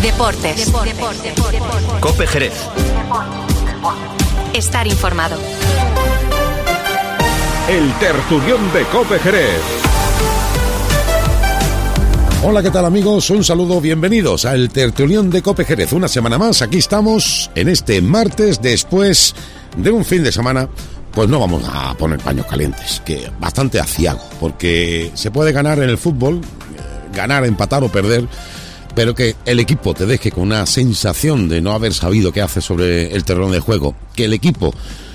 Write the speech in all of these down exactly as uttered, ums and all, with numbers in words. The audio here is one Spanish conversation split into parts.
Deportes. Deportes. COPE Jerez. Estar informado. El tertulión de COPE Jerez. Hola, ¿qué tal, amigos? Un saludo, bienvenidos a El Tertulión de COPE Jerez. Una semana más, aquí estamos en este martes después de un fin de semana. Pues no vamos a poner paños calientes, que bastante aciago, porque se puede ganar en el fútbol, ganar, empatar o perder, pero que el equipo te deje con una sensación de no haber sabido qué hace sobre el terreno de juego, que el equipo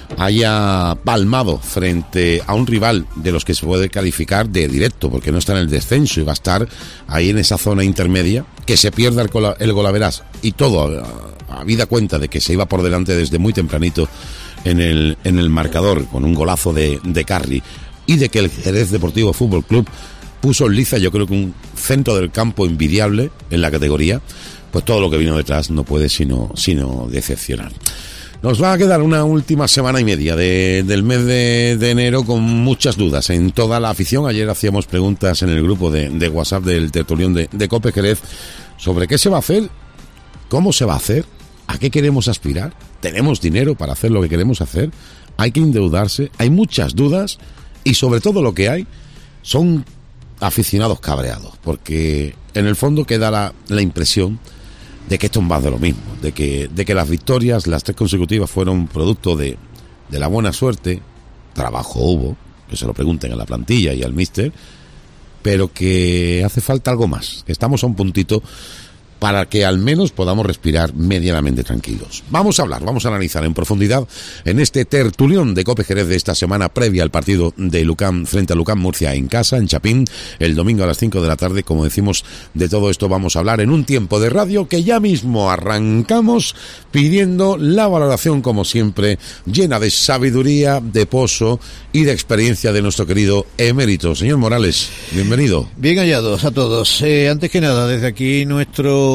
haya palmado frente a un rival de los que se puede calificar de directo, porque no está en el descenso y va a estar ahí en esa zona intermedia, que se pierda el, cola, el golaveras y todo, habida cuenta de que se iba por delante desde muy tempranito en el, en el marcador, con un golazo de, de Carri, y de que el Jerez Deportivo Fútbol Club puso en liza, yo creo que un centro del campo envidiable en la categoría, pues todo lo que vino detrás no puede sino, sino decepcionar. Nos va a quedar una última semana y media de, del mes de, de enero con muchas dudas en toda la afición. Ayer hacíamos preguntas en el grupo de, de WhatsApp del tertulión de, de COPE Jerez sobre qué se va a hacer, cómo se va a hacer, a qué queremos aspirar, tenemos dinero para hacer lo que queremos hacer, hay que endeudarse, hay muchas dudas y sobre todo lo que hay son aficionados cabreados, porque en el fondo queda la, la impresión de que esto es más de lo mismo, de que, de que las victorias, las tres consecutivas, fueron producto de, de la buena suerte, trabajo hubo, que se lo pregunten a la plantilla y al míster, pero que hace falta algo más, que estamos a un puntito para que al menos podamos respirar medianamente tranquilos. Vamos a hablar, vamos a analizar en profundidad en este tertulión de COPE Jerez de esta semana previa al partido de Lucán frente a Lucán Murcia en casa, en Chapín, el domingo a las cinco de la tarde. Como decimos, de todo esto vamos a hablar en un tiempo de radio que ya mismo arrancamos pidiendo la valoración, como siempre, llena de sabiduría, de pozo y de experiencia de nuestro querido emérito. Señor Morales, bienvenido. Bien hallados a todos. Eh, antes que nada, desde aquí nuestro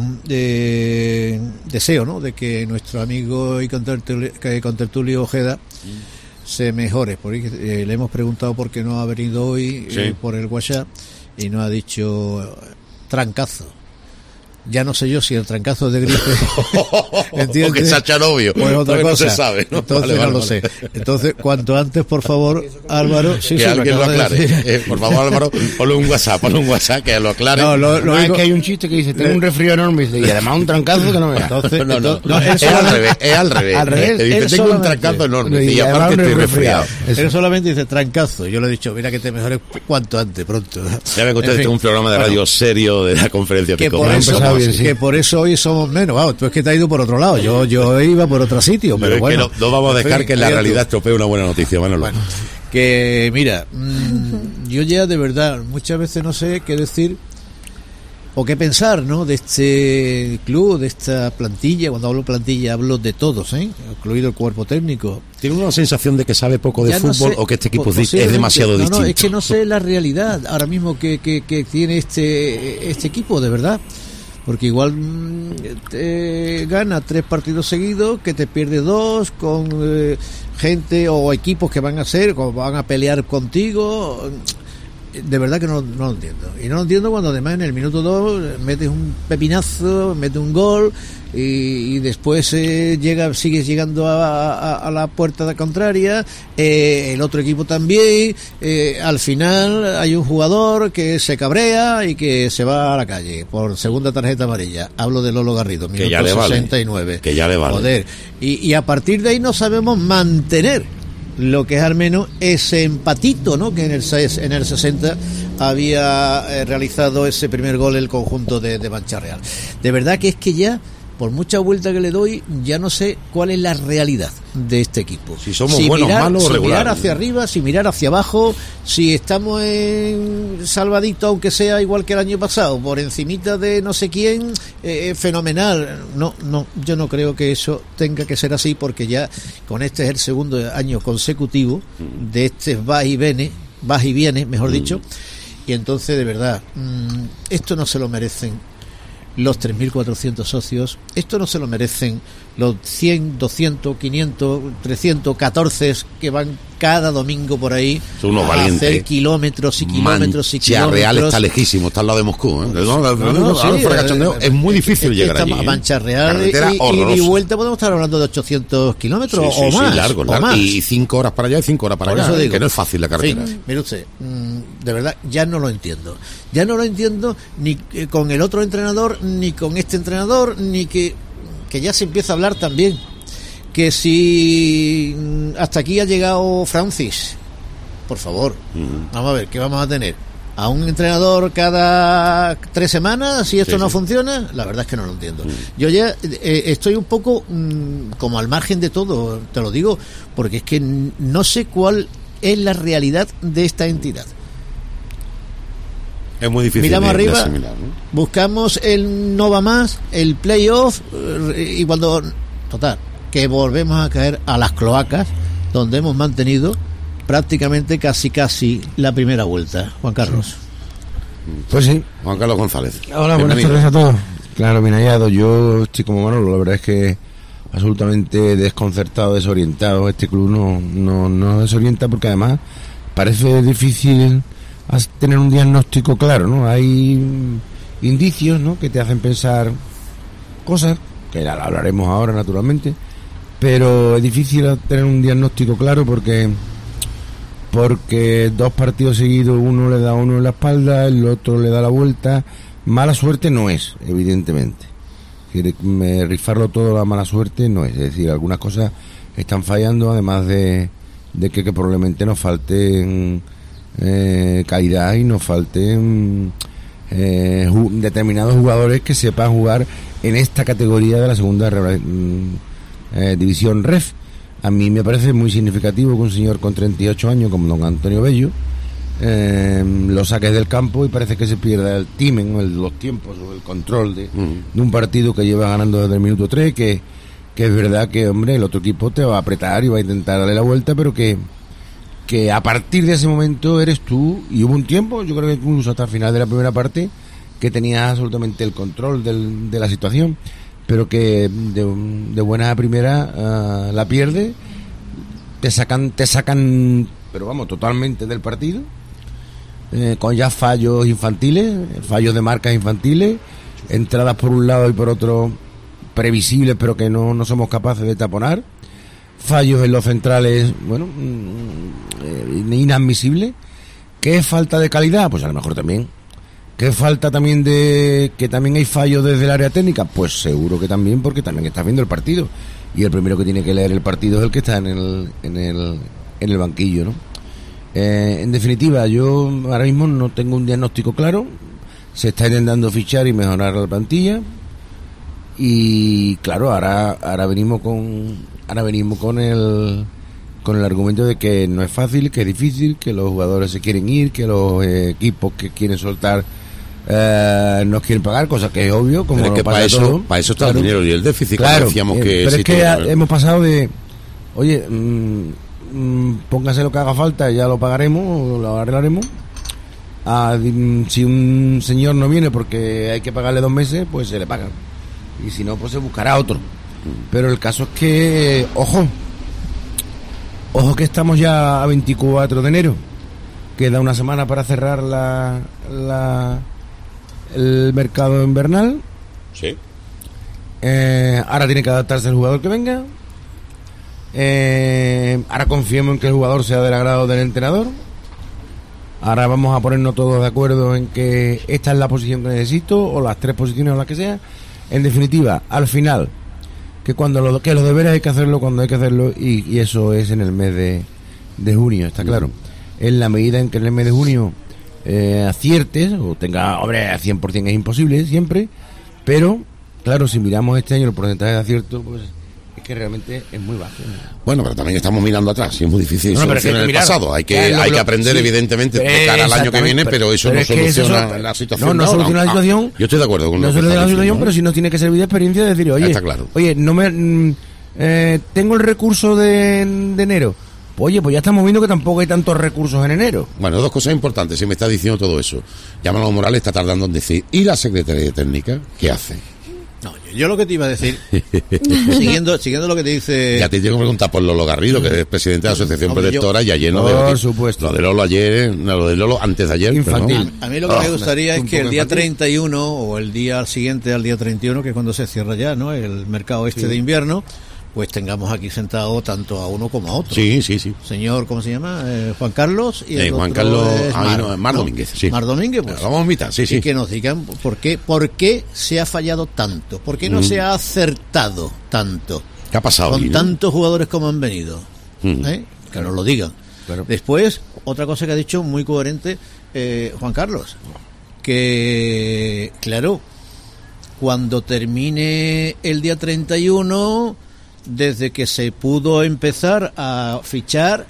Eh, deseo, ¿no?, de que nuestro amigo y contertulio Ojeda se mejore, porque eh, le hemos preguntado por qué no ha venido hoy, sí, eh, por el WhatsApp, y nos ha dicho trancazo. Ya no sé yo si el trancazo es de gripe, ¿entiendes? O que Sacha novio, pues otra cosa. No se sabe, ¿no? Entonces vale, vale, no lo vale. sé. Entonces, cuanto antes, por favor, Álvaro, sí, que sí, alguien lo aclare. Eh, por favor, Álvaro, ponle un WhatsApp, ponle un WhatsApp que lo aclare. No, lo, lo no, es que hay un chiste que dice, tengo un resfrío enorme, y además un trancazo que no me da. Entonces, no, no, no, es, es al revés, es al revés. Al revés. Te dice, tengo un trancazo enorme, y, y aparte estoy resfriado. Él solamente dice trancazo. Yo le he dicho, mira que te mejores cuanto antes, pronto. Ya ven que ustedes tienen un programa de radio bueno, serio de la conferencia que por eso, bien, sí. que por eso hoy somos menos. Vamos, tú es que te has ido por otro lado. Yo yo iba por otro sitio, pero, pero bueno. Es que no, no vamos a dejar fin, que en la realidad estropee una buena noticia, Manolo. Bueno, que mira, mmm, yo ya de verdad muchas veces no sé qué decir o qué pensar, ¿no?, de este club, de esta plantilla. Cuando hablo plantilla hablo de todos, ¿eh?, incluido el cuerpo técnico. ¿Tiene una sensación de que sabe poco de ya fútbol no sé, o que este equipo es demasiado no, distinto? No, es que no sé la realidad ahora mismo que, que, que tiene este este equipo, de verdad. Porque igual te gana tres partidos seguidos, que te pierde dos, con eh, gente o equipos que van a ser, o van a pelear contigo. De verdad que no, no lo entiendo. Y no lo entiendo cuando además en el minuto dos metes un pepinazo, metes un gol y, y después eh, llega, sigues llegando a, a, a la puerta de contraria, eh, el otro equipo también, eh, al final hay un jugador que se cabrea y que se va a la calle por segunda tarjeta amarilla. Hablo de Lolo Garrido, minuto que ya le sesenta y nueve. Vale, que ya le vale. Joder. Y, y a partir de ahí no sabemos mantener lo que es al menos ese empatito, ¿no?, que en el en el sesenta había eh, realizado ese primer gol el conjunto de, de Mancha Real. De verdad que es que ya, por mucha vuelta que le doy, ya no sé cuál es la realidad de este equipo. Si somos si buenos, mirar, malos o si regulares. Si mirar hacia arriba, si mirar hacia abajo, si estamos en salvadito, aunque sea igual que el año pasado, por encimita de no sé quién, eh, fenomenal. No, no, yo no creo que eso tenga que ser así, porque ya con este es el segundo año consecutivo de este vas y viene, vas y viene, mejor dicho, y entonces de verdad, mmm, esto no se lo merecen los tres mil cuatrocientos socios, esto no se lo merecen los cien, doscientos, quinientos, trescientos, catorce que van cada domingo por ahí Son unos a valientes. hacer kilómetros y kilómetros y kilómetros. Real está lejísimo, está al lado de Moscú. ¿eh? No, no, No, no, sí, sí, fuera cachondeo, es muy difícil es que llegar allí. estamos ¿eh? a Mancha Real Carretera y, y, horrorosa. y vuelta podemos estar hablando de ochocientos kilómetros Sí, sí, o sí, más. largo, o largo. más. Y cinco horas para allá y cinco horas para Por allá. eso ¿eh? digo. Que no es fácil la carretera. Sí, mire usted, mmm, de verdad, ya no lo entiendo. Ya no lo entiendo ni eh, con el otro entrenador, ni con este entrenador, ni que, que ya se empieza a hablar también. Que si mm, hasta aquí ha llegado Francis, por favor, Mm. vamos a ver, ¿qué vamos a tener? ¿A un entrenador cada tres semanas si esto Sí, no sí. funciona? La verdad es que no lo entiendo. Mm. Yo ya eh, estoy un poco mm, como al margen de todo, te lo digo, porque es que n- no sé cuál es la realidad de esta entidad. Es muy difícil. Miramos de- de arriba, asimilar, ¿no? buscamos el no va más, el playoff, eh, y cuando... Total, que volvemos a caer a las cloacas, donde hemos mantenido prácticamente casi casi la primera vuelta. Juan Carlos. Pues sí. Juan Carlos González. Hola, buenas Bienvenido. tardes a todos. Claro, bien hallado. Yo estoy como Manolo, la verdad es que absolutamente desconcertado, desorientado. Este club no, no, no desorienta porque además parece difícil as- tener un diagnóstico claro, ¿no? Hay indicios, ¿no?, que te hacen pensar cosas, que ya lo hablaremos ahora naturalmente, pero es difícil tener un diagnóstico claro porque porque dos partidos seguidos, uno le da a uno en la espalda, el otro le da la vuelta. Mala suerte no es, evidentemente. Quiere me- rifarlo todo la mala suerte no es. Es decir, algunas cosas están fallando, además de, de que, que probablemente nos falten eh, calidad y nos falten eh, ju- determinados jugadores que sepan jugar en esta categoría de la segunda re- eh, división ref. A mí me parece muy significativo que un señor con treinta y ocho años como don Antonio Bello eh, lo saques del campo y parece que se pierda el timen, el, los tiempos o el control de, Mm. de un partido que lleva ganando desde el minuto tres, que, que es verdad que, hombre, el otro equipo te va a apretar y va a intentar darle la vuelta, pero que, que a partir de ese momento eres tú, y hubo un tiempo, yo creo que incluso hasta el final de la primera parte, que tenías absolutamente el control del, de la situación, pero que de, de buena a primera uh, la pierde, te sacan, te sacan, pero vamos, totalmente del partido, eh, con ya fallos infantiles, fallos de marcas infantiles, entradas por un lado y por otro previsibles, pero que no, no somos capaces de taponar, fallos en los centrales, bueno, mm, eh, inadmisibles. ¿Qué es falta de calidad? Pues a lo mejor también. ¿Qué falta también de que también hay fallos desde el área técnica? Pues seguro que también, porque también estás viendo el partido. Y el primero que tiene que leer el partido es el que está en el, en el, en el banquillo, ¿no? Eh, en definitiva, yo ahora mismo no tengo un diagnóstico claro. Se está intentando fichar y mejorar la plantilla. Y claro, ahora, ahora venimos con, ahora venimos con el, con el argumento de que no es fácil, que es difícil, que los jugadores se quieren ir, que los eh, equipos que quieren soltar eh, no quieren pagar, cosa que es obvio, como Pero es que pasa para eso, todo. para eso está Claro. el dinero y el déficit. Claro, Cuando decíamos eh, que pero sí, es que todo, ha- ¿eh? hemos pasado de, oye, mmm, mmm, póngase lo que haga falta, ya lo pagaremos, lo arreglaremos. A, mm, si un señor no viene porque hay que pagarle dos meses, pues se le paga. Y si no, pues se buscará otro. Pero el caso es que, ojo, ojo que estamos ya a veinticuatro de enero. Queda una semana para cerrar la, la el mercado invernal. Sí. Eh, ahora tiene que adaptarse el jugador que venga. Eh, ahora confiemos en que el jugador sea del agrado del entrenador. Ahora vamos a ponernos todos de acuerdo en que esta es la posición que necesito, o las tres posiciones o las que sea. En definitiva, al final, que cuando lo, que los deberes hay que hacerlo cuando hay que hacerlo, y, y eso es en el mes de, de junio, está claro. En la medida en que en el mes de junio eh, aciertes, o tenga, hombre, a cien por ciento es imposible siempre, pero claro, si miramos este año el porcentaje de acierto, pues es que realmente es muy bajo. Bueno, pero también estamos mirando atrás y es muy difícil No, no, pero es que solucionar hay el que mirar. pasado. Hay que, Claro, lo- hay que lo- aprender, sí. evidentemente, de Eh, cara al año que viene, exactamente, pero eso pero no es que eso soluciona no- la situación. no, no de ahora. soluciona la Ah, situación. yo estoy de acuerdo con lo No que solo de estás la diciendo, situación, ¿eh? pero si no tiene que servir de experiencia, de decir, oye, Está claro. oye, no me mm, eh, tengo el recurso de, de enero. Oye, pues ya estamos viendo que tampoco hay tantos recursos en enero. Bueno, dos cosas importantes, si me está diciendo todo eso. Ya Manolo Morales está tardando en decir, ¿y la Secretaría Técnica qué hace? No, Yo lo que te iba a decir, siguiendo siguiendo lo que te dice... Ya te tengo que preguntar por Lolo Garrido, que es presidente de la Asociación Hombre, Protectora, y ayer no Por de... supuesto. Lo de Lolo ayer, no, lo de Lolo antes de ayer. Infantil. A, a mí lo que Oh, me gustaría es un que el poco día infantil. treinta y uno o el día siguiente al día treinta y uno, que es cuando se cierra ya, ¿no?, el mercado este de invierno, pues tengamos aquí sentado tanto a uno como a otro. Sí, sí, sí. Señor, ¿cómo se llama? Eh, Juan Carlos y el Eh, Juan otro Carlos, es ah, Mar, no, Mar ¿no? Domínguez, sí. Mar Domínguez, pues. Vamos a mitad, sí, Y sí. que nos digan por qué, por qué se ha fallado tanto, por qué no Mm. se ha acertado tanto ¿Qué ha pasado? con ahí, no? tantos jugadores como han venido. Mm. ¿Eh? Que nos lo digan. Claro. Después, otra cosa que ha dicho muy coherente eh, Juan Carlos, que claro, cuando termine el día treinta y uno, desde que se pudo empezar a fichar,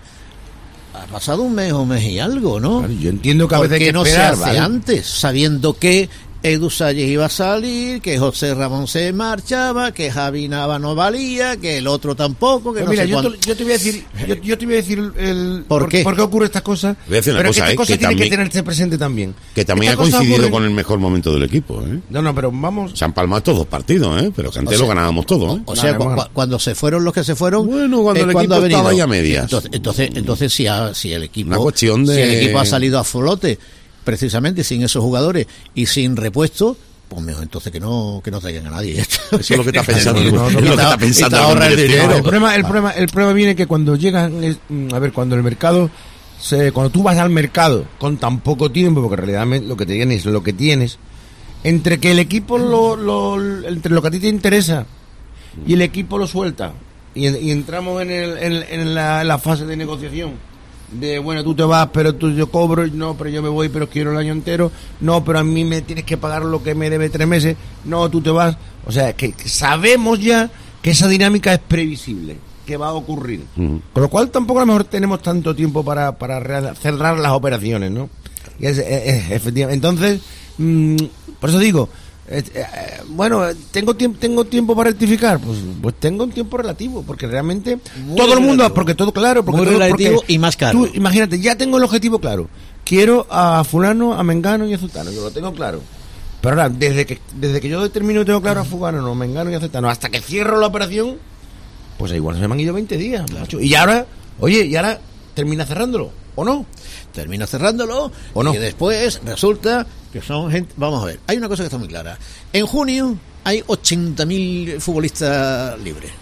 ha pasado un mes o mes y algo, ¿no? Claro, yo entiendo que a ¿Por veces hay qué que no esperar, se hace ¿vale? antes, sabiendo que Edu Salles iba a salir, que José Ramón se marchaba, que Javi Nava no valía, que el otro tampoco, que Pues no mira, sé yo cuánto? te, yo te voy a decir, yo, yo te voy a decir el, el- ¿Por qué? por qué ocurre estas cosas. Voy a decir una pero cosa, que eh, estas cosas que tienen también- que tenerse presente también. Que también Estas ha cosas coincidido ocurren- con el mejor momento del equipo, ¿eh? No, no, pero vamos. Se han palmado estos dos partidos, ¿eh? Pero que antes O sea, lo ganábamos todo, ¿eh? O sea, Vale, cu- bueno. cu- cuando se fueron los que se fueron, Bueno, cuando es el cuando equipo ha venido. estaba ya a medias. Entonces, entonces, entonces si, ha- si el equipo, Una cuestión de- si el equipo ha salido a flote, precisamente sin esos jugadores y sin repuesto, pues mejor entonces que no que no traigan a nadie. Eso es lo que está pensando. No, no, es no, lo que está- está pensando. está ahorra el directivo. dinero. El problema, el problema, el problema viene que cuando llegan, es- mm, a ver, cuando el mercado, se, cuando tú vas al mercado con tan poco tiempo, porque realmente lo que te tienes es lo que tienes, entre que el equipo lo, lo- entre lo que a ti te interesa y el equipo lo suelta y, en- y entramos en, el, en, en la, en la fase de negociación. De bueno, tú te vas, pero tú yo cobro, no, pero yo me voy, pero quiero el año entero, no, pero a mí me tienes que pagar lo que me debe tres meses, no, tú te vas. O sea, que que sabemos ya que esa dinámica es previsible, que va a ocurrir. Ujú. Con lo cual tampoco a lo mejor tenemos tanto tiempo para, para real- cerrar las operaciones, ¿no? Y es, es- es- efectivamente. Entonces, mm, por eso digo, eh, eh, bueno, ¿tengo tiempo tengo tiempo para rectificar? Pues pues tengo un tiempo relativo, porque realmente Muy todo el mundo, relativo. porque todo claro, porque Muy todo- relativo porque y más caro. tú, imagínate, ya tengo el objetivo claro. Quiero a fulano, a mengano y a zutano, yo lo tengo claro. Pero ahora, desde que desde que yo determino y tengo claro a fulano, no, mengano y a zutano, hasta que cierro la operación, pues igual se me han ido veinte días, macho. Y ahora, oye, y ahora termina cerrándolo, ¿o no? Termina cerrándolo ¿O no? y después resulta que son gente... Vamos a ver, hay una cosa que está muy clara. En junio hay ochenta mil futbolistas libres.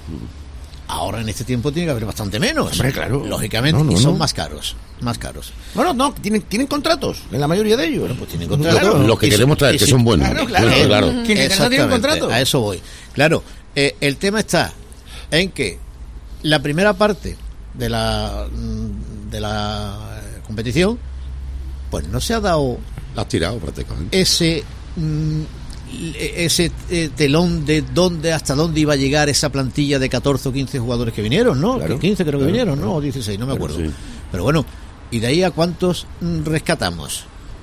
Ahora en este tiempo tiene que haber bastante menos. Hombre, claro. Lógicamente, No, no, y son no. más caros. Más caros. Bueno, no, tienen, tienen contratos, en la mayoría de ellos. Pues tienen contrato. Lo- lo que Y si- queremos traer, y que si- son buenos. Claro, claro. Claro, claro. ¿Quién tiene Exactamente, contrato? a eso voy. Claro, eh, el tema está en que la primera parte de la mm, de la eh, competición, pues no se ha dado La has tirado prácticamente. ese mm, ese eh, telón de dónde hasta dónde iba a llegar esa plantilla de catorce o quince jugadores que vinieron, ¿no? Claro, quince creo que claro, vinieron, claro. ¿no? O dieciséis, no me Claro, acuerdo. sí. Pero bueno, ¿y de ahí a cuántos mm, rescatamos?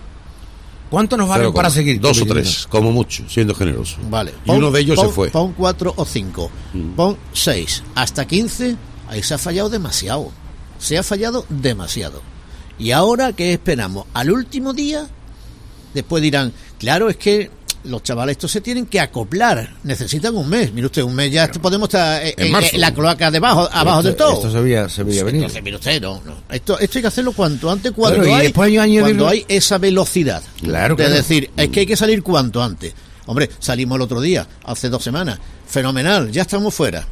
¿Cuánto nos valen Pero para como seguir? Dos o compitiendo? tres, como mucho, siendo generoso. Vale. Y uno de ellos pon, se fue. Pon cuatro o cinco. Mm. Pon seis. Hasta quince. Ahí se ha fallado demasiado. Se ha fallado demasiado. Y ahora, ¿qué esperamos? Al último día, después dirán, claro, es que los chavales estos se tienen que acoplar. Necesitan un mes. Mire usted, un mes ya podemos estar en, En en- marzo. en la cloaca debajo, abajo Esto- del todo. Esto se veía, se veía venir. Entonces, mire usted, no, no. Esto, esto hay que hacerlo cuanto antes, cuando, Claro, y hay, después hay añadirlo- cuando hay esa velocidad. Claro, de claro. decir, es que hay que salir cuanto antes. Hombre, salimos el otro día, hace dos semanas. Fenomenal, ya estamos fuera.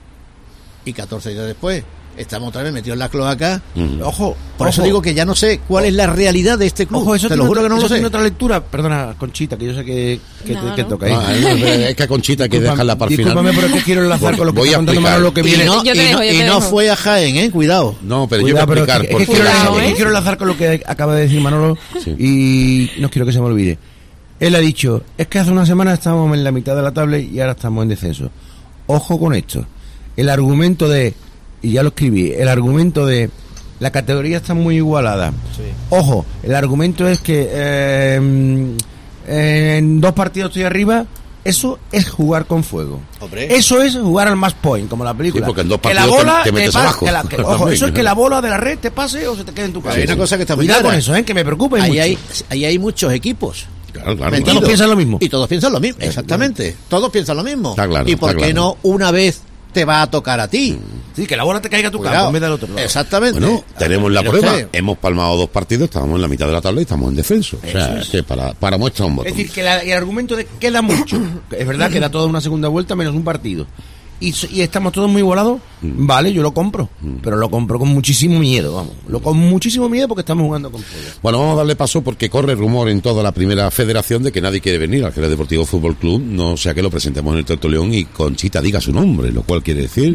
Y catorce días después, estamos otra vez metidos en la cloaca. Mm. Ojo, Por eso ojo. digo que ya no sé cuál es la realidad de este club. Ojo, eso Te tiene lo juro otra- que no eso lo sé. tiene otra lectura. Perdona, Conchita, que yo sé que, que, No, que no. toca ahí. Ah, no, es que a Conchita hay que Disculpa- dejarla para el final. Discúlpame, pero es que quiero enlazar con lo que Voy a está contando explicar. Manolo, que Y viene. no, Yo te y no- dejo, yo y te no dejo. fue a Jaén, eh, cuidado. No, pero Cuidado, yo voy a pero explicar. es que, por es que quiero, favor. Cuidado, es que ¿eh? quiero enlazar con lo que acaba de decir Manolo Sí. y no quiero que se me olvide. Él ha dicho, es que hace una semana estábamos en la mitad de la tabla y ahora estamos en descenso. Ojo con esto. El argumento de, y ya lo escribí, el argumento de la categoría está muy igualada. Ojo, el argumento es que eh, en dos partidos estoy arriba. Eso es jugar con fuego. Hombre. Eso es jugar al match point, como la película. Sí, porque en dos que la partidos te- bola te metes pase- abajo. que la- que- ojo, También, eso es ¿no? que la bola de la red te pase o se te quede en tu casa. Hay una cosa que está muy Cuidado clara. con eso, ¿eh? Que me preocupa Ahí mucho. hay, ahí hay muchos equipos. Claro, claro. Metido. Todos piensan lo mismo. Y todos piensan lo mismo, exactamente. Todos piensan lo mismo. Está claro, ¿Y por está qué claro. no una vez te va a tocar a ti? Sí, que la bola te caiga a tu Cuidado. campo en vez del otro lado. Exactamente. Bueno, tenemos la Pero prueba. es que- Hemos palmado dos partidos, estábamos en la mitad de la tabla y estamos en descenso. O sea, Eso es es. que para, para muestra un botón. Es decir, que la- el argumento de queda mucho. Es verdad que da toda una segunda vuelta menos un partido. Y, so- y estamos todos muy volados. Vale, yo lo compro. Pero lo compro con muchísimo miedo, vamos. Lo con muchísimo miedo porque estamos jugando con fuego. Bueno, vamos a darle paso porque corre rumor en toda la primera federación de que nadie quiere venir al Jerez Deportivo Fútbol Club, no sea que lo presentemos en el Tertulión y Conchita diga su nombre, lo cual quiere decir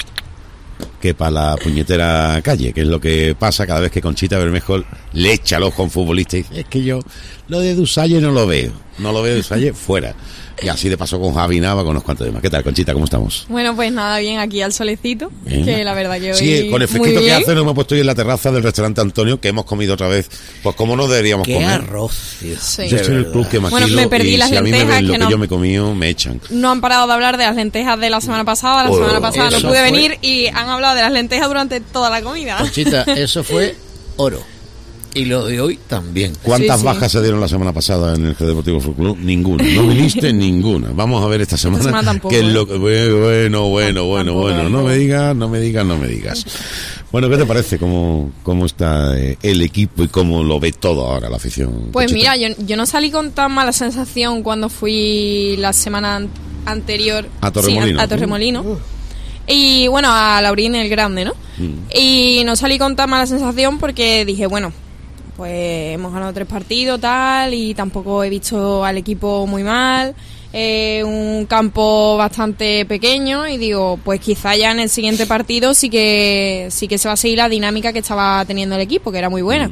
que para la puñetera calle, que es lo que pasa cada vez que Conchita Bermejo le echa el ojo a un futbolista y dice, es que yo lo de Dusalle no lo veo, no lo veo de Dusalle fuera. Y así de paso con Javi Nava, con unos cuantos demás. ¿Qué tal, Conchita? ¿Cómo estamos? Bueno, pues nada, bien aquí al solecito, Bien. que la verdad que hoy Sí, con el muy fresquito que bien. hace, nos hemos puesto hoy en la terraza del restaurante Antonio, que hemos comido otra vez, pues como no deberíamos Qué comer. arroz, tío. Sí. Yo estoy en el club que maquilo Bueno, me perdí y las si a mí me lentejas, ven lo que que no- yo me he comido, me echan. No han parado de hablar de las lentejas de la semana pasada, la Oh, semana pasada no eso pude fue- venir y han hablado de las lentejas durante toda la comida. Conchita, eso fue oro. Y lo de hoy también. ¿Cuántas Sí, sí. bajas se dieron la semana pasada en el Jerez Deportivo Fútbol Club? Ninguna. No viniste ninguna. Vamos a ver esta semana. semana tampoco, qué es ¿eh? lo que- bueno, bueno, bueno, bueno, Tampoco, bueno. No tampoco. me digas, no me digas, no me digas. Bueno, ¿qué te parece? ¿Cómo, cómo está eh, el equipo y cómo lo ve todo ahora la afición? Pues Conchita? mira, yo, yo no salí con tan mala sensación cuando fui la semana an- anterior A Torremolinos. sí, a, a Torremolinos. Y bueno, a Laurín el Grande, ¿no? Mm. Y no salí con tan mala sensación porque dije, bueno, pues hemos ganado tres partidos, tal, y tampoco he visto al equipo muy mal. Eh, un campo bastante pequeño y digo, pues quizá ya en el siguiente partido sí que sí que se va a seguir la dinámica que estaba teniendo el equipo, que era muy buena.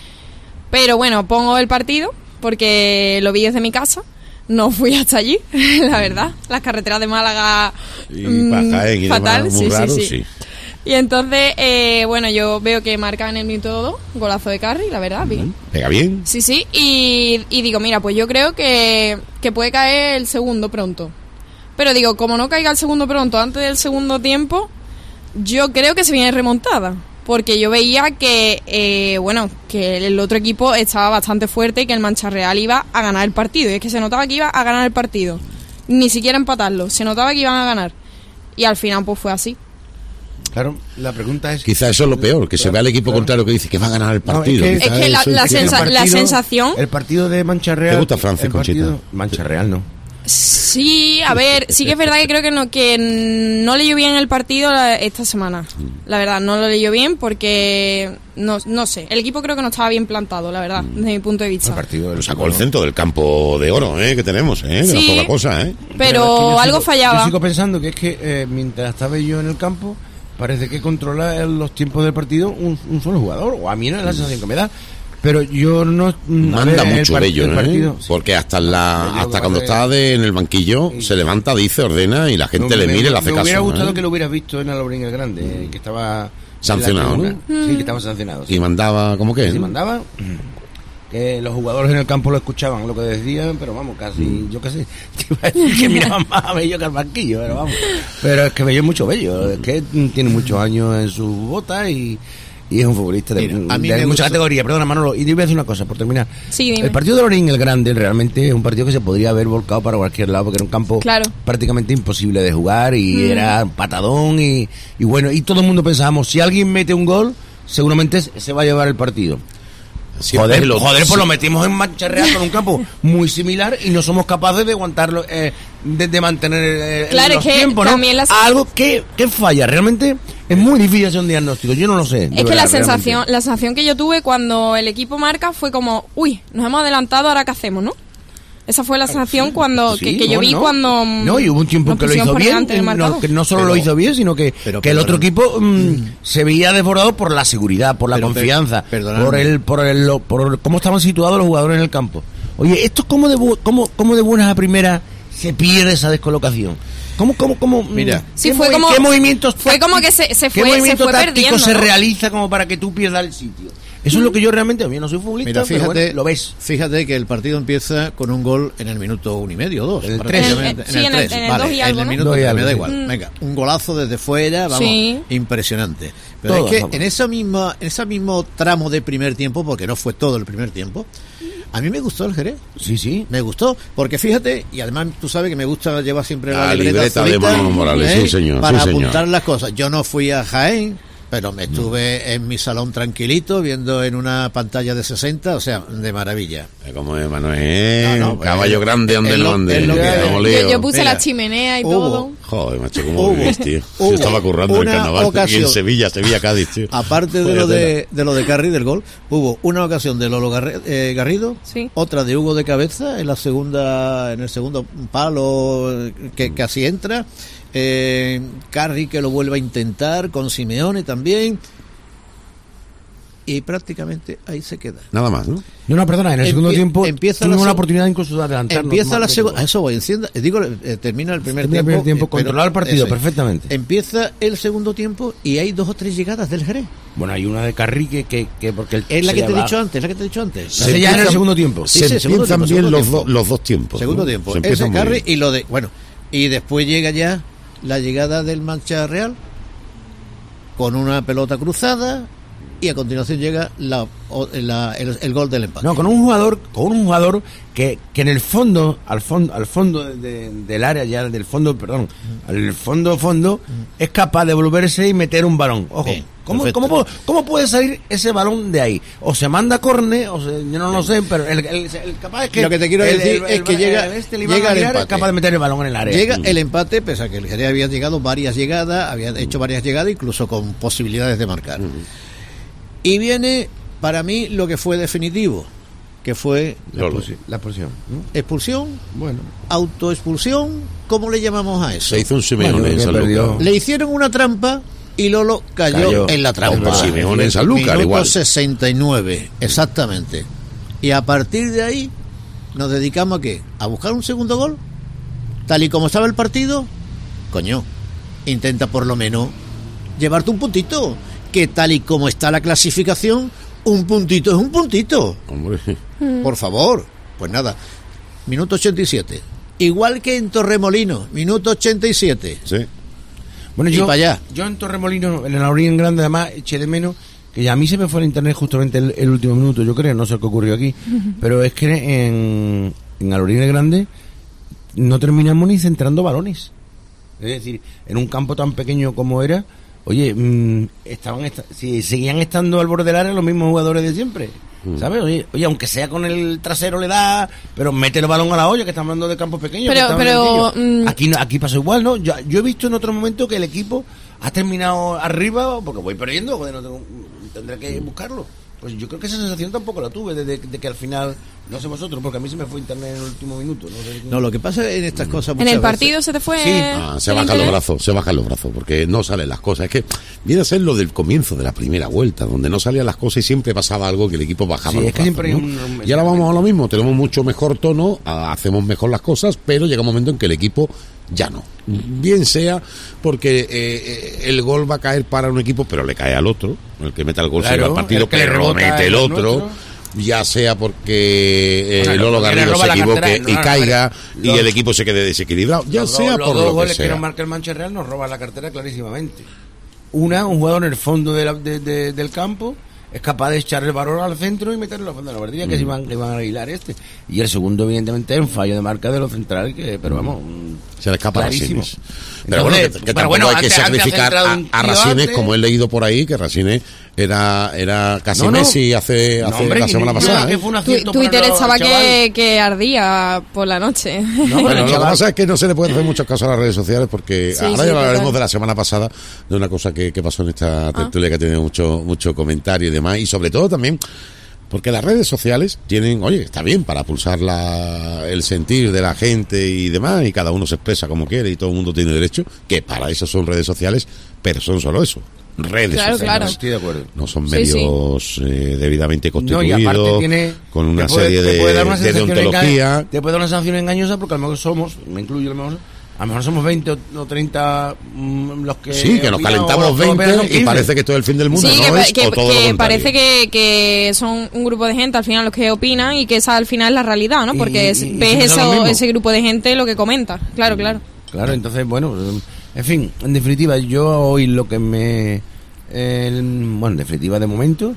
Pero bueno, pongo el partido porque lo vi desde mi casa. No fui hasta allí, la verdad. Las carreteras de Málaga Y mm, para Jaén y fatal, demás, muy sí, raro, sí, sí, sí. Y entonces, eh, bueno, yo veo que marca en el minuto dos, golazo de Carri, la verdad, bien. ¿Pega bien? Sí, sí, y, y digo, mira, pues yo creo que, que puede caer el segundo pronto. Pero digo, como no caiga el segundo pronto antes del segundo tiempo, yo creo que se viene remontada. Porque yo veía que, eh, bueno, que el otro equipo estaba bastante fuerte y que el Mancha Real iba a ganar el partido. Y es que se notaba que iba a ganar el partido. Ni siquiera empatarlo, se notaba que iban a ganar. Y al final pues fue así. Claro, la pregunta es... Quizá eso es lo peor, que se vea el equipo contrario que dice que va a ganar el No, es partido. que- Quizá Es que la- eso la es- sensa- el la sensación- El partido de Mancha Real... ¿Te gusta Francis, el partido- Conchita? Mancha Real, no. Sí, a ver, sí que es verdad que creo que no que no leyó bien el partido la- esta semana. La verdad, no lo leyó bien porque no, no sé, el equipo creo que no estaba bien plantado, la verdad, desde mi punto de El vista. partido del Lo sacó el centro del campo de oro, ¿eh? Que tenemos, ¿eh? Que no es Sí. poca cosa, ¿eh? Pero es que yo algo sigo- fallaba. Yo sigo pensando que es que eh, mientras estaba yo en el campo, parece que controla el- los tiempos del partido un, un solo jugador, o a mí no es la sensación que me da. Pero yo no... mm, a Manda ver, el mucho par- Bello, el ¿eh? partido, sí. Porque hasta la Bello hasta lo cuando hace- está de- en el banquillo se levanta, dice, ordena y la gente No, le me- mira y le hace me caso. hubiera gustado ¿eh? que lo hubieras visto en Alaurín el Grande, eh, que estaba... en Sancionado, la ¿no? tribuna. Sí, que estaba sancionado. sí. Y mandaba, ¿cómo que? Sí, mandaba que los jugadores en el campo lo escuchaban lo que decían, pero vamos, casi, yo qué sé, te iba a decir que miraban más a Bello que al banquillo, pero vamos. Pero es que Bello es mucho Bello, es que tiene muchos años en sus botas y, y es un futbolista de, Mira, a mí de me mucha gustó- categoría. Perdona, Manolo, y te voy a decir una cosa, por terminar. Sí, dime. El partido de Lorín el Grande realmente es un partido que se podría haber volcado para cualquier lado, porque era un campo Claro. prácticamente imposible de jugar y Mm. era patadón y, y bueno, y todo el mundo pensábamos, si alguien mete un gol, seguramente se va a llevar el partido. Siempre Joder, lo- joder, sí. pues lo metimos en Mancha Real con un campo muy similar y no somos capaces de aguantarlo, eh, de, de mantener eh, Claro, los es que tiempos, ¿no? también las- Algo que, que falla, realmente es muy difícil hacer un diagnóstico, yo no lo sé. de Es que verdad, la realmente. sensación, la sensación que yo tuve cuando el equipo marca fue como, uy, nos hemos adelantado, ahora qué hacemos, ¿no? Esa fue la sensación cuando Sí, que, que yo no, vi no. cuando No, y hubo un tiempo nos que lo pusimos hizo por bien, delante del no, marcador. que no solo Pero- lo hizo bien, sino que, pero que el otro perdona. equipo mm, se veía desbordado por la seguridad, por la Pero per- confianza, perdonadme. por el, por el, lo- por cómo estaban situados los jugadores en el campo. Oye, esto cómo de bu- cómo, cómo de buenas a primeras se pierde esa descolocación. ¿Cómo, cómo, cómo? mm, Mira. Sí, ¿qué fue movi- como- ¿Qué movimientos fue como tácticos- que se- se ¿qué fue- se movimiento fue táctico perdiendo, se ¿no? realiza como para que tú pierdas el sitio? Eso es lo que yo realmente, yo no soy futbolista, Mira, pero fíjate, bueno, lo ves. fíjate que el partido empieza con un gol en el minuto uno y medio, dos. En el prácticamente. tres. En el- sí, en el- tres, en el vale, dos y algo, en el ¿no? minuto Dos y tres, me algo, da sí. igual. Mm. Venga, un golazo desde fuera, vamos, Sí. impresionante. Pero Todo, es que vamos. en ese mismo, en ese mismo tramo de primer tiempo, porque no fue todo el primer tiempo, A mí me gustó el Jerez. Sí, sí. Me gustó, porque fíjate, y además tú sabes que me gusta llevar siempre la, La libreta, libreta de azulita, Manolo Morales, ¿eh? sí, señor, para sí, señor. apuntar las cosas. Yo no fui a Jaén, pero me estuve en mi salón tranquilito, viendo en una pantalla de sesenta, o sea, de maravilla. Como es, Manuel, No, no, caballo eh, grande donde es no lo- ande. es lo que hay. Como Yo, Leo. yo puse Mira, la chimenea y hubo- todo. Joder, macho, cómo Hubo- vivís, tío. hubo Yo estaba currando en el una carnaval y ocasión- en Sevilla, Sevilla, Cádiz, tío. Aparte de lo de, de lo de Carri del gol, hubo una ocasión de Lolo Garri- eh, Garrido, Sí. otra de Hugo de cabeza en la segunda, en el segundo palo que casi entra, eh, Carri que lo vuelve a intentar con Simeone también, y prácticamente ahí se queda. Nada más, ¿no? No, no, perdona, en el Empie- segundo tiempo empieza tuvimos la la seg- oportunidad incluso de adelantarnos. Empieza más la de segunda, todo. a eso voy, encienda, eh, digo, eh, termina el primer Termina el tiempo, primer tiempo, eh, pero- controlar el partido eso es. perfectamente. Empieza el segundo tiempo y hay dos o tres llegadas del Jerez. Bueno, hay una de Carri que, que, que porque el Es la se que te he va- dicho antes, es la que te he dicho antes. Se hace ya en el segundo tiempo. Sí, se sí, segundo empiezan tiempo, bien segundo los, tiempo. do- los dos tiempos. Segundo ¿no? tiempo. Se empieza Ese muy Carri bien. y lo de. Bueno, y después llega ya la llegada del Mancha Real con una pelota cruzada y a continuación llega la, o- la- el, el gol del empate. No, con un jugador, con un jugador que, que en el fondo, al fondo, al fondo de- de- del área, ya del fondo, perdón, al fondo fondo, es capaz de volverse y meter un balón. Ojo, Bien, ¿cómo, perfecto. cómo, pu- cómo puede salir ese balón de ahí? O se manda córner, o se, yo no lo sé, pero el, el- el capaz es que Lo que te quiero el- decir el- es que el- llega- el- este, el Iván llega el Aguilar es empate. capaz de meter el balón en el área. Llega el empate, pese a que el Jerez había llegado varias llegadas, había hecho varias llegadas, incluso con posibilidades de marcar. Y viene, para mí, lo que fue definitivo, que fue La, Lolo. expulsi- la expulsión, ¿no? expulsión, Bueno, autoexpulsión, ¿cómo le llamamos a eso? Se hizo un Simeone Bueno, en que San perdió. Lucas. Le hicieron una trampa y Lolo cayó, Cayó. en la trampa. Hombre, Simeone en Sanlúcar, Minuto igual. sesenta y nueve, exactamente. Y a partir de ahí nos dedicamos a qué? A buscar un segundo gol. Tal y como estaba el partido, coño, intenta por lo menos llevarte un puntito. Que tal y como está la clasificación, un puntito es un puntito. Hombre, Por favor. Pues nada, minuto ochenta y siete. Igual que en Torremolinos, minuto ochenta y siete. sí. Bueno, Y yo, pa' allá. yo en Torremolinos, en la orilla en grande, además, eché de menos que a mí se me fue el internet justamente el, el último minuto, yo creo, no sé qué ocurrió aquí, pero es que en, en la orilla grande no terminamos ni centrando balones. Es decir, en un campo tan pequeño como era, oye, mmm, estaban esta- si seguían estando al borde del área los mismos jugadores de siempre. ¿Sabes? Oye, oye, aunque sea con el trasero le da, pero mete el balón a la olla, que estamos hablando de campos pequeños. Pero- que está pero, sencillo. mm, aquí no- aquí pasó igual, ¿no? Yo, yo he visto en otro momento que el equipo ha terminado arriba, porque voy perdiendo, joder, no tengo- tendré que buscarlo. Pues yo creo que esa sensación tampoco la tuve, de, de- de que al final, no sé vosotros, porque a mí se me fue internet en el último minuto. No, sé. No, lo que pasa en estas cosas En muchas el veces- partido se te fue. Sí. Ah, se el bajan los internet. brazos, se bajan los brazos, porque no salen las cosas. Es que viene a ser lo del comienzo de la primera vuelta, donde no salían las cosas y siempre pasaba algo que el equipo bajaba Sí, los es que siempre brazos, hay ¿no? un- un- Y ahora vamos a lo mismo, tenemos mucho mejor tono, a- hacemos mejor las cosas, pero llega un momento en que el equipo ya no. Bien sea porque eh, eh, el gol va a caer para un equipo, pero le cae al otro, el que meta el gol se Claro, lleva el partido, el que le pero lo rebota mete el es otro. nuestro. Ya sea porque eh, Bueno, Lolo porque le Garrido roba se la equivoque cartera, y no, no, caiga no, y los- el equipo se quede desequilibrado, ya Los sea dos- los por dos lo que goles que, sea. nos marca el Manchester Real nos roban la cartera clarísimamente. Una, un jugador en el fondo de la- de- de- del campo es capaz de echar el balón al centro y meterlo a la fondo de la barrilla, que Mm. se van, le van a aguilar este. Y el segundo, evidentemente, es un fallo de marca de los centrales, que, pero vamos, mm, Se le escapa a clarísimo. Rasines. Pero bueno, que, Entonces, que pero tampoco bueno, hay que antes- antes ha sacrificar centrado a, un a tío Rasines, antes. como he leído por ahí, que Rasines era, era casi No, no. Messi hace, No, hace hombre, la que semana ni- pasada. que ¿eh? fue un Tu- acierto Twitter ponerlo al estaba chaval. que, que ardía por la noche. No, Bueno, bueno, lo que chaval. pasa es que no se le puede hacer muchos casos a las redes sociales porque Sí, ahora sí, ya hablaremos total. de la semana pasada, de una cosa que, que pasó en esta tertulia que ha tenido mucho, mucho comentario y demás, y sobre todo también porque las redes sociales tienen, oye, está bien para pulsar la, el sentir de la gente y demás, y cada uno se expresa como quiere y todo el mundo tiene derecho, que para eso son redes sociales, pero son solo eso, redes Claro, sociales. claro. Estoy de acuerdo. No son Sí, medios eh, debidamente No, y constituidos, aparte tiene, con una te puede- serie te de, puede dar una de sensación deontología. enga- te puede dar una sanción engañosa porque a lo mejor somos, me incluyo a lo mejor, a lo mejor somos veinte o o treinta mm, los que Sí, que nos opinan, calentamos o los que opinan son veinte y quince. parece que esto es el fin del mundo. Sí, no que, pa- es, que- o todo lo que contrario. parece que, que son un grupo de gente al final los que opinan y que esa al final es la realidad, ¿no? Y- Porque y- es- y ves siempre son los eso, mismos. ese grupo de gente lo que comenta. Claro, claro. Claro, entonces, bueno, eh, en fin, en definitiva, yo hoy lo que me... el- bueno, en definitiva, de momento,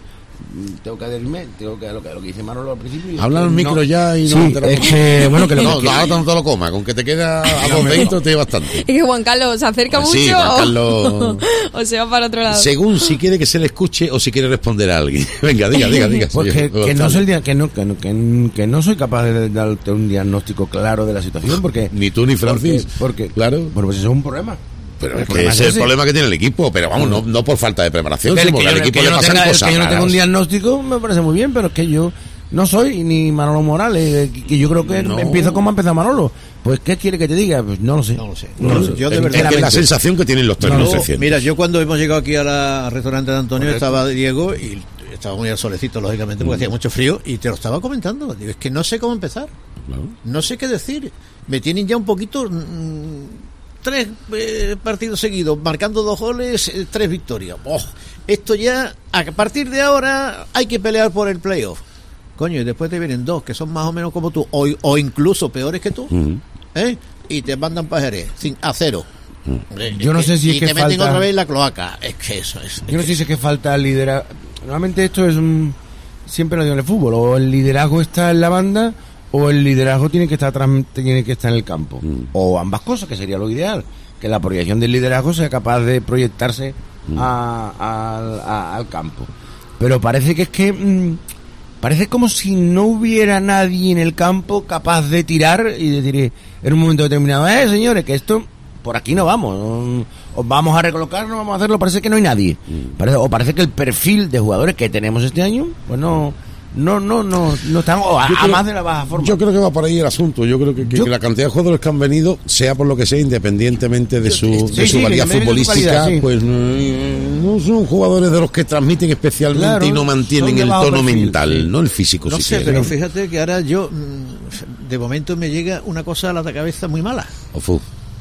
tengo que adherirme, tengo que lo que, lo que dice Manolo al principio. Habla al micro no, ya y sí, no te lo es que, bueno, que lo no, que no, ahora no te lo coma, con que te queda a dos deditos te bastante. Es que Juan Carlos se acerca Sí, mucho Juan o- Carlos- o se va para otro lado. Según si quiere que se le escuche o si quiere responder a alguien. Venga, diga, diga, diga. Pues señor que, que no González. soy el dia- que no, que, no, que, que no soy capaz de darte un diagnóstico claro de la situación porque Ni tú ni Francis. porque, porque Claro. bueno, pues eso es un problema. Pero El es que problema ese es es el ese. problema que tiene el equipo, pero vamos, no, no por falta de preparación, El sino que porque yo, al el equipo que yo le no pasan tenga, el cosas que yo no tenga un raras. diagnóstico me parece muy bien, pero es que yo no soy ni Manolo Morales, eh, que yo creo que No. empiezo como ha empezado Manolo. Pues ¿qué quiere que te diga? Pues no lo sé. No lo sé. No lo sé. Yo de Es- verdad es que es la sensación que tienen los tres mil No, trescientos. mira, yo cuando hemos llegado aquí a la- al restaurante de Antonio, Correcto. estaba Diego y estaba muy al solecito, lógicamente, porque hacía mucho frío, y te lo estaba comentando. Digo, es que no sé cómo empezar, Claro. no sé qué decir. Me tienen ya un poquito... mm, tres eh, partidos seguidos, marcando dos goles, eh, tres victorias. Oh, esto ya, a partir de ahora, hay que pelear por el playoff. Coño, y después te vienen dos que son más o menos como tú, o, o incluso peores que tú, Ujú. ¿eh? Y te mandan para Jerez, sin, a cero. Hombre, Yo no sé si y es que te meten falta- otra vez en la cloaca. Es que eso es. Yo no sé si es que falta liderazgo. Normalmente esto es un... Siempre lo digo en el fútbol. O el liderazgo está en la banda o el liderazgo tiene que estar atrás, tiene que estar en el campo. Mm. O ambas cosas, que sería lo ideal. Que la proyección del liderazgo sea capaz de proyectarse Mm. a- a- a- al campo. Pero parece que es que... mm, parece como si no hubiera nadie en el campo capaz de tirar y decir eh, en un momento determinado, eh, señores, que esto... Por aquí no vamos, no- o vamos a recolocarnos, vamos a hacerlo, parece que no hay nadie. Parece, o parece que el perfil de jugadores que tenemos este año, pues no, no, no, no, no están o a, Yo a creo- más de la baja forma. Yo creo que va por ahí el asunto. Yo creo que, que Yo- la cantidad de jugadores que han venido, sea por lo que sea, independientemente de su, Sí, de su sí, calidad que me- me- su futbolística, calidad, sí. pues no, no son jugadores de los que transmiten especialmente Claro, y no mantienen son de el bajo tono perfil, mental, sí. no el físico. No si sé, quiere. pero fíjate que ahora yo, mm, de momento me llega una cosa a la cabeza muy mala. Ofu.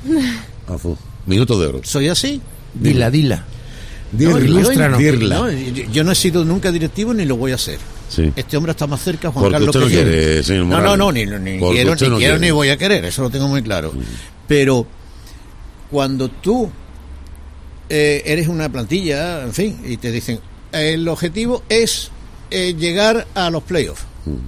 Ofu. Minuto de oro. Soy así. Dila, dila. Dirla, No, ilústranos. yo- Dirla. no, yo, yo no he sido nunca directivo ni lo voy a ser. Sí. Este hombre está más cerca, Juan Porque Carlos. usted no que yo. quiere, señor No, Morales. no, no, ni, ni Porque quiero, usted ni no quiero quiere. ni voy a querer, eso lo tengo muy claro. Pero cuando tú eh, eres una plantilla, en fin, y te dicen, el objetivo es eh, llegar a los playoffs,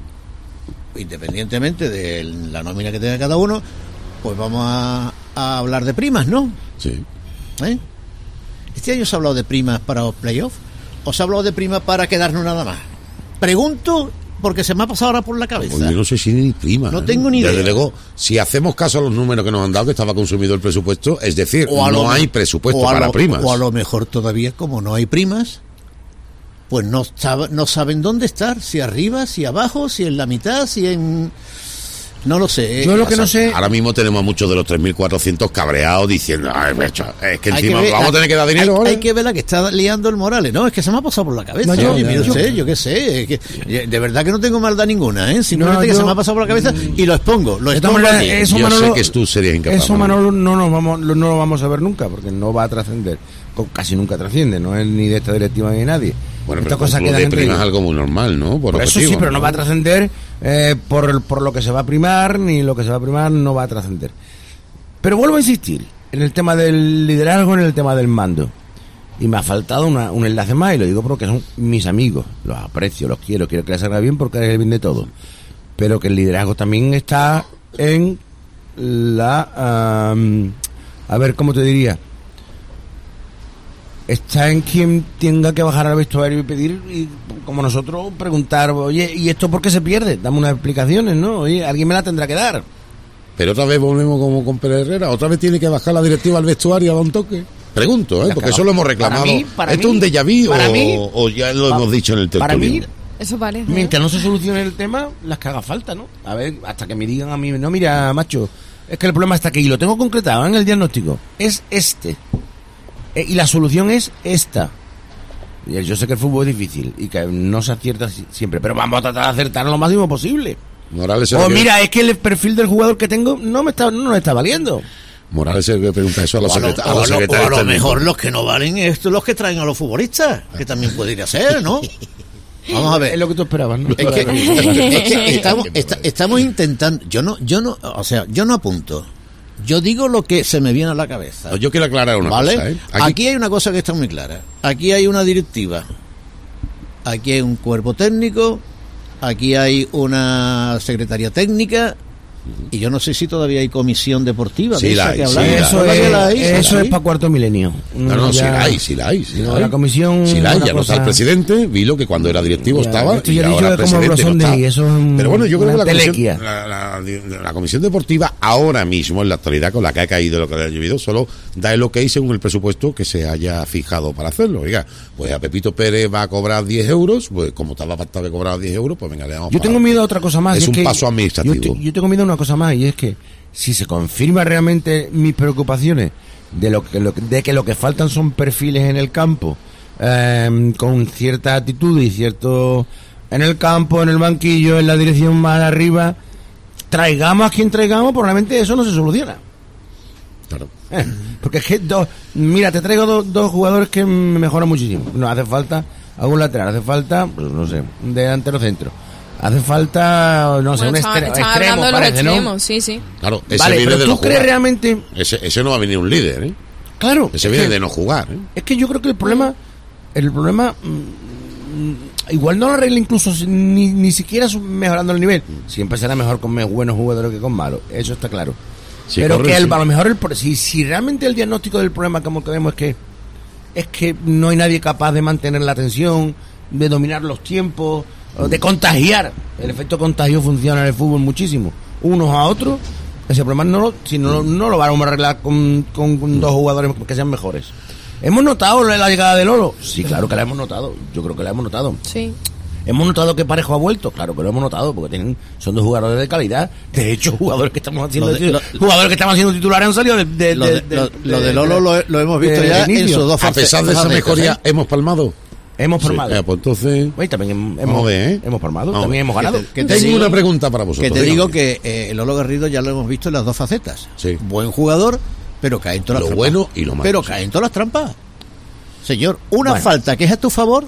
independientemente de la nómina que tenga cada uno, pues vamos a, a hablar de primas, ¿no? Sí. ¿Eh? ¿Este año se ha hablado de primas para los playoffs? ¿O se ha hablado de primas para quedarnos nada más? Pregunto porque se me ha pasado ahora por la cabeza. Pues yo no sé si ni prima. No ¿eh? tengo ni Desde idea. luego, si hacemos caso a los números que nos han dado, que estaba consumido el presupuesto, es decir, O a no lo- hay presupuesto o a para lo- primas. O a lo mejor todavía, como no hay primas, pues no, sab- no saben dónde estar, si arriba, si abajo, si en la mitad, si en... No lo sé. Yo lo que O sea, no sé... Ahora mismo tenemos a muchos de los tres mil cuatrocientos cabreados diciendo, "Ay, macho, es que hay encima ver- vamos a tener que dar dinero hay, ahora". hay que ver la que está liando el Morales. No, es que se me ha pasado por la cabeza. No, yo- Oye, mire yo- usted, yo qué sé. es que- de verdad que no tengo maldad ninguna, ¿eh? Simplemente No, que yo- se me ha pasado por la cabeza y lo expongo. Lo De todas expongo maneras, aquí. eso, Yo Manolo, sé que tú serías incapaz, Eso, Manolo. Manolo, no, nos vamos, no lo vamos a ver nunca, porque no va a trascender. Co- Casi nunca trasciende, no es ni de esta directiva ni de nadie. Bueno, Estas pero cosas lo quedan de entre prima es ellos. algo muy normal, ¿no? Por, Por eso sí, objetivo, pero no va a trascender eh, por, el- por lo que se va a primar, ni lo que se va a primar no va a trascender. Pero vuelvo a insistir en el tema del liderazgo, en el tema del mando. Y me ha faltado una- un enlace más, y lo digo porque son mis amigos. Los aprecio, los quiero, quiero que les salga bien porque es el bien de todos. Pero que el liderazgo también está en la... am, a ver, ¿cómo te diría? Está en quien tenga que bajar al vestuario y pedir, y como nosotros, preguntar, oye, ¿y esto por qué se pierde? Dame unas explicaciones, ¿no? Oye, alguien me la tendrá que dar. Pero otra vez volvemos como con Pérez Herrera, otra vez tiene que bajar la directiva al vestuario a dar un toque. Pregunto, ¿eh? La Porque caga- eso lo hemos para reclamado. mí- para ¿Esto es mí- un déjà vu para o, mí- o ya lo pa- hemos dicho en el Para mí, tertulión? Eso parece. ¿eh? mientras no se solucione el tema, las que haga falta, ¿no? A ver, hasta que me digan a mí, no, mira, macho, es que el problema está aquí, y lo tengo concretado en el diagnóstico, es este. Eh, y la solución es esta. Y yo sé que el fútbol es difícil y que no se acierta si- siempre, pero vamos a tratar de acertar lo máximo posible. Morales es O el que- mira, es que el perfil del jugador que tengo no me está, no me está valiendo. Morales es el que pregunta eso a los O a lo, secreta- o a a los lo- o secretarios a lo técnicos. mejor los que no valen es los que traen a los futbolistas, que también podría ser, ¿no? Vamos a ver. Es lo que tú esperabas, ¿no? Es que, es que estamos, esta- estamos intentando, yo no, yo no, o sea, yo no apunto, yo digo lo que se me viene a la cabeza, Yo quiero aclarar una ¿vale? cosa, ¿eh? Aquí... hay una cosa que está muy clara, aquí hay una directiva aquí hay un cuerpo técnico, aquí hay una secretaría técnica, y yo no sé si todavía hay comisión deportiva. Sí, de esa la hay, que sí, hablamos. la Eso, hay. es, la hay, sí, eso la es hay. para cuarto milenio. No, no, sí Ya- la hay, sí la hay. Sí No, la hay. la comisión. Sí la hay, una ya no está el cosa- presidente, vi lo que cuando era directivo Ya, estaba esto y ya he dicho ahora que como presidente Brosón no está. de- eso es un- Pero bueno, yo creo que una la comisión, telequia. la, la- la comisión deportiva ahora mismo, en la actualidad con la que ha caído lo que le ha llovido, solo da el ok según el presupuesto que se haya fijado para hacerlo. Oiga, pues a Pepito Pérez va a cobrar diez euros, pues como estaba pactado que cobraba diez euros, pues venga, le damos Yo para tengo adelante. miedo a otra cosa más. Es y un que paso administrativo. Yo, te- yo tengo miedo a una cosa más, y es que si se confirma realmente mis preocupaciones de lo que, lo que- de que lo que faltan son perfiles en el campo, eh, con cierta actitud y cierto en el campo, en el banquillo, en la dirección más arriba, traigamos a quien traigamos, probablemente eso no se soluciona. Claro. Eh, porque es que dos, mira, te traigo dos, dos jugadores que me mejoran muchísimo. No hace falta algún lateral, hace falta, pues, no sé, un delantero centro. Hace falta, no sé, Bueno, un estaba, extre- estaba extremo, hablando de los parece, ¿no? extremos, sí, sí. Claro, ese Vale, viene pero de tú no crees jugar. realmente... Ese, ese no va a venir un líder, ¿eh? Claro. Ese es viene que- de no jugar, ¿eh? Es que yo creo que el problema, el problema, mm, igual no lo arregla incluso si- ni, ni siquiera su- mejorando el nivel. Siempre será mejor con me- buenos jugadores que con malos, eso está claro. Sí, Pero correcto, que el- sí. a lo mejor el, pro- si, si realmente el diagnóstico del problema como que vemos es que es que no hay nadie capaz de mantener la atención, de dominar los tiempos, o de contagiar. El efecto contagio funciona en el fútbol muchísimo. Unos a otros, ese problema no lo, si no, no lo vamos a arreglar con, con, con dos jugadores que sean mejores. ¿Hemos notado la llegada de Lolo? Sí, claro que la hemos notado. Yo creo que la hemos notado. Sí. ¿Hemos notado que Parejo ha vuelto? Claro que lo hemos notado, porque tienen, son dos jugadores de calidad. De hecho, jugadores que estamos haciendo Lo de- lo- jugadores que estamos haciendo titulares han salido de, de, Lo de, de- lo- de- lo de Lolo lo, lo hemos visto de- ya de en inicio. sus dos A facetas, pesar de esa facetas, mejoría, ¿eh? ¿hemos palmado? Hemos Sí, formado. eh, pues entonces... Oye, también hem- hemos, Vamos a ver, ¿eh? hemos formado, Vamos a también ver. hemos ganado. Que te- que te Tengo digo- una pregunta para vosotros. Que te digo dígame. que eh, el Lolo Garrido ya lo hemos visto en las dos facetas. Sí. Buen jugador, pero cae en todas Lo las bueno trampas. y lo malo, Pero sí. cae en todas las trampas. Señor, una Bueno. falta que es a tu favor,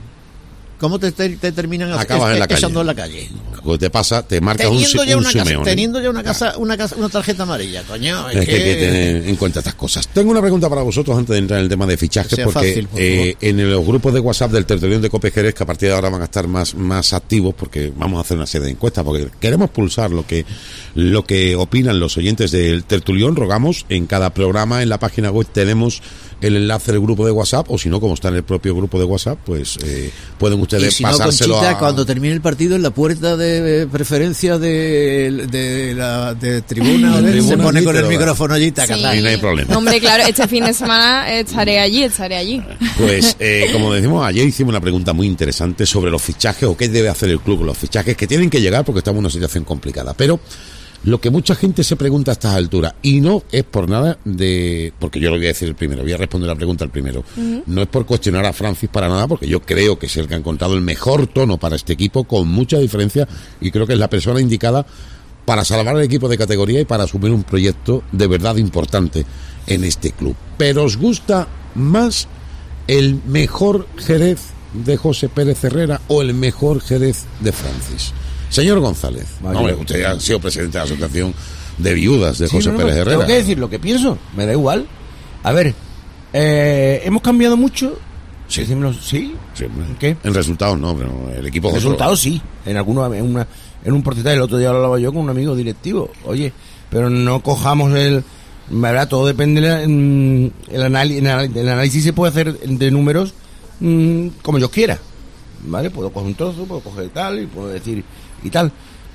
¿cómo te, te- te terminan Mm. Acabas en la calle. echando en la calle? Pues te pasa, te marcas un, Teniendo ya, un una casa, Simeone. teniendo ya una casa, una casa, una tarjeta amarilla, coño. Es, Es que hay que que- tener en cuenta estas cosas. Tengo una pregunta para vosotros antes de entrar en el tema de fichajes, Sea porque fácil, por eh, en los grupos de WhatsApp del Tertulión de Cope Jerez, que a partir de ahora van a estar más, más activos, porque vamos a hacer una serie de encuestas, porque queremos pulsar lo que, lo que opinan los oyentes del Tertulión. Rogamos, en cada programa, en la página web, tenemos el enlace del grupo de WhatsApp, o si no, como está en el propio grupo de WhatsApp, pues eh, pueden Y ustedes si no, pasárselo Conchita, a... cuando termine el partido, en la puerta de preferencia de, de la de tribuna, De se tribuna pone allí con te el lo da. micrófono allí, taca, Sí. taca. Y no hay problema. No, hombre, claro, este fin de semana estaré allí, estaré allí. Pues, eh, como decimos, ayer hicimos una pregunta muy interesante sobre los fichajes o qué debe hacer el club con los fichajes que tienen que llegar porque estamos en una situación complicada. Pero lo que mucha gente se pregunta a estas alturas, y no es por nada de... Porque yo lo voy a decir el primero, voy a responder la pregunta el primero. No es por cuestionar a Francis para nada, porque yo creo que es el que ha encontrado el mejor tono para este equipo, con mucha diferencia, y creo que es la persona indicada para salvar al equipo de categoría y para asumir un proyecto de verdad importante en este club. Pero ¿os gusta más el mejor Jerez de José Pérez Herrera o el mejor Jerez de Francis? Señor González, Vale. hombre, usted ya ha sido presidente de la Asociación de Viudas de Sí, José no, no, Pérez tengo Herrera. que decir lo que pienso, me da igual. A ver, eh, hemos cambiado mucho. Sí. Decímelo, sí. Sí, hombre. ¿En qué? En resultados no, pero el equipo... En resultados sí. En alguno, en, una, en un porcentaje, el otro día lo hablaba yo con un amigo directivo. Oye, pero no cojamos el... ¿Verdad? Todo depende del mm, el, anali- el anal- el análisis se puede hacer de números mm, como yo quiera. ¿Vale? Puedo coger un trozo, puedo coger tal y puedo decir y tal.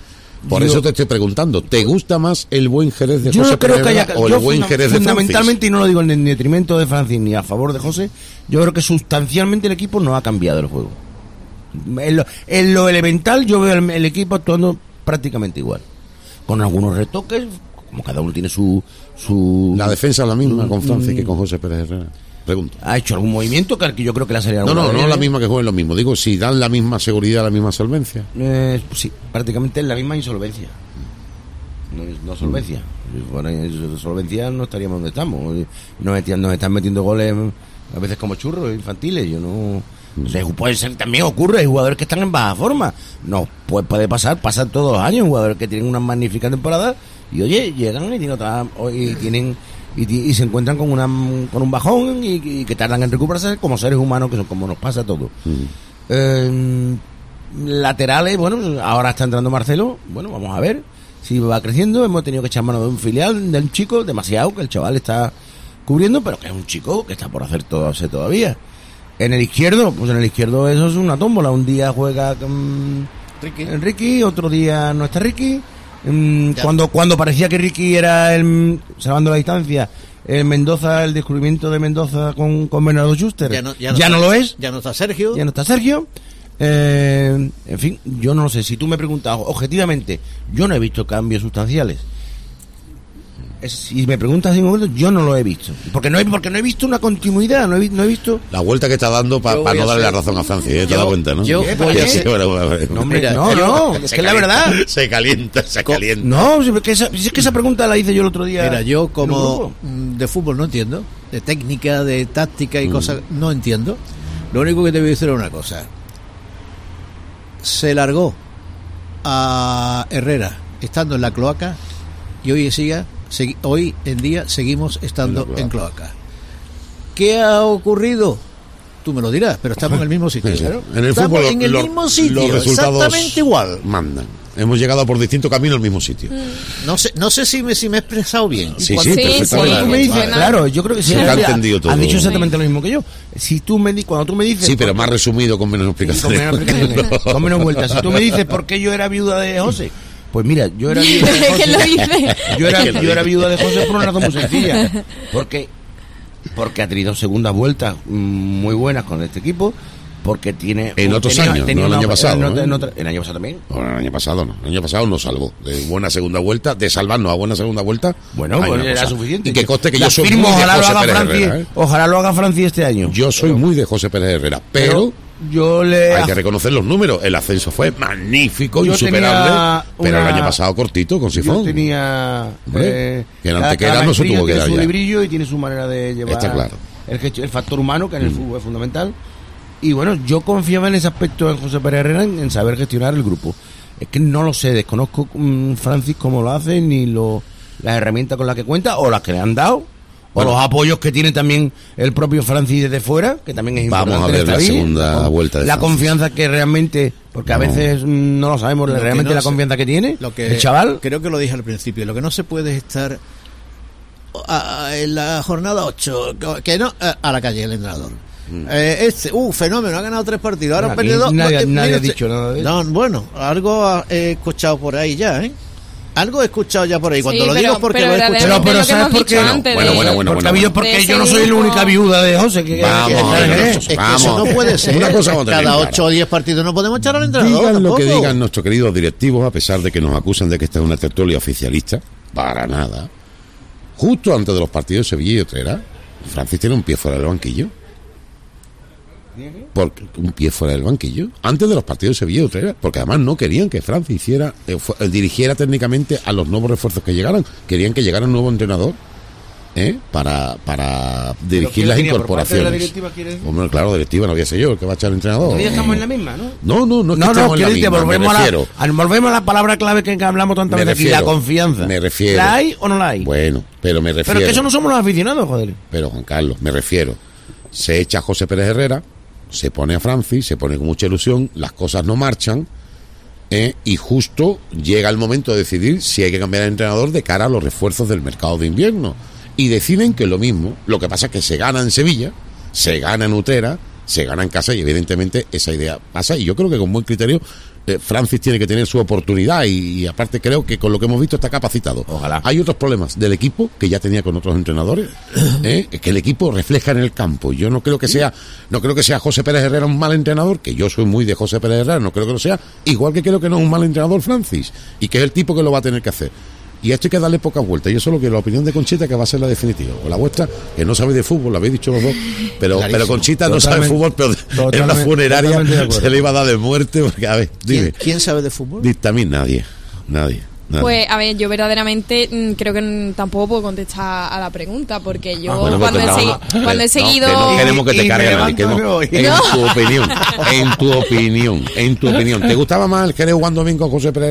Por Digo, eso te estoy preguntando, ¿te gusta más el buen Jerez de yo José no creo Pérez que haya Herrera o yo el buen funda- Jerez de Francis? fundamentalmente, y no lo digo en detrimento de Francis ni a favor de José, yo creo que sustancialmente el equipo no ha cambiado el juego. En lo, en lo elemental yo veo el, el equipo actuando prácticamente igual, con algunos retoques, como cada uno tiene su su La defensa es la misma con Francis Mm. que con José Pérez Herrera. Pregunto. ha hecho algún movimiento que al que yo creo que le ha salido No, alguna no, no vez. la misma que jueguen lo mismo. Digo, si dan la misma seguridad, la misma solvencia. Eh, pues sí, prácticamente es la misma insolvencia. No, es- no solvencia. Si fuera in- solvencia no estaríamos donde estamos. Nos, metían- nos están metiendo goles a veces como churros infantiles. Yo no. O sea, puede ser, también ocurre, hay jugadores que están en baja forma. No, puede, puede pasar, pasan todos los años, jugadores que tienen una magnífica temporada y oye, llegan y tienen otra, y tienen y, ti- y se encuentran con una con un bajón y, y que tardan en recuperarse como seres humanos, que son como nos pasa a todos. Eh, laterales, bueno, ahora está entrando Marcelo. Bueno, vamos a ver si va creciendo. Hemos tenido que echar mano de un filial, de un chico, demasiado, que el chaval está cubriendo, pero que es un chico que está por hacer todo hacer todavía. En el izquierdo, pues en el izquierdo eso es una tómbola. Un día juega con Ricky. Ricky, otro día no está Ricky. Mm, cuando cuando parecía que Ricky era el, salvando la distancia, el Mendoza, el descubrimiento de Mendoza con, con Bernardo Schuster, Ya no, ya no ya está, no lo es. Ya no está Sergio. Ya no está Sergio. Eh, en fin, yo no lo sé. Si tú me preguntas objetivamente, yo no he visto cambios sustanciales. Es, si me preguntas en un momento, yo no lo he visto. Porque no he, porque no he visto una continuidad, no he, vi- no he visto... La vuelta que está dando para Yo pa voy no a darle la hacer- razón a Francia, ¿eh? ¿Te yo- das cuenta, no? yo ¿Qué? voy a Sí, hacer- bueno, bueno, bueno. No, hombre, Mira, no, yo- no, Se es que la verdad... Se calienta, se calienta. No, si es que esa, si es que esa pregunta la hice yo el otro día. Mira, yo en un como grupo. mm, de fútbol no entiendo, de técnica, de táctica y Mm. cosas, no entiendo. Lo único que te voy a decir es una cosa. Se largó a Herrera estando en la cloaca y hoy siga, segui- hoy en día seguimos estando En la en cloaca. cloaca. ¿Qué ha ocurrido? Tú me lo dirás, pero estamos en el mismo sitio. Sí, sí. Claro. En el Estamos fútbol en el lo- mismo sitio, los resultados exactamente igual. mandan. Hemos llegado por distintos caminos al mismo sitio. No sé, no sé si me, si me he expresado bien. Sí, Cuando- sí, Sí, perfectamente. sí, Tú me dices, Suena- claro, yo creo que sí. Se te ha has- entendido todo. Has dicho exactamente lo mismo que yo. Si tú me di, cuando tú me dices... Sí, pero por- más resumido, con menos con explicaciones. menos explicaciones, con menos vueltas. Si tú me dices por qué yo era viuda de José, pues mira, yo era viuda de José. ¿Quién lo dice? Yo era, yo era viuda de José por una razón muy sencilla. Porque, porque ha tenido segundas vueltas mm, muy buenas con este equipo. Porque tiene. En otros tenía- años, tenía no el una- año pasado, en otra- ¿eh? en otra- el año pasado también. Bueno, el año pasado no. El año pasado nos salvó. De buena segunda vuelta, de salvarnos a buena segunda vuelta. Bueno, año pues era pasado. suficiente. Y que conste que La yo soy firmo, muy de ojalá lo José haga Pérez Franci, Herrera, ¿eh? ojalá lo haga Franci este año. Yo soy muy de José Pérez Herrera, pero yo le hay que reconocer los números. El ascenso fue magnífico, Yo insuperable. tenía Pero el una- año pasado cortito con Yo Sifón. tenía Hombre, eh, que en cada- Antequera cada no se maestrillo tuvo que tiene dar su ya. librillo y tiene su manera de llevar Está claro. el, gesti- el factor humano, que en el Mm. fútbol es fundamental. Y bueno, yo confiaba en ese aspecto en José Pérez Herrera, en, en saber gestionar el grupo. Es que no lo sé, desconozco mm, Francis cómo lo hace, ni lo, las herramientas con las que cuenta, o las que le han dado, Bueno. o los apoyos que tiene también el propio Francis desde fuera, que también es Vamos importante. a ver en esta la vida. segunda Con vuelta de La Francis. confianza que realmente, porque a No. veces mm, no lo sabemos, Lo que realmente no la se- confianza que tiene Lo que el chaval. creo que lo dije al principio, lo que no se puede es estar a- a- en la jornada ocho, que no a, a la calle el entrenador. Eh, este, uh, fenómeno, ha ganado tres partidos, ahora ha Aquí perdido dos. nadie- eh, nadie mire ha usted. dicho nada de No, bueno, algo he escuchado por ahí ya, ¿eh? Algo he escuchado ya por ahí. Cuando Sí, lo pero- digo es porque pero lo he escuchado. Pero, pero lo que ¿sabes hemos por qué? dicho No. antes Bueno, de- bueno, bueno, porque, bueno, yo- bueno. porque de yo no ese soy la grupo. única viuda de José que, que- Vamos, que está en Jerez. Es que Vamos. eso no puede ser. Una cosa vamos a tener Cada clara. ocho o diez partidos no podemos echar al entrenador. Digan lo que tampoco. digan nuestros queridos directivos, a pesar de que nos acusan de que esta es una tertulia oficialista, para nada. Justo antes de los partidos de Sevilla y Utrera, Francis tiene un pie fuera del banquillo. Porque, un pie fuera del banquillo. Antes de los partidos de Sevilla y Utrera, porque además no querían que Francis hiciera, eh, fu- eh, dirigiera técnicamente a los nuevos refuerzos que llegaran. Querían que llegara un nuevo entrenador. ¿eh? Para, para dirigir quién las tenía por parte de la incorporaciones. directiva, quiere decir? Hombre, claro, directiva, no voy a ser yo el que va a echar entrenador. Todavía estamos en la misma, ¿no? No, no, no es que No, no, estemos en la quiero decirte, misma, me volvemos, a la, refiero. al- volvemos a la palabra clave que hablamos tantas Me veces aquí, la refiero, confianza. me refiero. ¿La hay o no la hay? Bueno, pero me refiero. Pero que eso no somos los aficionados, joder. Pero, Juan Carlos, me refiero. Se echa a José Pérez Herrera, se pone a Francis, se pone con mucha ilusión, las cosas no marchan, ¿eh? Y justo llega el momento de decidir si hay que cambiar de entrenador de cara a los refuerzos del mercado de invierno. Y deciden que lo mismo, lo que pasa es que se gana en Sevilla, se gana en Utrera, se gana en casa y evidentemente esa idea pasa. Y yo creo que con buen criterio eh, Francis tiene que tener su oportunidad y, y aparte creo que con lo que hemos visto está capacitado. Ojalá. Hay otros problemas del equipo que ya tenía con otros entrenadores, ¿eh? que el equipo refleja en el campo. Yo no creo que sea, no creo que sea José Pérez Herrera un mal entrenador, que yo soy muy de José Pérez Herrera, no creo que lo sea, igual que creo que no es un mal entrenador Francis, y que es el tipo que lo va a tener que hacer. Y a esto hay que darle pocas vueltas. Yo solo quiero la opinión de Conchita, que va a ser la definitiva. Con la vuestra, que no sabe de fútbol, la habéis dicho los dos. Pero, Clarísimo. pero Conchita no sabe de Totalmente- fútbol, pero en la totalmente- funeraria totalmente de acuerdo. se le iba a dar de muerte. Porque, a ver, ¿Quién, dime. quién sabe de fútbol? Dictamin, nadie. Nadie. nadie. Pues, a ver, yo verdaderamente mm, creo que mm, tampoco puedo contestar a la pregunta, porque yo Ah, bueno, cuando, pues he te segui- vamos a- cuando he no, seguido... que no queremos que te Y- y cargue me nadie, levanto que no. y me voy. En No. tu opinión, en tu opinión, en tu opinión. ¿Te gustaba más el Jerez jugando bien con José Pérez Herrera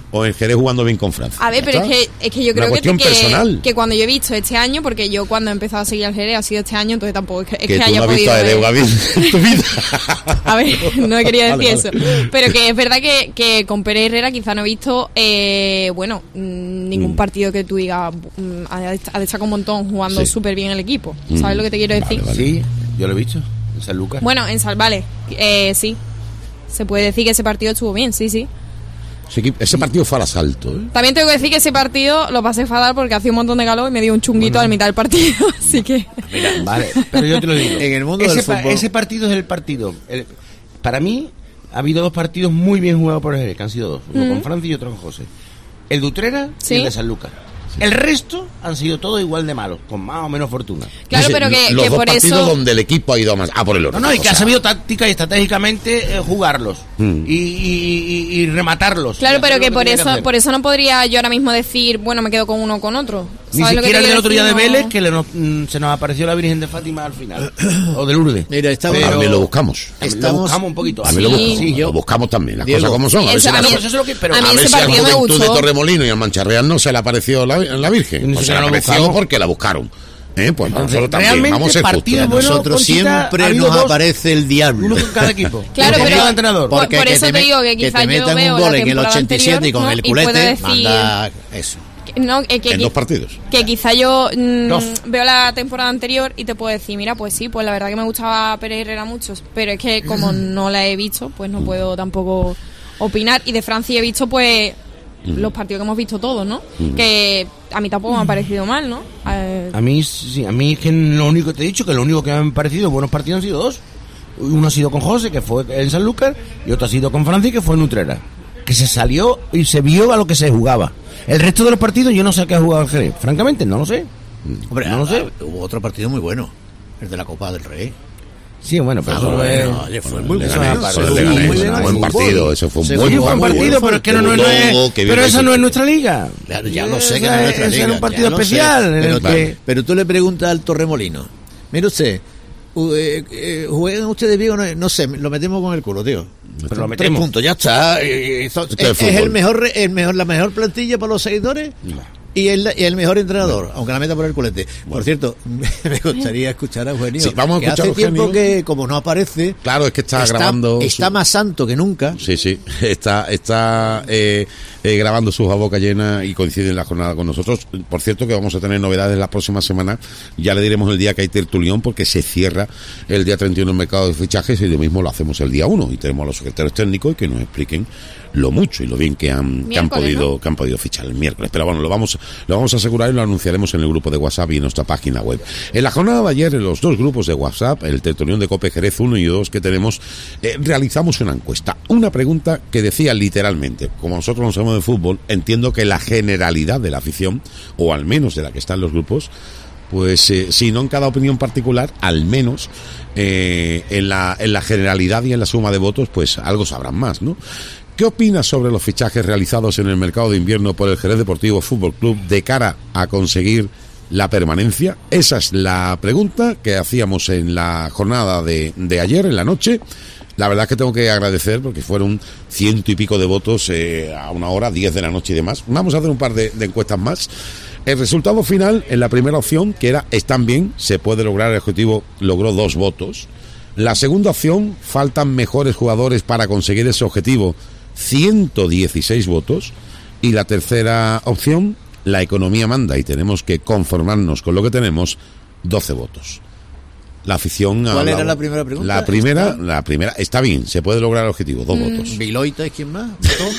o el Jerez jugando bien con Francia. A ver, pero es que, es que yo creo Una que, cuestión personal. que, que cuando yo he visto este año, porque yo cuando he empezado a seguir al Jerez ha sido este año, entonces tampoco es que, es que que tú haya no has podido visto a ver. Edeu Gavín en tu vida. A ver, no quería decir Vale, eso. vale. Pero que es verdad que, que con Pérez Herrera quizá no he visto, eh, bueno, mm, ningún Mm. partido que tú digas, mm, ha dest- ha destacado un montón jugando Sí. súper bien el equipo. Mm. ¿Sabes lo que te quiero Vale, decir? vale. Sí, yo lo he visto. En San Lucas. Bueno, en Salvale, eh, sí. Se puede decir que ese partido estuvo bien, sí, sí. Ese, equipo- ese partido fue al asalto, ¿eh? También tengo que decir que ese partido lo pasé fatal porque hacía un montón de calor y me dio un chunguito al mitad del partido, así que... Mira, vale, pero yo te lo digo. En el mundo ese del pa- fútbol- ese partido es el partido. El- para mí, ha habido dos partidos muy bien jugados por el Jerez, que han sido dos. Uno Mm. con Francia y otro con José. El de Utrera Sí. y el de San Lucas. El resto han sido todos igual de malos, con más o menos fortuna. Claro, Dice, pero que, los que dos por partidos eso... donde el equipo ha ido a más. Ah, por el otro. No, no, y O que ha sea, sabido táctica y estratégicamente eh, jugarlos Mm. y, y- y- y rematarlos. Claro, Y pero hacer que lo por tenía eso hacer. por eso no podría yo ahora mismo decir, bueno, me quedo con uno o con otro. Ni ¿Sabes lo que te siquiera el del quiero otro día de decir? Vélez, No. que le nos- mm, se nos apareció la Virgen de Fátima al final. O de Lourdes. Mira, estamos... Pero- También lo buscamos. También Estamos- Lo buscamos un poquito. También lo Sí. buscamos. Sí, Lo buscamos también. Las Diego, cosas como son. A ver eso si a la- mí- Eso es lo que- pero a mí a ver ese si a la partido me Juventud de gustó. Torremolino y al Mancha Real no se le apareció la, la Virgen. Ni Pues se siquiera le lo apareció buscamos. porque la buscaron. ¿Eh? Pues Entonces, nosotros también. realmente, Vamos a ser partido justos. bueno, Nosotros Conchita, ha siempre habido nos dos- aparece el diablo. Uno con cada equipo. Claro, Uno con pero- cada entrenador. por- Porque por que eso te te me- digo que que quizás te yo metan veo un la gol en el temporada ochenta y siete y anterior, con ¿no? el Y puedo culete, decir- manda eso. Que- No, eh, que, En que- dos partidos. que quizá yo mm, Dos. veo la temporada anterior y te puedo decir, mira, pues sí, pues la verdad que me gustaba Pérez Herrera mucho, pero es que como no la he visto, pues no puedo tampoco opinar. Y de Francia he visto, pues, los partidos que hemos visto todos, ¿no? Que a mí tampoco me ha parecido mal, ¿no? Eh, A mí, sí, a mí es que lo único te he dicho que lo único que me han parecido buenos partidos han sido dos. Uno ha sido con José, que fue en San Lucas, y otro ha sido con Francia, que fue en Utrera. Que se salió y se vio a lo que se jugaba. El resto de los partidos yo no sé a qué ha jugado el Jerez. Francamente, no lo sé. Hombre, no lo sé. ah, hubo otro partido muy bueno, el de la Copa del Rey. Sí, bueno, pero Ah, eso es- bueno, oye, fue muy Le bueno. gané, aparte. solo le Sí, gané, muy fue bien, un buen fútbol. partido, eso fue un Se buen Sí, buen partido. partido, pero es que no, no, no es, Todo, que bien pero esa hecho. no es nuestra liga. Claro, ya lo sé Esa que no es es- nuestra ese liga, era un ya partido lo sé. especial en Pero, el que... pero tú le preguntas al Torremolino, mire usted, u- eh, eh, ¿juegan ustedes bien o no? No sé, lo metemos con el culo, tío. Pero lo Tres metemos. puntos, ya está. Eh, eh, so- Esto es es, es fútbol. el mejor, re- el mejor, la mejor plantilla para los seguidores y el, y el mejor entrenador, aunque la meta por el culete. Por cierto, me gustaría escuchar a Eugenio. Sí, vamos a que escuchar hace a Eugenio. tiempo que, como no aparece, Claro, es que está, está, grabando. está su- más santo que nunca. Sí, sí, está, está eh, eh, grabando sus a boca llena y coincide en la jornada con nosotros. Por cierto que vamos a tener novedades la próxima semana, ya le diremos el día que hay tertulión porque se cierra el día treinta y uno el mercado de fichajes y lo mismo lo hacemos el día uno y tenemos a los secretarios técnicos y que nos expliquen lo mucho y lo bien que han, que han Miércoles, podido ¿no? que han podido fichar el miércoles. Pero bueno, lo vamos, lo vamos a asegurar y lo anunciaremos en el grupo de WhatsApp y en nuestra página web. En la jornada de ayer, en los dos grupos de WhatsApp, el tertulión de Cope Jerez uno y dos que tenemos, eh, realizamos una encuesta. Una pregunta que decía literalmente, como nosotros no sabemos de fútbol, entiendo que la generalidad de la afición, o al menos de la que está en los grupos, pues eh, si no en cada opinión particular, al menos eh, en, la, en la generalidad y en la suma de votos, pues algo sabrán más, ¿no? ¿Qué opinas sobre los fichajes realizados en el mercado de invierno por el Jerez Deportivo Fútbol Club de cara a conseguir la permanencia? Esa es la pregunta que hacíamos en la jornada de, de ayer, en la noche. La verdad es que tengo que agradecer porque fueron ciento y pico de votos eh, a una hora, diez de la noche y demás. Vamos a hacer un par de, de encuestas más. El resultado final, en la primera opción, que era están bien, se puede lograr el objetivo, logró dos votos. La segunda opción, faltan mejores jugadores para conseguir ese objetivo, ciento dieciséis votos. Y la tercera opción, la economía manda y tenemos que conformarnos con lo que tenemos, doce votos. La afición... ¿Cuál hablaba- era la primera pregunta? La primera, ¿Está? la primera, está bien, se puede lograr el objetivo, dos votos. Viloita es quien más. ¿Votó?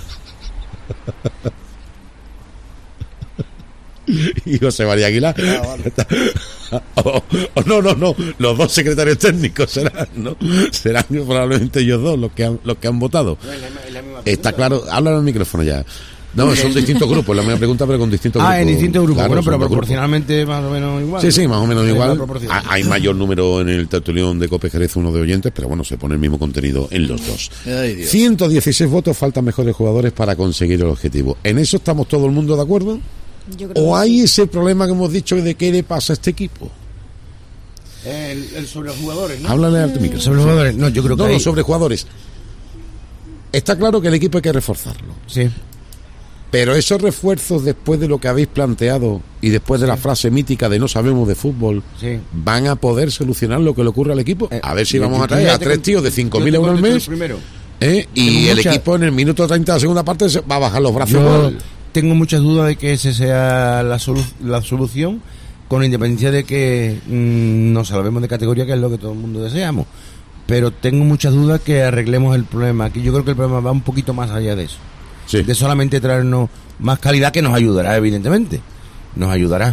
Y José María Aguilar. O- o no, no, no, los dos secretarios técnicos serán, ¿no? Serán probablemente ellos dos los que han, los que han votado. Está claro, habla al micrófono ya. No, son distintos grupos, la misma pregunta, pero con distintos grupos. Ah, en distintos grupos. Claro, bueno, pero son dos grupos. proporcionalmente más o menos igual. Sí, sí, más o menos Es la igual. proporción. Ha- Hay mayor número en el tertulión de Cope Jerez uno de oyentes, pero bueno, se pone el mismo contenido en los dos. Ay, Dios. ciento dieciséis votos, faltan mejores jugadores para conseguir el objetivo. ¿En eso estamos todo el mundo de acuerdo? Yo creo ¿O que hay sí. ese problema que hemos dicho de qué le pasa a este equipo? El, el sobre los jugadores, ¿no? Háblale al micro. Sobre los jugadores, no, yo creo que No, no, hay- sobre jugadores. Está claro que el equipo hay que reforzarlo. Sí. Pero esos refuerzos, después de lo que habéis planteado y después de la frase mítica de no sabemos de fútbol, Sí. ¿van a poder solucionar lo que le ocurre al equipo? Eh, A ver si yo- vamos yo- a traer yo a te tres con- tíos de cinco yo mil te euros al contesto mes, primero. ¿eh? y Tengo el mucha- equipo en el minuto treinta de la segunda parte se va a bajar los brazos. Yo igual. tengo muchas dudas de que esa sea la, solu- la solución, con independencia de que mm, nos salvemos de categoría, que es lo que todo el mundo deseamos. Pero tengo muchas dudas que arreglemos el problema. Aquí yo creo que el problema va un poquito más allá de eso. Sí. De solamente traernos más calidad, que nos ayudará, evidentemente. Nos ayudará.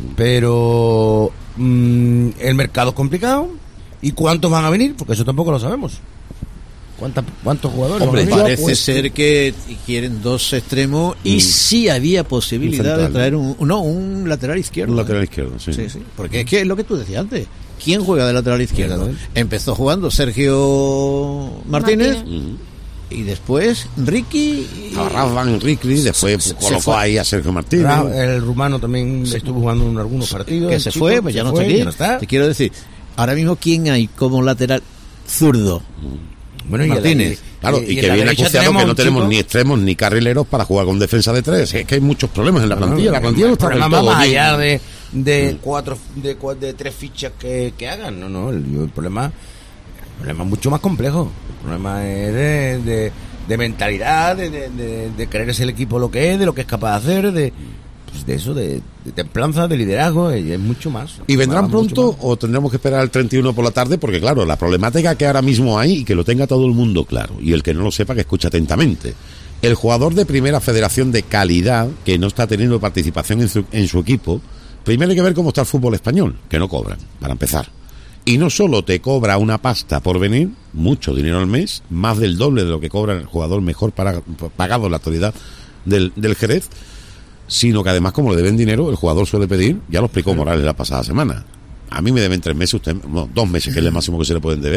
Pero mm, el mercado es complicado. ¿Y cuántos van a venir? Porque eso tampoco lo sabemos. ¿Cuánta- ¿Cuántos jugadores Hombre, van a venir? Parece pues- ser que quieren dos extremos y Mm. sí había posibilidad Un de central. traer un, no, un lateral izquierdo. Un lateral izquierdo, sí. Sí, sí. Porque es que es lo que tú decías antes. ¿Quién juega de lateral izquierdo? Exactamente. Empezó jugando Sergio Martínez, Martínez. Mm. y después Ricky. y- A Ralf Van Rickly, después Se- se colocó fue. ahí a Sergio Martínez. Ra- El rumano también estuvo jugando en algunos partidos. que el se chico, fue, pues ya se no fue, está aquí. ya no está. Te quiero decir, ahora mismo, ¿quién hay como lateral zurdo? Bueno, y a la- Martínez. Claro, y, en que la viene derecha acuciado que tenemos no un tenemos chico- ni extremos ni carrileros para jugar con defensa de tres. Es que hay muchos problemas en la plantilla. La plantilla no está el del problema todo va más bien. allá de, de cuatro de, cua- de tres fichas que, que hagan. No, no, el, el problema el problema es mucho más complejo. El problema es de, de, de mentalidad, de, de, de, de creerse el equipo lo que es, de lo que es capaz de hacer, de, pues de eso, de, de templanza, de liderazgo, y es mucho más. ¿Y vendrán Va mucho pronto más. o tendremos que esperar el treinta y uno por la tarde? Porque claro, la problemática que ahora mismo hay y que lo tenga todo el mundo claro, y el que no lo sepa que escuche atentamente. El jugador de primera federación de calidad que no está teniendo participación en su, en su equipo, primero hay que ver cómo está el fútbol español, que no cobran, para empezar. Y no solo te cobra una pasta por venir, mucho dinero al mes, más del doble de lo que cobra el jugador mejor para, pagado en la actualidad del, del Jerez, sino que además, como le deben dinero, el jugador suele pedir, ya lo explicó Morales la pasada semana, a mí me deben tres meses, usted, no, dos meses, que es el máximo que se le pueden deber,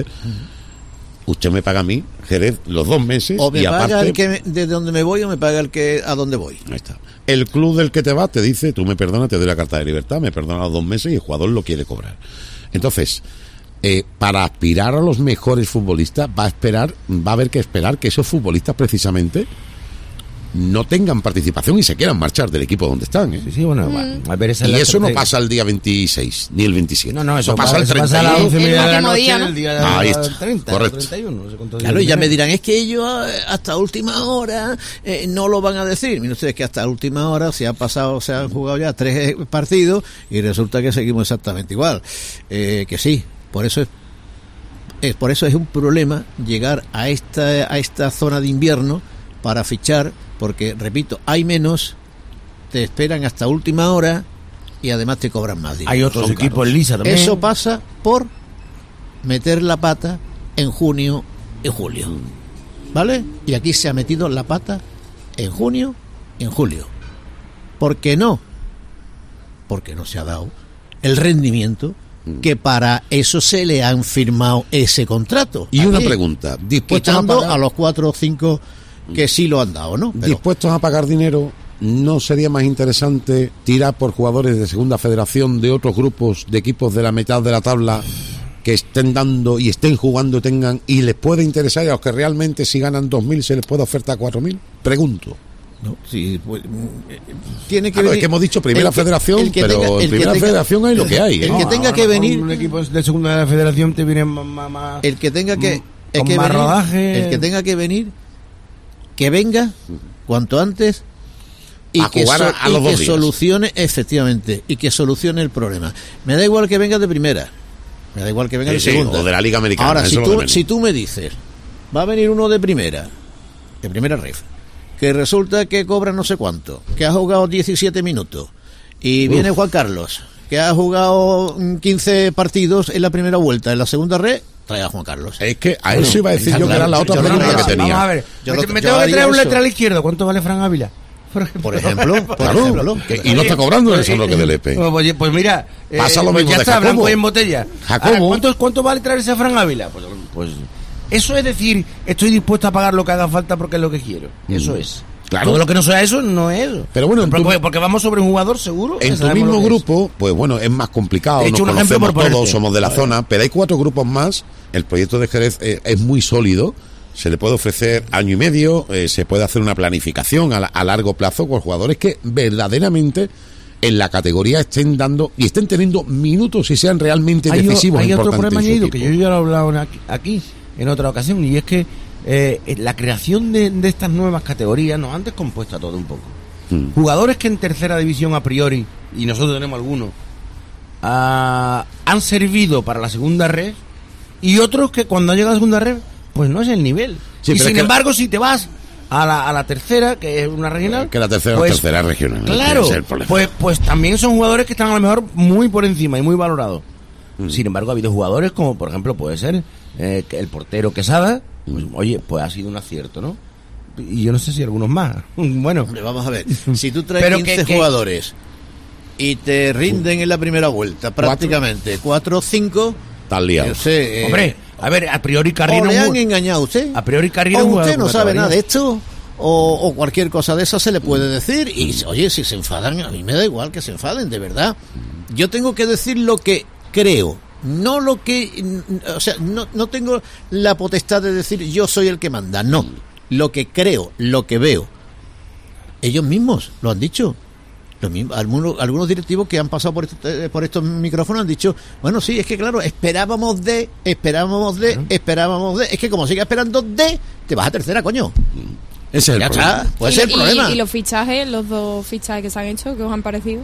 usted me paga a mí, Jerez, los dos meses, O me y paga aparte, el que me- de donde me voy o me paga el que a donde voy. ahí está. El club del que te va te dice, tú me perdonas, te doy la carta de libertad, me perdonas los dos meses y el jugador lo quiere cobrar. Entonces, eh, para aspirar a los mejores futbolistas va a esperar, va a haber que esperar que esos futbolistas precisamente no tengan participación y se quieran marchar del equipo donde están, ¿eh? Sí, sí, bueno, va- a ver, esa es Y la eso no estrategia. pasa el día veintiséis ni el veintisiete. No, no, eso pasa el eso treinta pasa a las y uno. once y media de la último noche, día, ¿no? el día Ahí del está, treinta, correcto. treinta y uno, no sé cuántos Claro, días y ya me tiene. dirán, es que ellos eh, hasta última hora eh, no lo van a decir. Miren ustedes que hasta última hora se han pasado, se han jugado ya tres eh, partidos y resulta que seguimos exactamente igual. Eh, que sí, por eso es, es por eso es un problema llegar a esta a esta zona de invierno para fichar, porque repito, hay menos, te esperan hasta última hora y además te cobran más dinero. Hay otros Son equipos caros. en Lisa también. Eso pasa por meter la pata en junio y julio. ¿Vale? Y aquí se ha metido la pata en junio y en julio. ¿Por qué no? Porque no se ha dado el rendimiento que para eso se le han firmado ese contrato. Y una Aquí, pregunta, ¿dispuestos a, quitando pagar, a los cuatro o cinco que sí lo han dado, ¿no? Pero dispuestos a pagar dinero, ¿no sería más interesante tirar por jugadores de segunda federación de otros grupos de equipos de la mitad de la tabla que estén dando y estén jugando tengan y les puede interesar y a los que realmente si ganan dos mil se les puede ofertar cuatro mil? Pregunto. no, sí, pues, mm, eh, tiene que Claro, venir- es que hemos dicho primera el que- federación, el que pero tenga- el en que primera tenga- federación hay lo que hay, ¿eh? El que No, tenga ahora que con venir, un equipo de segunda de la federación te viene más, más, más- el que tenga que, Mm, es con que más venir, rodaje. el que tenga que venir, que venga cuanto antes y A que, jugar a- a y los que dos días. solucione, efectivamente, y que solucione el problema. Me da igual que venga de primera, me da igual que venga Sí, de sí, segunda. o de la Liga Americana, Ahora, eso si es lo tú, de menos. si tú me dices, va a venir uno de primera, de primera ref, que resulta que cobra no sé cuánto, que ha jugado diecisiete minutos, y viene Juan Carlos, que ha jugado mm, quince partidos en la primera vuelta, en la segunda red, trae a Juan Carlos. Es que a eso iba a decir está yo que claro, era la otra yo no pregunta haría que eso. tenía. Vamos a ver, Yo me, lo- me yo tengo que haría traer un eso. lateral izquierdo. ¿Cuánto vale Fran Ávila? Por ejemplo. Por ejemplo, por Claro, ejemplo. que- y no está cobrando el Sandro que del E P. Pues, pues, pues mira, eh, Pasa lo pues mismo ya de está, Jacobo. blanco y en botella. Jacobo. Ahora, ¿cuánto, ¿Cuánto vale traerse a Fran Ávila? Pues, pues eso es decir, estoy dispuesto a pagar lo que haga falta porque es lo que quiero. Eso es. Claro. Todo lo que no sea eso no es eso. Pero bueno, en tu- porque, porque vamos sobre un jugador seguro. que En tu sabemos mismo lo que es. grupo, pues bueno, es más complicado, He nos hecho un ejemplo conocemos por ponerte. todos, somos de la zona, pero hay cuatro grupos más, el proyecto de Jerez eh, es muy sólido, se le puede ofrecer año y medio, eh, se puede hacer una planificación a, la, a largo plazo con jugadores que verdaderamente en la categoría estén dando y estén teniendo minutos y sean realmente hay decisivos. O, hay otro problema añadido que yo ya lo he hablado aquí, aquí en otra ocasión, y es que eh, la creación de, de estas nuevas categorías nos han descompuesto a todo un poco. Hmm. Jugadores que en tercera división a priori, y nosotros tenemos algunos, uh, han servido para la segunda red, y otros que cuando han llegado a la segunda red pues no es el nivel. Sí, y sin que... embargo, si te vas a la, a la tercera, que es una regional, que la tercera pues, tercera regional, claro, pues pues también son jugadores que están a lo mejor muy por encima y muy valorados. Mm. Sin embargo, ha habido jugadores como, por ejemplo, puede ser eh, el portero Quesada, pues, mm. oye, pues ha sido un acierto, ¿no? Y yo no sé si algunos más. Bueno, hombre, vamos a ver. Si tú traes pero quince que, jugadores que... y te rinden en la primera vuelta prácticamente cuatro o cinco, tal liado. Sé, eh, hombre, a ver, a priori Carrino... O le han engañado a usted. A priori Carrino... O usted no sabe nada de esto, o, o cualquier cosa de esa se le puede decir. Y, oye, si se enfadan, a mí me da igual que se enfaden, de verdad. Yo tengo que decir lo que creo, no lo que... O sea, no, no tengo la potestad de decir yo soy el que manda, no. Lo que creo, lo que veo. Ellos mismos lo han dicho. Lo mismo, algunos, algunos directivos que han pasado por, este, por estos micrófonos han dicho, bueno, sí, es que claro, esperábamos de, esperábamos de, uh-huh. esperábamos de, es que como sigas esperando de, te vas a tercera, coño. Ese es el ya problema. Está, puede y, ser el y, problema. Y los fichajes, los dos fichajes que se han hecho, ¿qué os han parecido?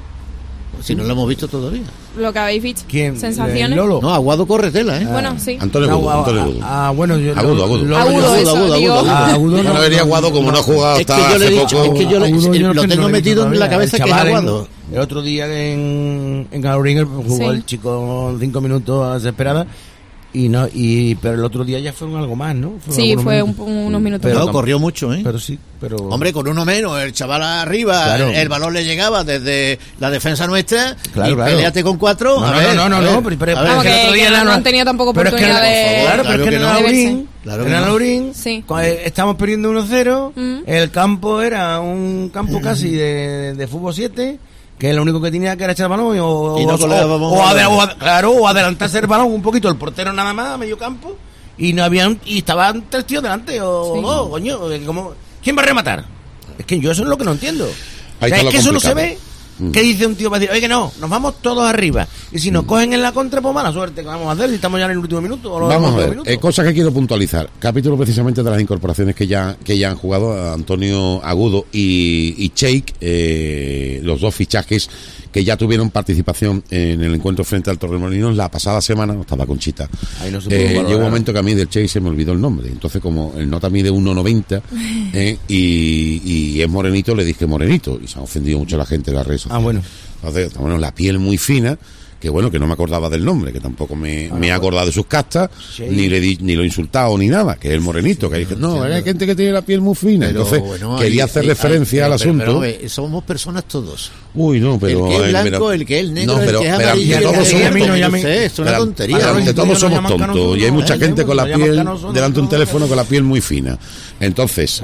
Si no lo hemos visto todavía. Lo que habéis visto. ¿Quién? ¿Sensaciones? Lolo. No, Aguado corre tela, ¿eh? Ah. Bueno, sí. Antonio Agudo. Ah, Antonio Agudo. Ah, bueno, yo, agudo, agudo. Lo, agudo, agudo, eso, agudo, digo. agudo. Ah, agudo no, no vería Aguado como no ha jugado es que hasta yo le he hace dicho, poco. es que yo le, Agudo, yo lo no tengo lo metido en la cabeza que es Aguado. En, el otro día en, en Galorín jugó sí. el chico cinco minutos desesperada. Y no, y pero el otro día ya fueron algo más, ¿no? Fueron sí, fue un, unos minutos. Pero no, corrió mucho, ¿eh? Pero sí, pero... Hombre, con uno menos, el chaval arriba, claro. el, el balón le llegaba desde la defensa nuestra, claro, y claro. peleate con cuatro. No, a no, ver, no, no, a ver, no, pero, pero, a ver, vamos, que, que, que no, no han tenido tampoco oportunidad de... de... Claro, pero es que en el Laurín, claro en el Laurín, sí. estamos perdiendo uno cero, mm. el campo era un campo casi de, de fútbol siete, que lo único que tenía que era echar el balón o, y no o, o, o, adel, o, claro, o adelantarse el balón un poquito, el portero nada más a medio campo, y no habían, y estaban tres tíos delante o sí. dos, coño, como, ¿quién va a rematar? Es que yo eso es lo que no entiendo. O sea, es que eso no se ve. ¿Qué dice un tío para decir, oye, que no, nos vamos todos arriba? Y si nos mm. cogen en la contra, pues mala suerte, ¿qué vamos a hacer? Si estamos ya en el último minuto. O los vamos a ver, eh, cosas que quiero puntualizar. Capítulo precisamente de las incorporaciones que ya que ya han jugado Antonio Agudo y, y Cheik, eh, los dos fichajes que ya tuvieron participación en el encuentro frente al Torremolinos la pasada semana, no estaba Conchita. No eh, llegó un momento que a mí del Cheik se me olvidó el nombre. Entonces, como el nota mide uno noventa eh, y, y es morenito, le dije morenito. Y se ha ofendido mucho la gente de las redes sociales. Ah, bueno. Entonces, bueno, la piel muy fina, que bueno, que no me acordaba del nombre, que tampoco me, ah, me he acordado de sus castas, sí. ni le di, ni lo he insultado ni nada, que es el morenito, sí, que dije, no, hay gente que tiene la piel muy fina. Pero, entonces, bueno, quería hay, hacer hay, referencia hay, pero, al asunto. Pero, pero, pero, somos personas todos. Uy, no, pero... El que es blanco, el, el que es negro, no, pero, el que es pero, amarillo, pero, todos somos tontos. No sé, es una tontería. Realmente todos somos tontos, y hay mucha gente con la piel, delante de un teléfono con la piel muy fina. Entonces,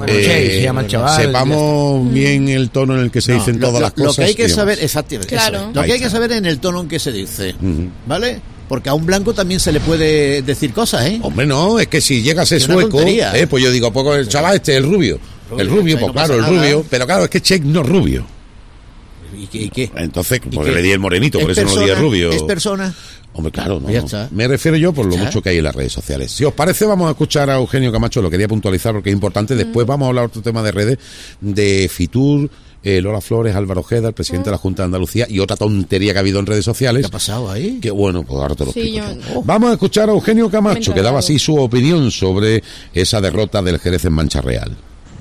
sepamos bien el tono en el que se dicen todas las cosas. Lo que hay que saber, exactamente, lo que hay que saber en el tono en que se dice, ¿vale? Porque a un blanco también se le puede decir cosas, ¿eh? Hombre, no, es que si llega a ser sueco, eh, pues yo digo, poco el chaval este, el rubio. rubio el rubio, pues no claro, el nada. rubio. Pero claro, es que Cheik no es rubio. ¿Y qué? ¿Y qué? Entonces, pues le di el morenito, por eso persona, no le di el rubio. ¿Es persona? Hombre, claro, no, no. Me refiero yo por lo ¿Ya? mucho que hay en las redes sociales. Si os parece, vamos a escuchar a Eugenio Camacho, lo quería puntualizar porque es importante. Después mm. vamos a hablar otro tema de redes, de Fitur, eh, Lola Flores, Álvaro Ojeda, el presidente mm. de la Junta de Andalucía, y otra tontería que ha habido en redes sociales. ¿Qué ha pasado ahí? Que bueno, pues ahora te lo sí, explico. Yo... Oh. Vamos a escuchar a Eugenio Camacho, que daba así su opinión sobre esa derrota del Jerez en Mancha Real.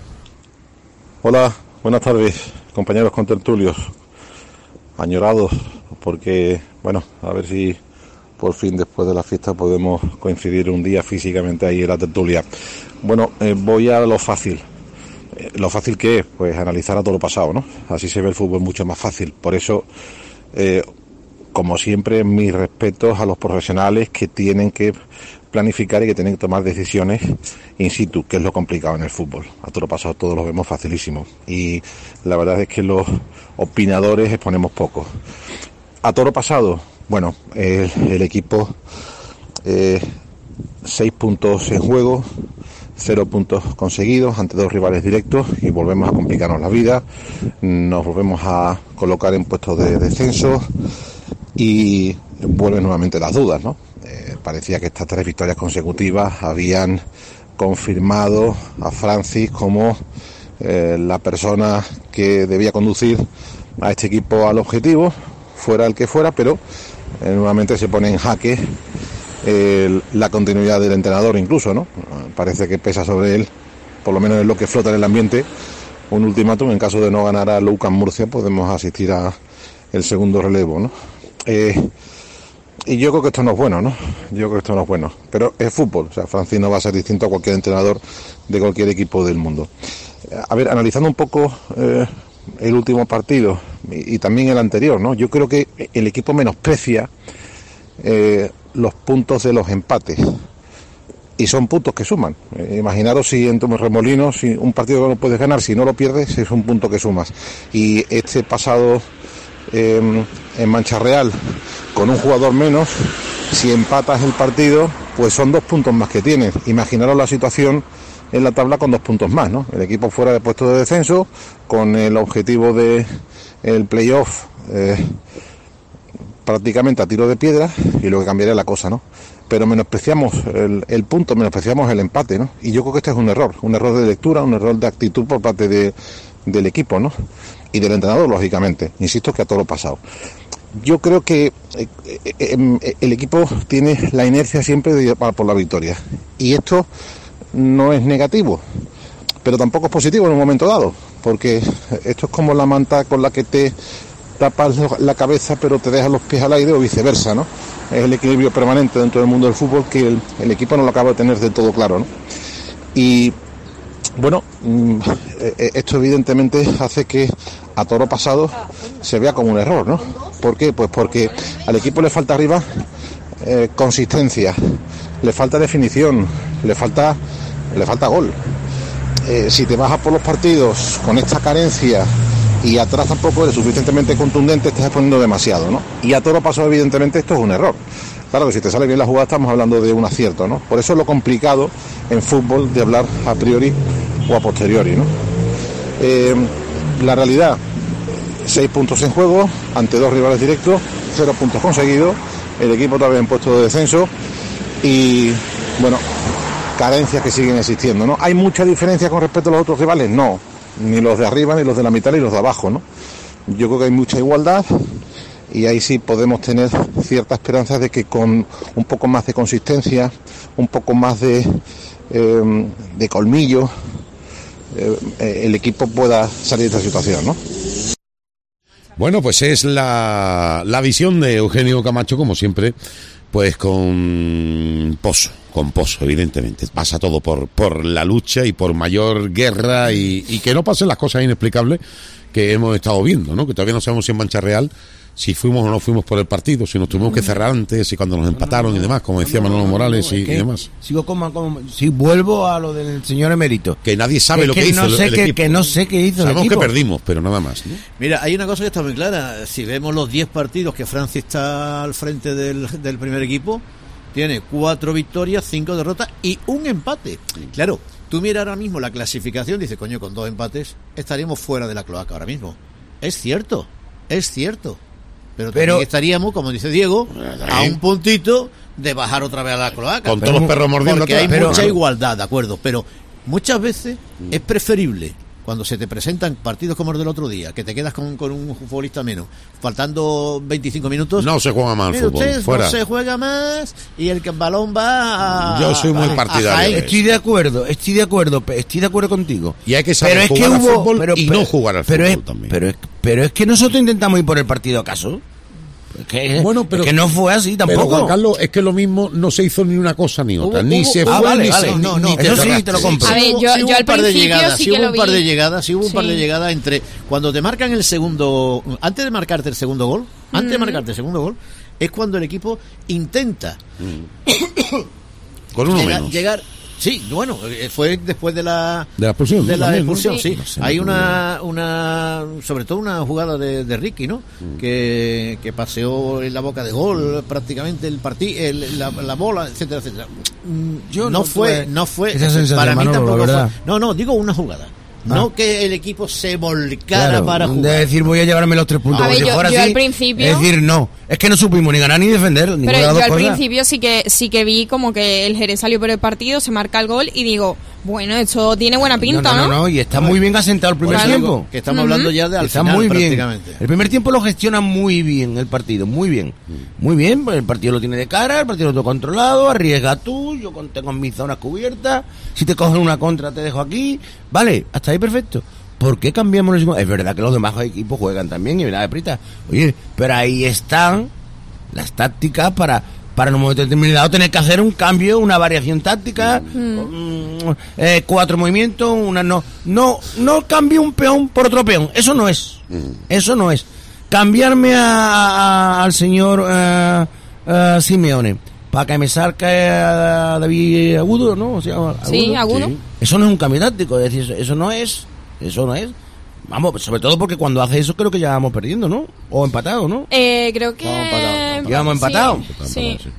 Hola, buenas tardes, compañeros contertulios. Añorados, porque, bueno, a ver si por fin después de la fiesta podemos coincidir un día físicamente ahí en la tertulia. Bueno, eh, voy a lo fácil. Eh, lo fácil que es, pues analizar a todo lo pasado, ¿no? Así se ve el fútbol mucho más fácil. Por eso, eh, como siempre, mis respetos a los profesionales que tienen que planificar y que tienen que tomar decisiones in situ, que es lo complicado en el fútbol. A todo lo pasado todos lo vemos facilísimo. Y la verdad es que los opinadores exponemos poco. A todo lo pasado, bueno, el, el equipo, eh, seis puntos en juego, cero puntos conseguidos ante dos rivales directos y volvemos a complicarnos la vida, nos volvemos a colocar en puestos de descenso y vuelven nuevamente las dudas, ¿no? Eh, parecía que estas tres victorias consecutivas habían confirmado a Francis como eh, la persona que debía conducir a este equipo al objetivo, fuera el que fuera, pero eh, nuevamente se pone en jaque eh, la continuidad del entrenador incluso, ¿no? Parece que pesa sobre él, por lo menos es lo que flota en el ambiente, un ultimátum. En caso de no ganar a Lucas Murcia podemos asistir a el segundo relevo, ¿no? Eh, y yo creo que esto no es bueno, ¿no? Yo creo que esto no es bueno, pero es fútbol, o sea, Francis no va a ser distinto a cualquier entrenador de cualquier equipo del mundo. A ver, analizando un poco eh, el último partido y, y también el anterior, ¿no? Yo creo que el equipo menosprecia eh, los puntos de los empates. Y son puntos que suman. Eh, imaginaros si en Torremolinos, si un partido que no puedes ganar, si no lo pierdes, es un punto que sumas. Y este pasado eh, en Mancha Real, con un jugador menos, si empatas el partido, pues son dos puntos más que tienes. Imaginaros la situación en la tabla con dos puntos más, ¿no? El equipo fuera de puesto de descenso, con el objetivo de el playoff eh, prácticamente a tiro de piedra, y lo que cambiaría la cosa, ¿no? Pero menospreciamos el, el punto, menospreciamos el empate, ¿no? Y yo creo que este es un error, un error de lectura, un error de actitud por parte de, del equipo, ¿no? Y del entrenador, lógicamente. Insisto que a todo lo pasado. Yo creo que eh, eh, el equipo tiene la inercia siempre de llevar por la victoria. Y esto no es negativo, pero tampoco es positivo en un momento dado, porque esto es como la manta con la que te tapas la cabeza pero te dejas los pies al aire, o viceversa, ¿no? Es el equilibrio permanente dentro del mundo del fútbol que el, el equipo no lo acaba de tener del todo claro, ¿no? Y bueno, esto evidentemente hace que a toro pasado se vea como un error, ¿no? ¿Por qué? Pues porque al equipo le falta arriba eh, consistencia, le falta definición, le falta, le falta gol. Eh, si te bajas por los partidos con esta carencia y atrás tampoco eres suficientemente contundente, estás exponiendo demasiado, ¿no? Y a toro pasado evidentemente esto es un error. Claro que si te sale bien la jugada estamos hablando de un acierto, ¿no? Por eso es lo complicado en fútbol de hablar a priori o a posteriori, ¿no? Eh, la realidad, seis puntos en juego ante dos rivales directos, cero puntos conseguidos, el equipo todavía en puesto de descenso y, bueno, carencias que siguen existiendo, ¿no? ¿Hay mucha diferencia con respecto a los otros rivales? No, ni los de arriba, ni los de la mitad, ni los de abajo, ¿no? Yo creo que hay mucha igualdad y ahí sí podemos tener cierta esperanza de que con un poco más de consistencia, un poco más de, eh, de colmillo, eh, el equipo pueda salir de esta situación, ¿no? Bueno, pues es la, la visión de Eugenio Camacho, como siempre, pues con pozo, con pozo, evidentemente. Pasa todo por, por la lucha y por mayor guerra y, y que no pasen las cosas inexplicables que hemos estado viendo, ¿no? Que todavía no sabemos si en Mancha Real si fuimos o no fuimos por el partido, si nos tuvimos que cerrar antes y cuando nos empataron y demás, como decía Manolo Morales y, y demás. Sigo como, como si vuelvo a lo del señor emérito. Que nadie sabe lo que, que hizo no sé el, el que, equipo. Que no sé qué hizo Sabemos el equipo. que perdimos, pero nada más, ¿no? Mira, hay una cosa que está muy clara. Si vemos los diez partidos que Francia está al frente del, del primer equipo, tiene cuatro victorias, cinco derrotas y un empate. Claro, tú miras ahora mismo la clasificación, dices, coño, con dos empates estaríamos fuera de la cloaca ahora mismo. Es cierto, es cierto. Pero, pero también estaríamos, como dice Diego, a un puntito de bajar otra vez a la cloaca. Con pero, todos los perros mordiendo. Porque hay pero, mucha claro. igualdad, de acuerdo. Pero muchas veces mm. es preferible, cuando se te presentan partidos como el del otro día, que te quedas con, con un futbolista menos, faltando veinticinco minutos. No se juega más Mira, fútbol. Usted Fuera. No se juega más y el balón va a... Yo soy muy a, partidario. A estoy de acuerdo, estoy de acuerdo, estoy de acuerdo contigo. Y hay que saber pero es jugar que al hubo, fútbol pero, y pero, no jugar al pero fútbol es, también. Pero es, pero es que nosotros intentamos ir por el partido, ¿acaso? Es que, bueno, pero, es que no fue así tampoco. Pero Juan Carlos, es que lo mismo no se hizo ni una cosa ni otra, Hubo, ni hubo, se ah, fue vale, ni vale, se no, no, ni eso sí te lo compro. A ver, yo, sí hubo yo al un par de principio llegadas, sí sí que hubo lo un vi. par de llegadas, sí hubo un Sí. par de llegadas entre cuando te marcan el segundo, antes de marcarte el segundo gol, antes mm. de marcarte el segundo gol, es cuando el equipo intenta mm. con uno llegar, menos. llegar Sí, bueno, fue después de la de la expulsión, de la también, expulsión, ¿no? sí. No sé, Hay no una, una, sobre todo una jugada de, de Ricky, ¿no? Mm. Que, que paseó en la boca de gol prácticamente el partido, la, la bola, etcétera, etcétera. Yo no, no fue, no fue, para mí tampoco fue. No, no, digo una jugada. Ah. No que el equipo se volcara claro, para jugar. De decir, voy a llevarme los tres puntos. A ver, si yo, fuera yo así, al principio... Es decir, no. Es que no supimos ni ganar ni defender. Pero yo al cosas. principio sí que sí que vi como que el Jerez salió por el partido, se marca el gol y digo, bueno, esto tiene buena pinta, ¿no? No, no, no, no y está muy bien asentado el primer claro. tiempo. Que estamos uh-huh. hablando ya de al está final, muy bien. prácticamente. El primer tiempo lo gestiona muy bien el partido, muy bien. Muy bien, pues el partido lo tiene de cara, el partido lo tengo controlado, arriesga tú, yo tengo mis zonas cubiertas, si te cogen una contra te dejo aquí, vale, hasta ahí perfecto. ¿Por qué cambiamos los... Es verdad que los demás equipos juegan también y viene de prisa. Oye, pero ahí están las tácticas para para en un momento determinado tener que hacer un cambio, una variación táctica, mm. eh, cuatro movimientos, una no no no cambio un peón por otro peón. Eso no es. Mm. Eso no es. Cambiarme a, a, al señor uh, uh, Simeone para que me saque a David Agudo, ¿no? O sea, Agudo. Sí, Agudo. Sí. Eso no es un cambio táctico, es decir, eso, eso no es... Eso no es. Vamos, sobre todo porque cuando hace eso creo que ya vamos perdiendo, ¿no? O empatado, ¿no? Eh, creo que... Vamos empatados. Ya vamos empatados. Sí. sí.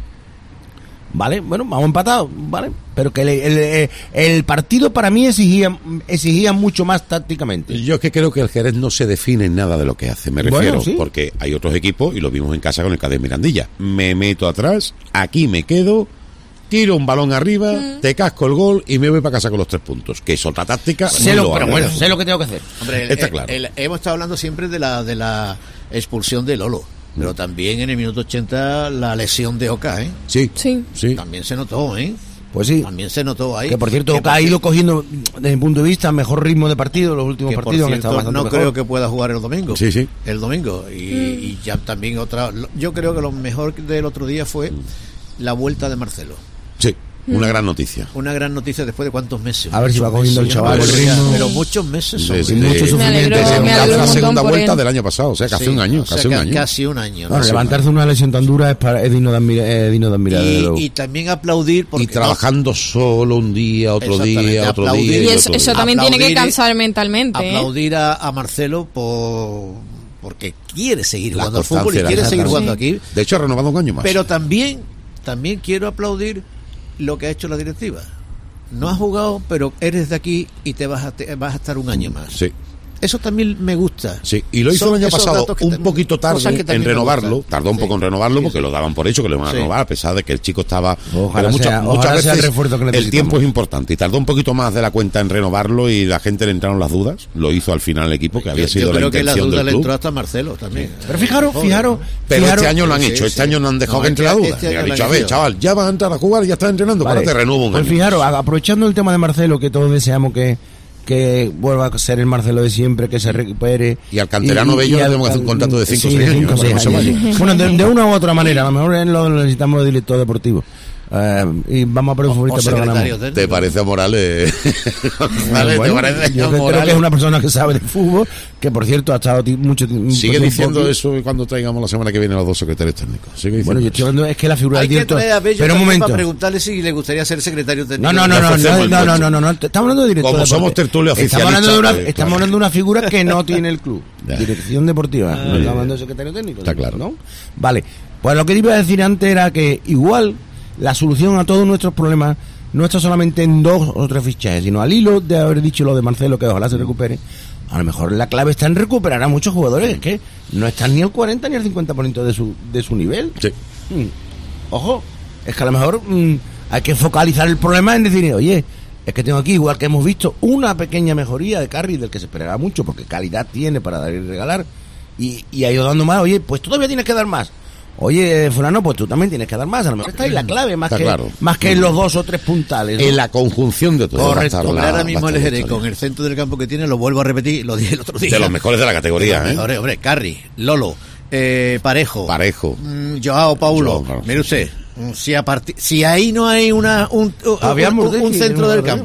Vale, bueno, vamos empatados, ¿vale? Pero que el, el, el partido para mí exigía exigía mucho más tácticamente. Yo es que creo que el Jerez no se define en nada de lo que hace, me refiero, bueno, ¿sí? Porque hay otros equipos, y lo vimos en casa con el Cádiz Mirandilla. Me meto atrás, aquí me quedo... Tiro un balón arriba, mm. te casco el gol y me voy para casa con los tres puntos. Que es otra táctica. Sé lo, pero bueno, sé lo que tengo que hacer. Hombre, el, Está el, claro. El, hemos estado hablando siempre de la de la expulsión de Lolo, pero mm. también en el minuto ochenta la lesión de Oka, ¿eh? Sí, sí, sí. También se notó, ¿eh? Pues sí. También se notó ahí. Que por cierto, Oka ha ido cogiendo, desde mi punto de vista, mejor ritmo de partido. Los últimos que partidos cierto, han estado bastante no mejor. creo que pueda jugar el domingo. Sí, sí. El domingo. Y, mm. y ya también otra... Yo creo que lo mejor del otro día fue mm. la vuelta de Marcelo. Sí. Una gran noticia. Una gran noticia después de cuántos meses. A ver si va cogiendo el chaval el ritmo. Pero muchos meses son. Sí, mucho sufrimiento. La segunda vuelta del año pasado, o sea, casi sí, un año. O sea, casi un año. Casi un año. Bueno, levantarse una lesión tan dura es, para, es digno de admirar. Es digno de admirar y, y también aplaudir. Porque y trabajando no, solo un día, otro día, otro aplaudir, día. Y eso, eso también aplaudir, tiene que cansar mentalmente. Aplaudir ¿eh? a, a Marcelo por. Porque quiere seguir la jugando al fútbol y quiere seguir jugando sí. aquí. De hecho, ha renovado un año más. Pero también, también quiero aplaudir lo que ha hecho la directiva. No has jugado, pero eres de aquí y te vas a, te vas a estar un año más. Sí. Eso también me gusta. Sí, y lo hizo Son el año pasado un te, poquito tarde en renovarlo. Tardó un sí. poco en renovarlo porque sí. lo daban por hecho que lo iban a sí. renovar, a pesar de que el chico estaba... Ojalá muchas, sea, muchas ojalá veces sea el refuerzo que el tiempo es importante y tardó un poquito más de la cuenta en renovarlo y la gente le entraron las dudas. Lo hizo al final el equipo, que había yo, sido yo la creo intención que la duda del le club. entró hasta Marcelo también. Sí. Pero fijaros, fijaros... Pero fijaros, este año lo han sí, hecho, sí, este año no han dejado no, que entre la duda. este Y han dicho, a ver, chaval, ya vas a entrar a jugar y ya estás entrenando, vale. ahora te renuevo un pues año. Fijaros, aprovechando el tema de Marcelo, que todos deseamos que que vuelva a ser el Marcelo de siempre, que se recupere. Y al canterano Bello le tenemos que hacer un contrato de cinco o seis años. Bueno, de, de una u otra manera, a lo mejor lo necesitamos de director deportivo. Uh, y vamos a por el futbolista, pero ganamos. ¿Te parece a Morales? Vale, bueno, ¿te parece yo Morales? Creo que es una persona que sabe de fútbol, que por cierto ha estado mucho tiempo. Sigue diciendo eso cuando traigamos la semana que viene los dos secretarios técnicos. Sigue bueno, yo estoy hablando, es que la figura Hay del director. Pero un momento. Para preguntarle si le gustaría ser secretario técnico. No, no, no, no, no, no, no, no, no, no, estamos hablando de director. Como somos tertulia oficial. Estamos hablando de una, estamos hablando de una figura que no tiene el club. Dirección deportiva. No estamos hablando de secretario técnico. Está claro. ¿No? Vale. Pues lo que iba a decir antes era que igual la solución a todos nuestros problemas no está solamente en dos o tres fichajes, sino al hilo de haber dicho lo de Marcelo, que ojalá se recupere. A lo mejor la clave está en recuperar a muchos jugadores, es que no están ni al cuarenta ni al cincuenta por ciento de su, de su nivel. Sí. Mm. Ojo, es que a lo mejor mm, hay que focalizar el problema en decir, oye, es que tengo aquí, igual que hemos visto, una pequeña mejoría de Carri, del que se esperaba mucho, porque calidad tiene para dar y regalar, y, y ha ido dando más, oye, pues todavía tienes que dar más. Oye, fulano, pues tú también tienes que dar más. A lo mejor está ahí la clave, más, que, claro. más que en los dos o tres puntales, ¿no? En la conjunción de todo. Correcto. La, ahora mismo el Jerez, con el centro del campo que tiene, lo vuelvo a repetir, lo dije el otro día. De los mejores de la categoría, ¿eh? Mejores, hombre, Carri, Lolo, eh, Parejo. Parejo. Mmm, Joao Paulo. Joao, claro. Mire usted, si, a partir, si ahí no hay una un, un, un, un centro del campo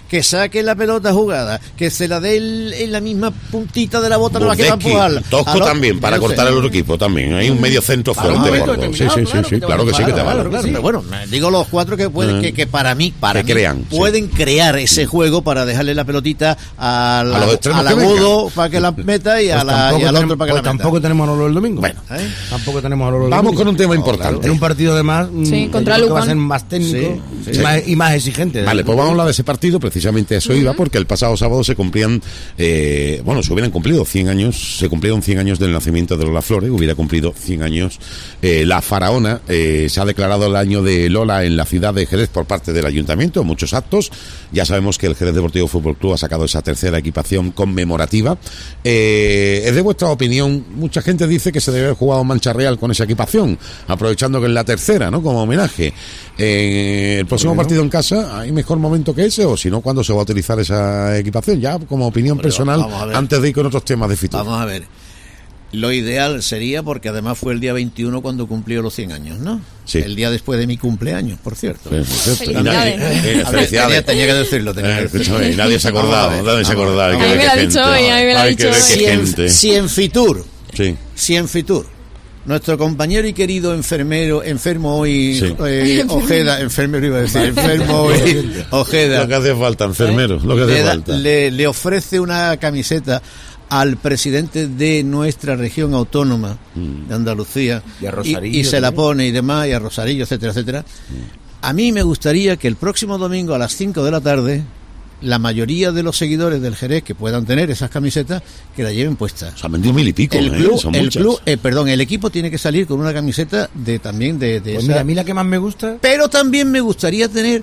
que saque la pelota jugada, que se la dé el, en la misma puntita de la bota, no la que va a empujar. Tosco también, para cortar el otro equipo también. Hay un medio centro fuerte, gordo. Sí, sí, sí, sí, claro que sí, que te vale. Claro, pero bueno, digo los cuatro que pueden, que, que para mí, para mí, crean, pueden sí. crear ese juego para dejarle la pelotita al, a los al agudo para que la meta y, pues a la, y al otro para que pues la meta. Tampoco tenemos a Lolo el domingo. Bueno, ¿eh? Tampoco tenemos a Lolo el Vamos domingo. con un tema importante. En un partido de más, sí, mmm, contra que va a Lucan. ser más técnico sí, y, sí. Más, y más exigente. Vale, pues vamos a hablar de ese partido, precisamente eso uh-huh. iba, porque el pasado sábado se cumplían, eh, bueno, se hubieran cumplido cien años, se cumplieron cien años del nacimiento de Lola Flores, hubiera cumplido cien años eh, la faraona, eh, se ha declarado el año de Lola en la ciudad de Jerez por parte del ayuntamiento, muchos actos, ya sabemos que el Jerez Deportivo Fútbol Club ha sacado esa tercera equipación conmemorativa. Eh, es de vuestra opinión, mucha gente dice que se debe haber jugado Mancha Real con esa equipación, aprovechando que es la tercera, ¿no?, como homenaje. Eh, el próximo bueno. partido en casa, ¿hay mejor momento que ese? O si no, ¿cuándo se va a utilizar esa equipación? Ya como opinión bueno, personal, antes de ir con otros temas de Fitur. Vamos a ver. Lo ideal sería, porque además fue el día veintiuno cuando cumplió los cien años, ¿no? Sí. El día después de mi cumpleaños, por cierto. Sí, felicidades. Eh, felicidades. Tenía que decirlo. Tenía eh, que decirlo. Y nadie se ha acordado. Nadie se ha acordado. A mí me lo ha dicho hoy, a mí me lo ha dicho hoy. Si en, si en Fitur, sí. si en Fitur, nuestro compañero y querido enfermero, enfermo hoy, sí. eh, Ojeda, enfermero iba a decir, enfermo hoy, Ojeda. Lo que hace falta, enfermero, ¿eh? Lo que hace le, da, falta. Le, le ofrece una camiseta al presidente de nuestra región autónoma mm. de Andalucía y, a Rosarillo, y, y se la pone y demás, y a Rosarillo, etcétera, etcétera. Mm. A mí me gustaría que el próximo domingo a las cinco de la tarde la mayoría de los seguidores del Jerez que puedan tener esas camisetas, que la lleven puestas. Se han vendido mil y pico, el ¿eh? club, Son el muchas. club, eh, perdón, el equipo tiene que salir con una camiseta de también de, de pues esa. Mira, a mí la que más me gusta. Pero también me gustaría tener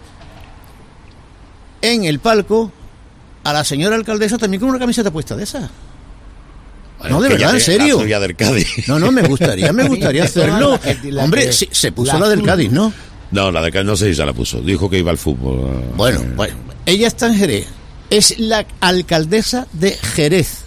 en el palco a la señora alcaldesa también con una camiseta puesta de esa. Bueno, no, de verdad, en serio. Del Cádiz. No, no, me gustaría, me gustaría hacerlo. La Hombre, que, sí, se puso la, la del Cádiz, ¿no? No, la del Cádiz no sé si se la puso. Dijo que iba al fútbol. Bueno, eh. bueno. Ella está en Jerez. Es la alcaldesa de Jerez.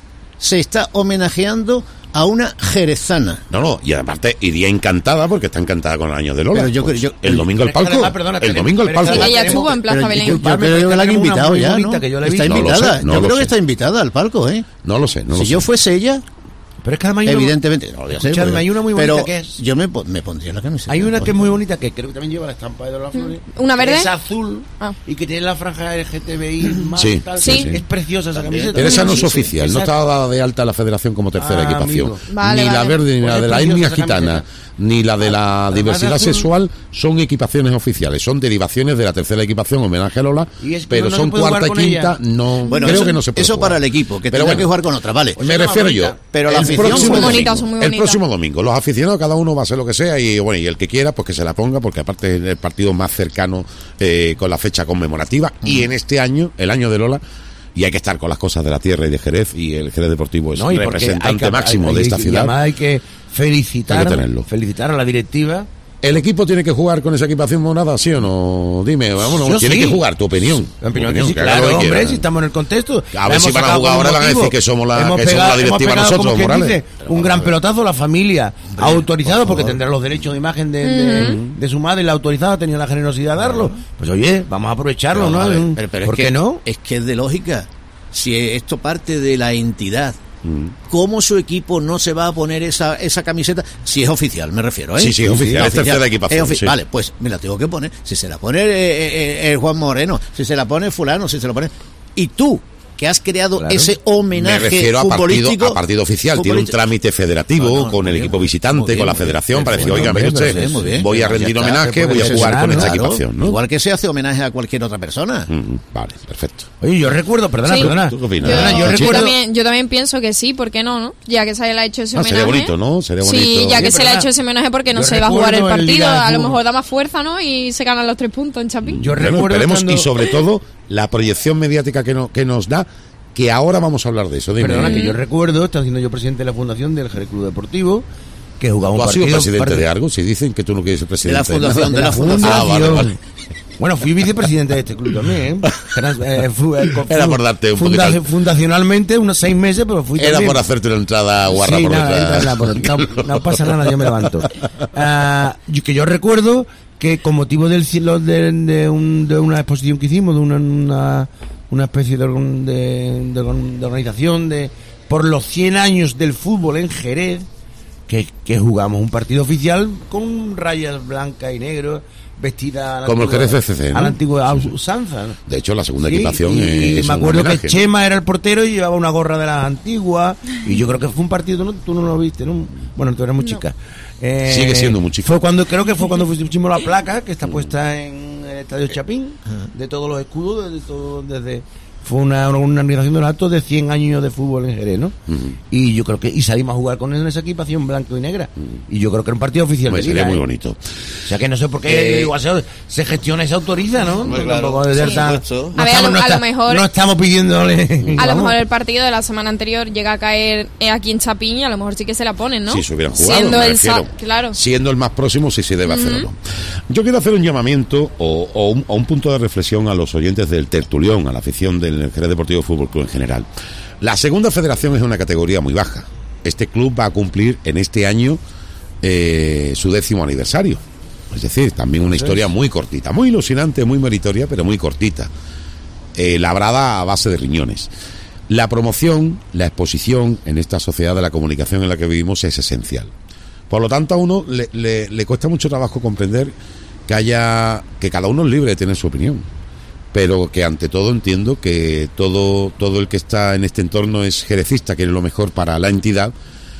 Se está homenajeando a una jerezana. No, no, y aparte iría encantada porque está encantada con el año de Lola. Pero yo, pues, yo, el domingo al palco. Además, perdona, el domingo al palco. Ella estuvo en Plaza Belén. Yo, yo creo que la han invitado ya, ¿no? Que yo está visto. invitada. No sé, no yo creo sé. que está invitada al palco, ¿eh? No lo sé, no si lo yo sé. fuese ella, pero es que además hay evidentemente, una, no, ya sé, escuchadme, hay una muy bonita pero que es. Yo me, me pondría la camiseta. Hay una que es muy bonita que creo que también lleva la estampa de Lola Flores. ¿Una verde? Es azul ah. y que tiene la franja L G T B I más sí, tal. sí. Es preciosa esa camiseta. Pero esa no es Sí, oficial, sí, no esa... estaba dada de alta la federación como tercera ah, equipación. Vale, ni vale. la verde, ni Pues la de la preciosa etnia esa gitana, camiseta. ni la de la Además diversidad de azul. sexual son equipaciones oficiales, son derivaciones de la tercera equipación homenaje a Lola, Y es que pero no son se puede cuarta y jugar con quinta, ella. no, Bueno, creo eso, que no se puede eso jugar. para el equipo, que Pero tendrá bueno, que jugar con otra, vale. me refiero yo, pero la el afición próximo muy domingo, bonitas, son muy el bonitas. próximo domingo, los aficionados cada uno va a hacer lo que sea y bueno, y el que quiera pues que se la ponga porque aparte es el partido más cercano eh, con la fecha conmemorativa mm. y en este año, el año de Lola, y hay que estar con las cosas de la tierra y de Jerez y el Jerez Deportivo es No, el y porque representante hay que- máximo hay- de hay- esta y ciudad. además hay que felicitar, Hay que tenerlo. felicitar a la directiva. ¿El equipo tiene que jugar con esa equipación morada, sí o no? Dime, vámonos, Yo tiene sí. que jugar, tu opinión. Mi opinión Tu que sí, que haga claro, lo que hombre, quiera. si estamos en el contexto. A ver La si hemos van a sacado jugar con ahora, un van a decir motivo. que somos la- Hemos que somos pegado- la directiva hemos pegado, nosotros, como quien Morales. dice, un gran pelotazo, la familia ha autorizado, porque tendrá los derechos de imagen de, de, de su madre, la ha autorizado, ha tenido la generosidad de darlo. Pues oye, vamos a aprovecharlo, Pero, ¿no? a ver, pero- pero ¿Por es qué que, no? Es que es de lógica. Si esto parte de la entidad, ¿cómo su equipo no se va a poner esa, esa camiseta? Si es oficial, me refiero, ¿eh? Sí, sí, es oficial, es tercera equipación, Es ofi- sí. Vale, pues me la tengo que poner. Si se la pone eh, eh, eh, Juan Moreno, si se la pone fulano, si se la pone... Y tú, que has creado Claro. ese Me homenaje refiero a partido, futbolístico... a partido oficial, tiene un futbolístico- trámite federativo No, no, con el muy equipo bien, visitante, muy bien, con la muy bien. federación, para decir, Bueno, oiga, muy mire bien, usted, muy bien. voy a Ya rendir está, homenaje, se voy a puede jugar con sesionar, esta claro. equipación, ¿no? Igual que se hace homenaje a cualquier otra persona. Mm, vale, perfecto. Oye, yo recuerdo, perdona, Sí. perdona. ¿Tú qué opinas? Yo, Perdona, yo yo recuerdo... también, yo también pienso que sí, ¿por qué no? no? Ya que se le ha hecho ese Ah, homenaje. sería bonito, ¿no? Sería bonito. Sí, ya que Sí, se le ha perdona. hecho ese homenaje porque no Yo se va a jugar el recuerdo el partido, día de a lo fútbol. mejor da más fuerza, ¿no? Y se ganan los tres puntos en Chapín. Yo Bueno, recuerdo esperemos estando- y sobre todo la proyección mediática que, no, que nos da, que ahora vamos a hablar de eso. Dime. Perdona, que yo recuerdo, estaba siendo yo presidente de la fundación del Jerez Club Deportivo, que jugaba un ¿Tú has partido... sido presidente parte- de algo? Si dicen que tú no quieres ser presidente De la fundación, de la fundación. Ah, vale, vale. Bueno, fui vicepresidente de este club también. ¿eh? Trans- eh, fu- eh, co- Era fu- por darte un funda- poquito- Fundacionalmente, unos seis meses, pero fui Era también. por hacerte una entrada guarra Sí, por nada, detrás. nada, por- no, no pasa nada, yo me levanto. Ah, yo- que yo recuerdo que con motivo del cielo de, de, un, de una exposición que hicimos, de una, una, una especie de, de, de, de organización de por los cien años del fútbol en Jerez, que, que jugamos un partido oficial con rayas blancas y negras, vestida como el Jerez F C, ¿no? A la antigua usanza, ¿no? De hecho, la segunda sí, equipación y, es y me un acuerdo homenaje, que Chema era el portero y llevaba una gorra de las antiguas, y yo creo que fue un partido, ¿no? Tú no lo viste, ¿no? Bueno, tú eras muy chica. No. Eh, Sigue siendo muy chica. Fue cuando, creo que fue cuando pusimos la placa que está puesta en el Estadio Chapín, de todos los escudos, de todo, desde... Fue una, una organización de los actos de cien años de fútbol en Jerez, ¿no? Uh-huh. Y yo creo que y salimos a jugar con él en esa equipación blanco y negra. Uh-huh. Y yo creo que era un partido oficial. Pues de liga, sería muy ¿eh? bonito. O sea que no sé por qué eh, igual se, se gestiona y se autoriza, ¿no? Muy claro. Sí. Sí. No A estamos, ver, a lo, no a está, lo mejor... No estamos pidiéndole... A lo mejor el partido de la semana anterior llega a caer aquí en Chapín y a lo mejor sí que se la ponen, ¿no? Si se hubieran jugado, Siendo me el refiero. sa- claro. Siendo el más próximo, si se debe Uh-huh. hacer o no. Yo quiero hacer un llamamiento o, o, un, o un punto de reflexión a los oyentes del tertulión, a la afición del Jerez Deportivo Fútbol Club en general. La segunda federación es una categoría muy baja. Este club va a cumplir en este año eh, su décimo aniversario. Es decir, también una historia muy cortita, muy ilusionante, muy meritoria, pero muy cortita. Eh, labrada a base de riñones. La promoción, la exposición en esta sociedad de la comunicación en la que vivimos es esencial. Por lo tanto, a uno le, le, le cuesta mucho trabajo comprender que haya que cada uno es libre de tener su opinión, pero que ante todo entiendo que todo todo el que está en este entorno es jerecista, quiere lo mejor para la entidad.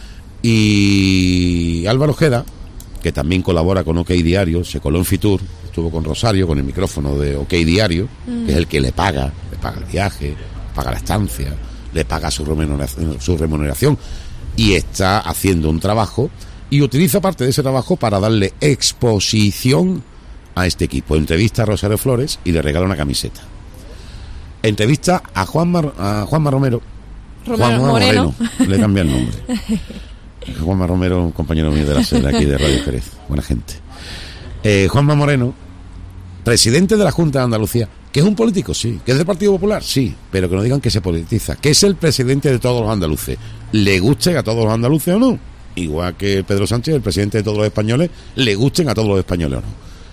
Y Álvaro Ojeda, que también colabora con OK Diario, se coló en Fitur, estuvo con Rosario con el micrófono de OK Diario, mm. que es el que le paga, le paga el viaje, le paga la estancia, le paga su remuneración, su remuneración, y está haciendo un trabajo y utiliza parte de ese trabajo para darle exposición a este equipo. Entrevista a Rosario Flores y le regala una camiseta. Entrevista a Juanma, a Juanma Romero. Romero Juanma Moreno. Moreno. Le cambia el nombre. Juanma Romero, un compañero mío de la sede aquí de Radio Jerez. Buena gente. Eh, Juanma Moreno, presidente de la Junta de Andalucía, que es un político, sí. Que es del Partido Popular, sí. Pero que no digan que se politiza. Que es el presidente de todos los andaluces. Le guste a todos los andaluces o no. Igual que Pedro Sánchez, el presidente de todos los españoles, le gusten a todos los españoles o no.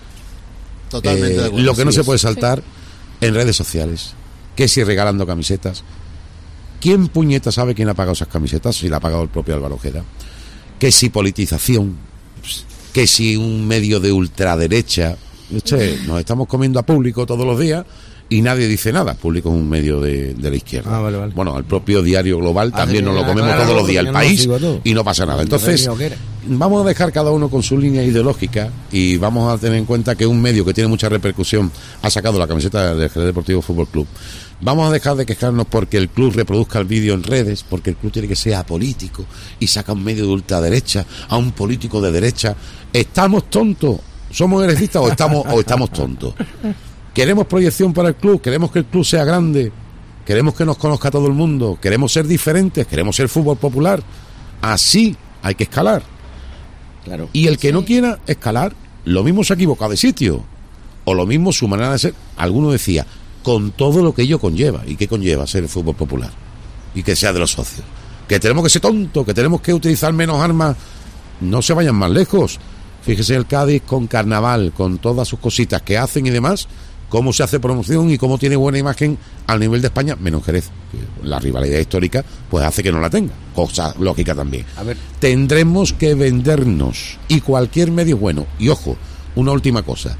Totalmente eh, de acuerdo. Lo que no sí se es. puede saltar sí. en redes sociales, que si regalando camisetas. ¿Quién puñeta sabe quién ha pagado esas camisetas? Si la ha pagado el propio Álvaro Ojeda. Que si politización, que si un medio de ultraderecha. Este, nos estamos comiendo a Público todos los días y nadie dice nada. Público es un medio de, de la izquierda. Ah, vale, vale. Bueno, al propio Diario Global Ah, también sí, nos lo ah, comemos claro, todos los días, el yo país, no lo sigo todo. y no pasa nada. Entonces, vamos a dejar cada uno con su línea ideológica y vamos a tener en cuenta que un medio que tiene mucha repercusión ha sacado la camiseta del Jerez Deportivo Fútbol Club. Vamos a dejar de quejarnos porque el club reproduzca el vídeo en redes, porque el club tiene que ser apolítico y saca un medio de ultraderecha a un político de derecha. ¿Estamos tontos? ¿Somos herecistas o estamos, o estamos tontos? ¿Queremos proyección para el club? ¿Queremos que el club sea grande? ¿Queremos que nos conozca todo el mundo? ¿Queremos ser diferentes? ¿Queremos ser fútbol popular? Así hay que escalar. Claro. Y el que sí. no quiera escalar, lo mismo se ha equivocado de sitio. O lo mismo su manera de ser. Alguno decía, con todo lo que ello conlleva. ¿Y qué conlleva ser el fútbol popular? Y que sea de los socios. Que tenemos que ser tontos, que tenemos que utilizar menos armas. No se vayan más lejos. Fíjese el Cádiz con Carnaval, con todas sus cositas que hacen y demás, cómo se hace promoción y cómo tiene buena imagen al nivel de España, menos Jerez. La rivalidad histórica pues hace que no la tenga, cosa lógica también. A ver. Tendremos que vendernos y cualquier medio es bueno. Y ojo, una última cosa.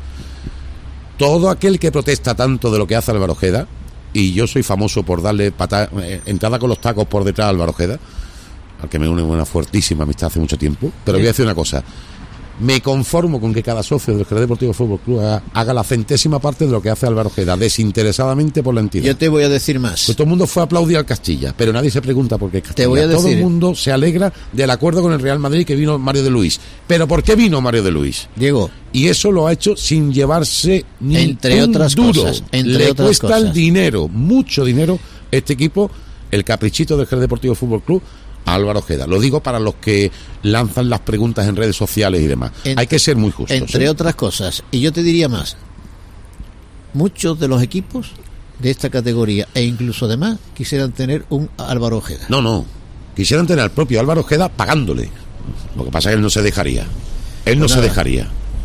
Todo aquel que protesta tanto de lo que hace Álvaro Ojeda, y yo soy famoso por darle pata, eh, entrada con los tacos por detrás a Álvaro Ojeda, al que me une una fuertísima amistad hace mucho tiempo, pero voy a decir una cosa. Me conformo con que cada socio del Jerez Deportivo Fútbol Club haga, haga la centésima parte de lo que hace Álvaro Ojeda, desinteresadamente por la entidad. Yo te voy a decir más. Pues todo el mundo fue a aplaudir al Castilla, pero nadie se pregunta por qué Castilla. Te voy a decir. Todo el mundo se alegra del acuerdo con el Real Madrid que vino Mario de Luis. ¿Pero por qué vino Mario de Luis? Diego. Y eso lo ha hecho sin llevarse ni entre un otras duro. Cosas, entre Le otras cuesta cosas. el dinero, mucho dinero, este equipo, el caprichito del Jerez Deportivo Fútbol Club, a Álvaro Ojeda. Lo digo para los que lanzan las preguntas en redes sociales y demás. En, Hay que ser muy justos. Entre ¿eh? otras cosas. Y yo te diría más. Muchos de los equipos de esta categoría e incluso demás quisieran tener un Álvaro Ojeda. No, no. Quisieran tener al propio Álvaro Ojeda pagándole. Lo que pasa es que él no se dejaría. Él no pues se nada. dejaría.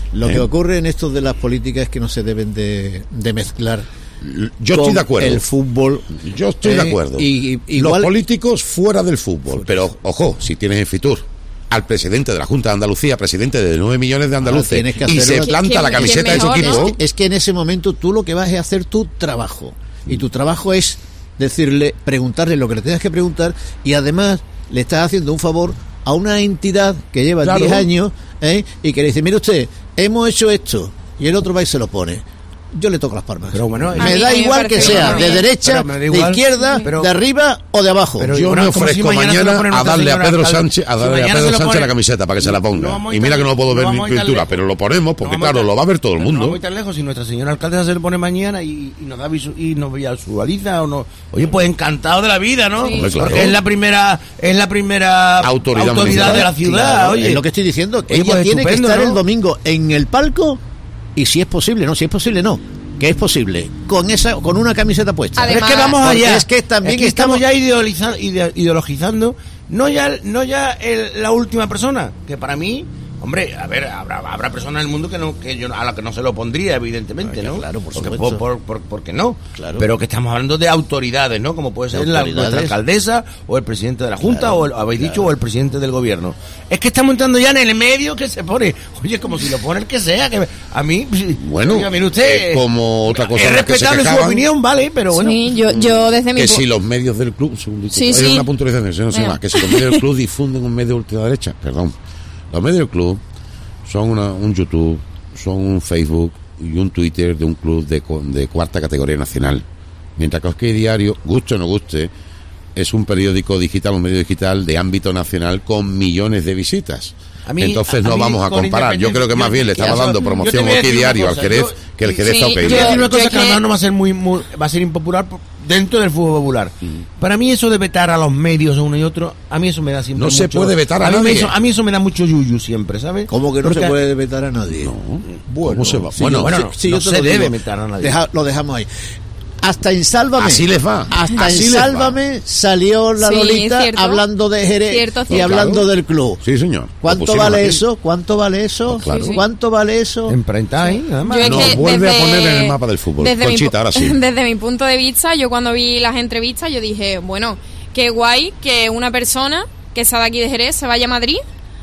Lo ¿Eh? que ocurre en esto de las políticas es que no se deben de, de mezclar. Yo estoy de acuerdo. El fútbol. Yo estoy eh, de acuerdo. Y, y, Los igual, políticos fuera del fútbol. Pero, ojo, si tienes en Fitur al presidente de la Junta de Andalucía, presidente de nueve millones de andaluces, tienes que y hacer se una- planta ¿Quién- la camiseta quién de su mejor, equipo. no? es que en ese momento tú lo que vas es hacer tu trabajo. Y tu trabajo es decirle, preguntarle lo que le tengas que preguntar, y además le estás haciendo un favor a una entidad que lleva Claro. diez años, ¿eh? Y que le dice, mire usted, hemos hecho esto, y el otro va y se lo pone. Yo le toco las palmas. Pero bueno, A me mí- da a mí me igual que parece sea bien. de derecha, Pero me da de igual, izquierda, pero- de arriba o de abajo. Pero Yo bueno, me como si ofrezco mañana se lo mañana pone a nuestra darle a señora Pedro alcalde. Sánchez, a Si darle a mañana Pedro se lo Sánchez pone- la camiseta para que se la No ponga. vamos a ir Y mira tan- que no lo puedo no ver en vamos a ir tan pintura, lejos. pero lo ponemos porque, No vamos claro, tan- lo va a ver todo el pero No mundo. vamos a ir tan lejos. Si nuestra señora alcaldesa se le pone mañana y, y nos da visu- y nos visualiza o no. Oye, pues encantado de la vida, ¿no? Sí. Hombre, claro. Porque es la primera, es la primera Autoridad autoridad de la municipal. ciudad. Claro, Oye, es lo que estoy diciendo. Oye, Ella pues tiene que estupendo, estar ¿no? el domingo en el palco, y si es posible, no, si es posible, no. Que es posible, con esa, con una camiseta puesta. Además- Pero es que vamos Porque allá. es que también Es que estamos estamos- ya idealiza- ide- ideologizando, no ya, no ya el- la última persona, que para mí, hombre, a ver, habrá, habrá personas en el mundo que no, que yo a la que no se lo pondría, evidentemente, Ay, ¿no? claro, por Porque supuesto. por, por, por, ¿por qué no? Claro. Pero que estamos hablando de autoridades, ¿no? Como puede ser la, Autoridades. nuestra alcaldesa, o el presidente de la Junta, Claro, o el, habéis claro. dicho, o el presidente del gobierno. Es que estamos entrando ya en el medio que se pone, oye, como si lo pone el que sea, que a mí, Bueno, oiga, mire usted, eh, como otra cosa es de las que se respetable su quejaban, opinión, vale, pero bueno. Sí, yo, yo desde mi que pu- si los medios del club, un segundito, Sí, hay sí. una puntualización, si no sé Venga. más, que si los medios del club difunden un medio de ultraderecha, perdón, los medios del club son una, un YouTube, son un Facebook y un Twitter de un club de, co- de cuarta categoría nacional, mientras que OK Diario, guste o no guste, es un periódico digital, un medio digital de ámbito nacional con millones de visitas. A mí- Entonces a no mí, vamos a con comparar. Yo creo que más bien le yo- estaba yo- dando yo promoción te voy a OK decir una Diario al cosa, Jerez yo- que el Jerez Sí, a OK Yo yo- voy a decir Diario. una cosa yo que que- además no va a ser muy, muy- va a ser impopular por- dentro del fútbol popular. Para mí eso de vetar a los medios uno y otro, a mí eso me da siempre No se mucho- puede vetar a mí me nadie. eso- a mí eso me da mucho yuyu siempre, ¿sabes? ¿Cómo que no Porque- se puede vetar a nadie? ¿Cómo se va? Sí, Bueno, yo- bueno, sí, no yo te se lo debe digo. vetar a nadie. Deja- lo dejamos ahí. Hasta en Sálvame. Así les va. Hasta Así en les va. Sálvame salió la Sí, Lolita cierto. hablando de Jerez Cierto, y cierto. hablando Claro. del club. Sí, señor. Lo ¿Cuánto pusimos vale aquí. eso? ¿Cuánto vale eso? Pues claro. Sí, sí. ¿Cuánto vale eso? En prime time, además. Yo es No, que vuelve a desde- poner en el mapa del fútbol. desde mi Conchita, pu- ahora sí. Desde mi punto de vista, yo cuando vi las entrevistas, yo dije, bueno, qué guay que una persona que sea de aquí de Jerez se vaya a Madrid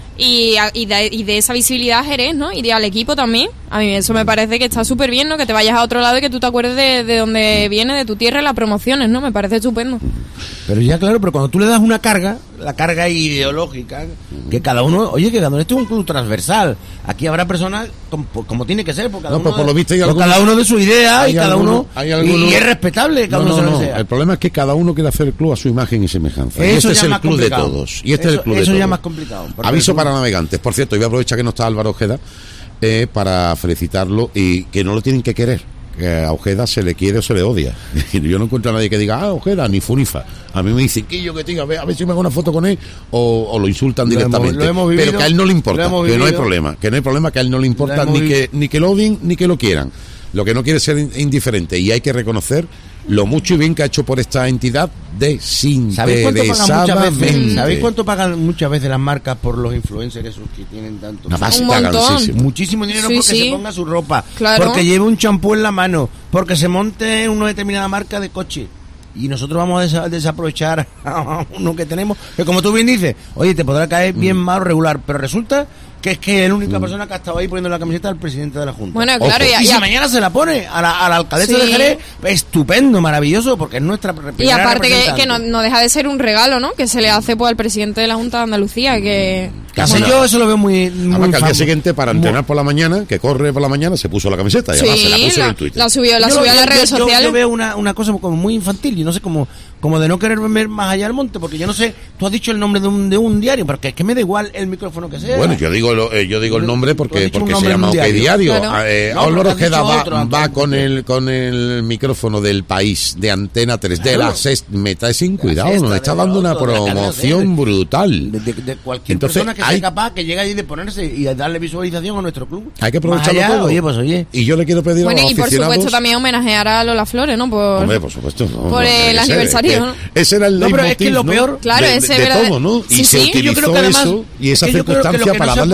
y, a- y, de, y de esa visibilidad a Jerez, ¿no? Y de al equipo también. A mí eso me parece que está súper bien, ¿no? Que te vayas a otro lado y que tú te acuerdes de, de donde viene, de tu tierra y las promociones, ¿no? Me parece estupendo. Pero ya claro, pero cuando tú le das una carga, la carga ideológica, que cada uno, oye, que cada uno, esto es un club transversal. Aquí habrá personas como, como tiene que ser, porque cada, No, uno, pues por de, lo visto hay por algunos- cada uno de su idea hay y cada algunos- uno hay y- algunos- y es respetable, cada No, uno no, se lo no. sea. El problema es que cada uno quiere hacer el club a su imagen y semejanza. Y Eso este ya es el más club de complicado. todos. Y este es Eso- el club de eso todos. ya más complicado, porque Aviso el club- para navegantes. Por cierto, voy a aprovechar que no está Álvaro Ojeda eh, para felicitarlo y que no lo tienen que querer. Que a Ojeda se le quiere o se le odia. Yo no encuentro a nadie que diga, ah, Ojeda, ni funifa. A mí me dicen, que yo que tenga, a ver, a ver si me hago una foto con él, o, o lo insultan Lo hemos- directamente. lo hemos vivido, Pero que a él no le lo importa, hemos que no hay vivido. problema, que no hay problema, que a él no le importa hemos ni vivido. que, ni que lo odien ni que lo quieran. Lo que no quiere es ser in- indiferente, y hay que reconocer lo mucho y bien que ha hecho por esta entidad ¿Sabéis cuánto pagan muchas veces? desinteresadamente. ¿Sabéis cuánto pagan muchas veces las marcas por los influencers esos que tienen tanto? Una Un pasta montón. gansísima. Muchísimo dinero Sí, porque sí. se ponga su ropa, Claro. porque lleve un champú en la mano, porque se monte en una determinada marca de coche. Y nosotros vamos a desa- desaprovechar a uno que tenemos, que como tú bien dices, oye, te podrá caer bien mal o regular, pero resulta que es que es la única persona que ha estado ahí poniendo la camiseta al presidente de la Junta. Bueno, Ojo. claro, y ya, si ya- mañana se la pone a la, a la alcaldesa Sí. de Jerez, estupendo, maravilloso, porque es nuestra Y primera aparte que, representante. que no, no deja de ser un regalo, ¿no? Que se le hace pues al presidente de la Junta de Andalucía, que... Casi Bueno, yo eso lo veo muy, muy Además que al día fam- siguiente, para muy- entrenar por la mañana, que corre por la mañana, se puso la camiseta y además se la puso en el Twitter. la subió, la Yo subió lo- a las yo- redes yo- yo- sociales. Yo veo una, una cosa como muy infantil, yo no sé, como, como de no querer ver más allá del monte, porque yo no sé, tú has dicho el nombre de un, de un diario, porque es que me da igual el micrófono que sea. Bueno, yo digo lo- eh, yo digo el nombre Tú has porque dicho un porque se nombre en llama un OK diario. Diario. Claro. Eh, No, Álvaro pero has Ojeda dicho va, otro, va antes. con el con el micrófono del País de Antena tres de Claro. la sexta. Me trae sin cuidado, sexta, nos está de dando una otro, de la cadena promoción C. brutal. de, de- de cualquier Entonces, persona que hay- sea capaz que llegue allí de ponerse y darle visualización a nuestro club. Hay que Más aprovecharlo allá, todo. Oye, pues oye. Y yo le quiero pedir Bueno, a los y por aficionados. supuesto también homenajear a Lola Flores, ¿no? Por... Hombre, por supuesto. no, por no, el tiene que ser, aniversario, es que ¿no? Ese era el No, pero es que leitmotiv, lo ¿no? peor- Claro, de, ese de verdad- todo, ¿no? Y Sí, se sí. utilizó Yo creo que además- eso y esa es que yo creo que lo circunstancia que para no se ha darle puesto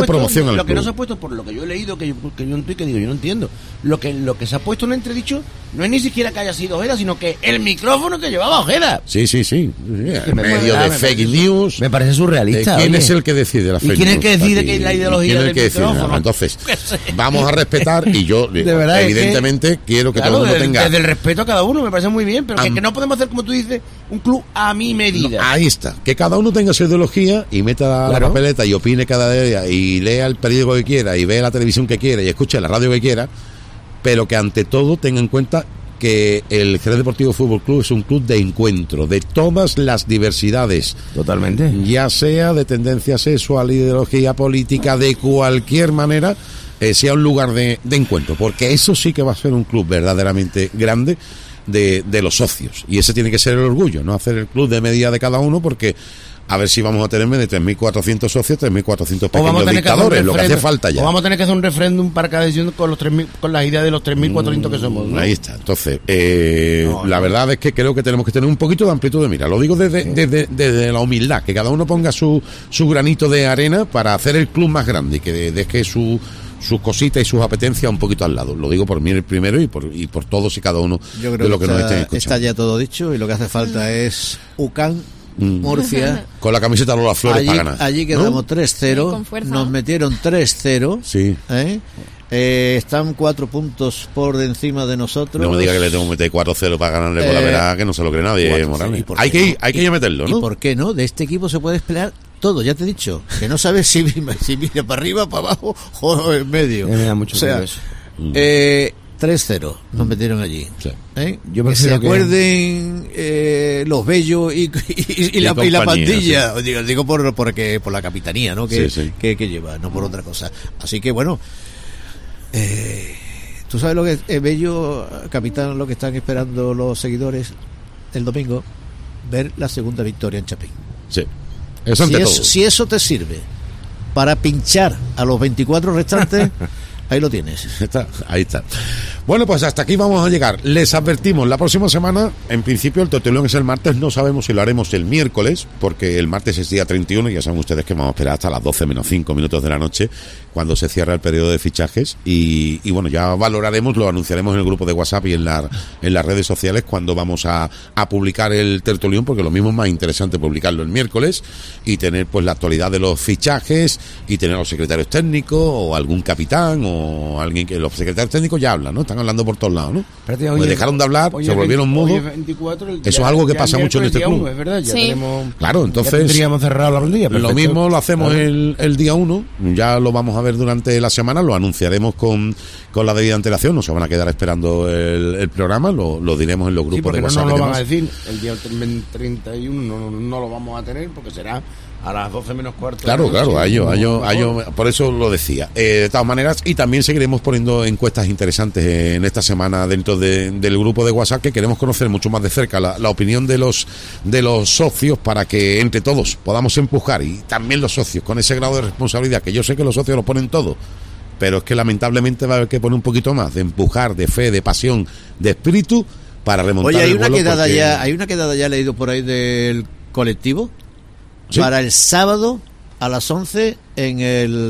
promoción al Lo que club. no se ha puesto, por lo que yo he leído, que yo, que yo, que digo, yo no entiendo. Lo que, lo que se ha puesto en entredicho no es ni siquiera que haya sido Ojeda, sino que el micrófono que llevaba Ojeda. Sí, sí, sí. En me- medio me- de me fake parece- news. Me parece surrealista. Eh, ¿Quién oye. es el que decide la ¿Y fake quién es el news que decide aquí? que la ideología ¿Quién es el del que decide? micrófono? Entonces, Qué sé. vamos a respetar y yo, De verdad, es que- evidentemente, quiero que Claro, todo el mundo desde, tenga... desde el respeto a cada uno, me parece muy bien, pero que, Am- que no podemos hacer, como tú dices, un club a mi medida. Ahí está, que cada uno tenga su ideología y meta la Claro. papeleta y opine cada día y lea el periódico que quiera y vea la televisión que quiera y escuche la radio que quiera, pero que ante todo tenga en cuenta que el Jerez Deportivo Fútbol Club es un club de encuentro de todas las diversidades, Totalmente. ya sea de tendencia sexual, ideología política, de cualquier manera, eh, sea un lugar de, de encuentro, porque eso sí que va a ser un club verdaderamente grande de, de los socios, y ese tiene que ser el orgullo, no hacer el club de medida de cada uno, porque a ver si vamos a tener de tres mil cuatrocientos socios, tres mil cuatrocientos O vamos pequeños a tener que hacer un dictadores, lo que hace referéndum- falta ya. O vamos a tener que hacer un referéndum para cada decisión con los tres mil, con las ideas de los tres mil cuatrocientos que somos, ¿no? Ahí está. Entonces, eh, No, la no. verdad es que creo que tenemos que tener un poquito de amplitud de mira. Lo digo desde, desde, desde la humildad, que cada uno ponga su, su granito de arena para hacer el club más grande y que deje su sus cositas y sus apetencias un poquito al lado. Lo digo por mí el primero y por y por todos y cada uno Yo de creo los que, que nos estén está, escuchando. está ya todo dicho y lo que hace falta es U C A N, Murcia. Con la camiseta Lola Flores Allí, para ganar. allí ¿no? quedamos tres cero, Sí, con fuerza, nos ¿no? metieron tres cero. Sí. ¿eh? Eh, están cuatro puntos por de encima de nosotros. No me diga que le tengo que meter cuatro cero para ganarle por la Eh, verdad, que no se lo cree nadie, cuatro cero, Morales. ¿y por Hay qué que, no? ir, hay que ir a meterlo, ¿Y ¿no? por qué no? De este equipo se puede esperar todo, ya te he dicho. Que no sabes si, si mira para arriba, para abajo o en medio. Me da mucho o sea, miedo eso. eh, tres cero nos metieron allí. Sí. ¿eh? Yo que se prefiero que- acuerden eh, los bellos y, y, y la, y la compañía, pandilla. Digo, digo por, porque, por la capitanía, ¿no? Que, Sí, sí. Que, que lleva, no por otra cosa. Así que bueno. Eh, ¿Tú sabes lo que es bello, capitán, lo que están esperando los seguidores el domingo? Ver la segunda victoria en Chapín. Sí. Eso Si ante eso, todo. si eso te sirve para pinchar a los veinticuatro restantes, ahí lo tienes. Está, ahí está. Bueno, pues hasta aquí vamos a llegar. Les advertimos, la próxima semana, en principio, el tertulión es el martes. No sabemos si lo haremos el miércoles, porque el martes es día treinta y uno y ya saben ustedes que vamos a esperar hasta las doce menos cinco minutos de la noche, cuando se cierra el periodo de fichajes. Y, y bueno, ya valoraremos, lo anunciaremos en el grupo de WhatsApp y en, la, en las redes sociales cuando vamos a, a publicar el tertulión, porque lo mismo es más interesante publicarlo el miércoles y tener pues la actualidad de los fichajes y tener a los secretarios técnicos o algún capitán o alguien que los secretarios técnicos ya hablan, ¿no? Están hablando por todos lados, ¿no? Espérate, Pues hoy es- dejaron de hablar, hoy se es volvieron veinte, hoy mudos. es veinticuatro, el- Eso es ya- algo que ya pasa el mucho en este día club. uno, es verdad, ya Sí. tenemos, Claro, entonces- ya tendríamos cerrado la plantilla. Lo perfecto. mismo lo hacemos Claro. el, el día uno, ya lo vamos a ver durante la semana, lo anunciaremos con, con la debida antelación, no se van a quedar esperando el, el programa, lo, lo diremos en los grupos Sí, porque de no WhatsApp. nos y lo van a demás. decir el día treinta y uno, no, no lo vamos a tener porque será a las doce menos cuarto. Claro, de la noche, claro, a ello, a ello, mejor. a ello, por eso lo decía. Eh, de todas maneras, y también seguiremos poniendo encuestas interesantes en esta semana dentro de- del grupo de WhatsApp, que queremos conocer mucho más de cerca la, la opinión de los de los socios para que entre todos podamos empujar, y también los socios con ese grado de responsabilidad, que yo sé que los socios lo ponen todo, pero es que lamentablemente va a haber que poner un poquito más de empujar, de fe, de pasión, de espíritu para remontar Oye, hay el una vuelo, quedada porque- ya, hay una quedada ya leído por ahí del colectivo ¿Sí? para el sábado a las once en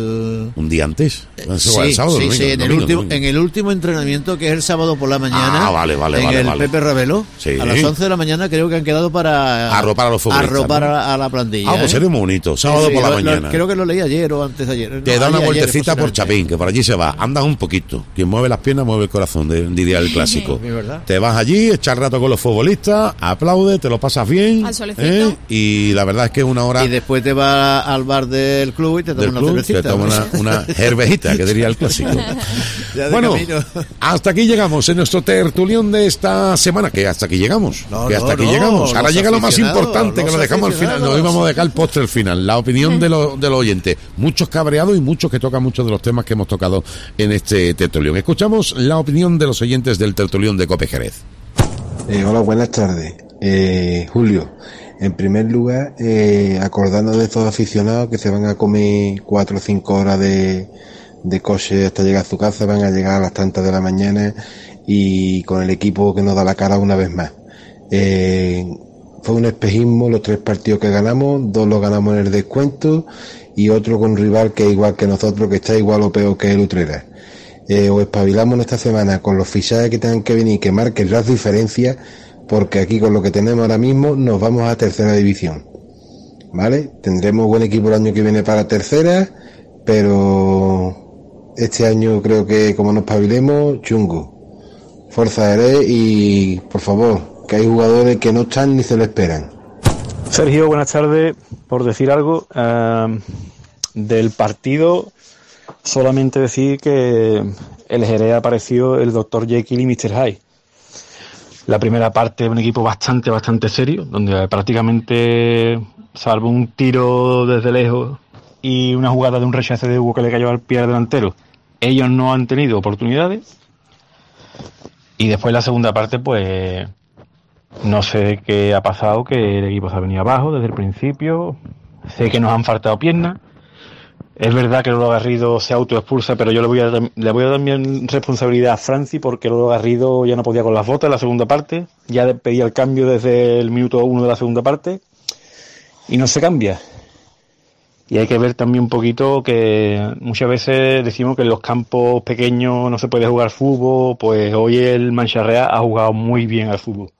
el un día antes. Eso sí, va el sábado, sí, domingo, sí, en, el domingo, último, domingo. en el último entrenamiento, que es el sábado por la mañana. Ah, vale, vale, en vale, el vale. Pepe Ravelo. Sí. A las once de la mañana creo que han quedado para Arropar a los futbolistas, arropar ¿no? a, a la plantilla. Ah, pues ¿eh? sería muy bonito. Sábado Sí, sí, por la lo- lo- mañana. creo que lo leí ayer o antes de ayer. Te No, da una ayer, ayer, vueltecita por posiblemente. Chapín, que por allí se va. Andas un poquito. Quien mueve las piernas mueve el corazón, de- diría el clásico. Es verdad. Te vas allí, echas rato con los futbolistas, aplaudes, te lo pasas bien. Al solecito. ¿eh? Y la verdad es que una hora Y después te vas al bar del club y te tomas del una club cervecita. te toma una, una cervejita, que diría el clásico. Ya de Bueno, camino. hasta aquí llegamos en nuestro tertulión de esta semana. Que hasta aquí llegamos. No, que hasta no, aquí no, llegamos. Ahora los llega lo más aficionados, importante, que los lo dejamos al final. aficionados. Nos íbamos a dejar el postre al final. La opinión de los de los oyentes. Muchos cabreados y muchos que tocan muchos de los temas que hemos tocado en este tertulión. Escuchamos la opinión de los oyentes del tertulión de Cope Jerez. Eh, hola, buenas tardes. Eh, Julio, en primer lugar, eh, acordando de estos aficionados que se van a comer cuatro o cinco horas de, de coche hasta llegar a su casa, van a llegar a las tantas de la mañana y con el equipo que nos da la cara una vez más. Eh, fue un espejismo los tres partidos que ganamos, dos los ganamos en el descuento y otro con un rival que es igual que nosotros, que está igual o peor que el Utrera. Eh, o espabilamos esta semana con los fichajes que tengan que venir, que marquen las diferencias, porque aquí con lo que tenemos ahora mismo nos vamos a tercera división, ¿vale? Tendremos buen equipo el año que viene para tercera, pero este año creo que como nos espabilemos, chungo. Forza Jerez y, por favor, que hay jugadores que no están ni se lo esperan. Sergio, buenas tardes. Por decir algo uh, del partido, solamente decir que el Jerez apareció el doctor Jekyll y mister Hyde. La primera parte un equipo bastante, bastante serio, donde prácticamente, salvo un tiro desde lejos y una jugada de un rechace de Hugo que le cayó al pie al delantero, ellos no han tenido oportunidades. Y después la segunda parte, pues no sé qué ha pasado, que el equipo se ha venido abajo desde el principio. Sé que nos han faltado piernas. Es verdad que Lolo Garrido se autoexpulsa, pero yo le voy a dar, le voy a dar mi responsabilidad a Franci, porque Lolo Garrido ya no podía con las botas en la segunda parte, ya pedía el cambio desde el minuto uno de la segunda parte, y no se cambia. Y hay que ver también un poquito que muchas veces decimos que en los campos pequeños no se puede jugar fútbol, pues hoy el Mancharrea ha jugado muy bien al fútbol.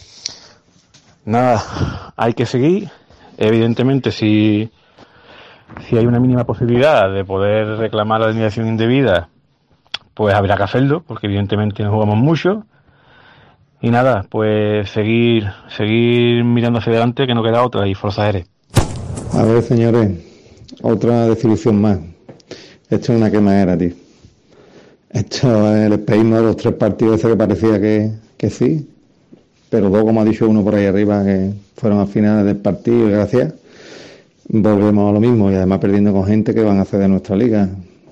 Nada, hay que seguir. Evidentemente, si... Si hay una mínima posibilidad de poder reclamar la alineación indebida, pues habrá que hacerlo, porque evidentemente no jugamos mucho. Y nada, pues seguir seguir mirando hacia adelante, que no queda otra, y Forza Jerez. A ver, señores, otra desilusión más. Esto es una quemadera, tío. Esto es el espeísmo de los tres partidos ese que parecía que, que sí, pero dos, como ha dicho uno por ahí arriba, que fueron a finales del partido, y gracias. Volvemos a lo mismo, y además perdiendo con gente que van a acceder a nuestra liga.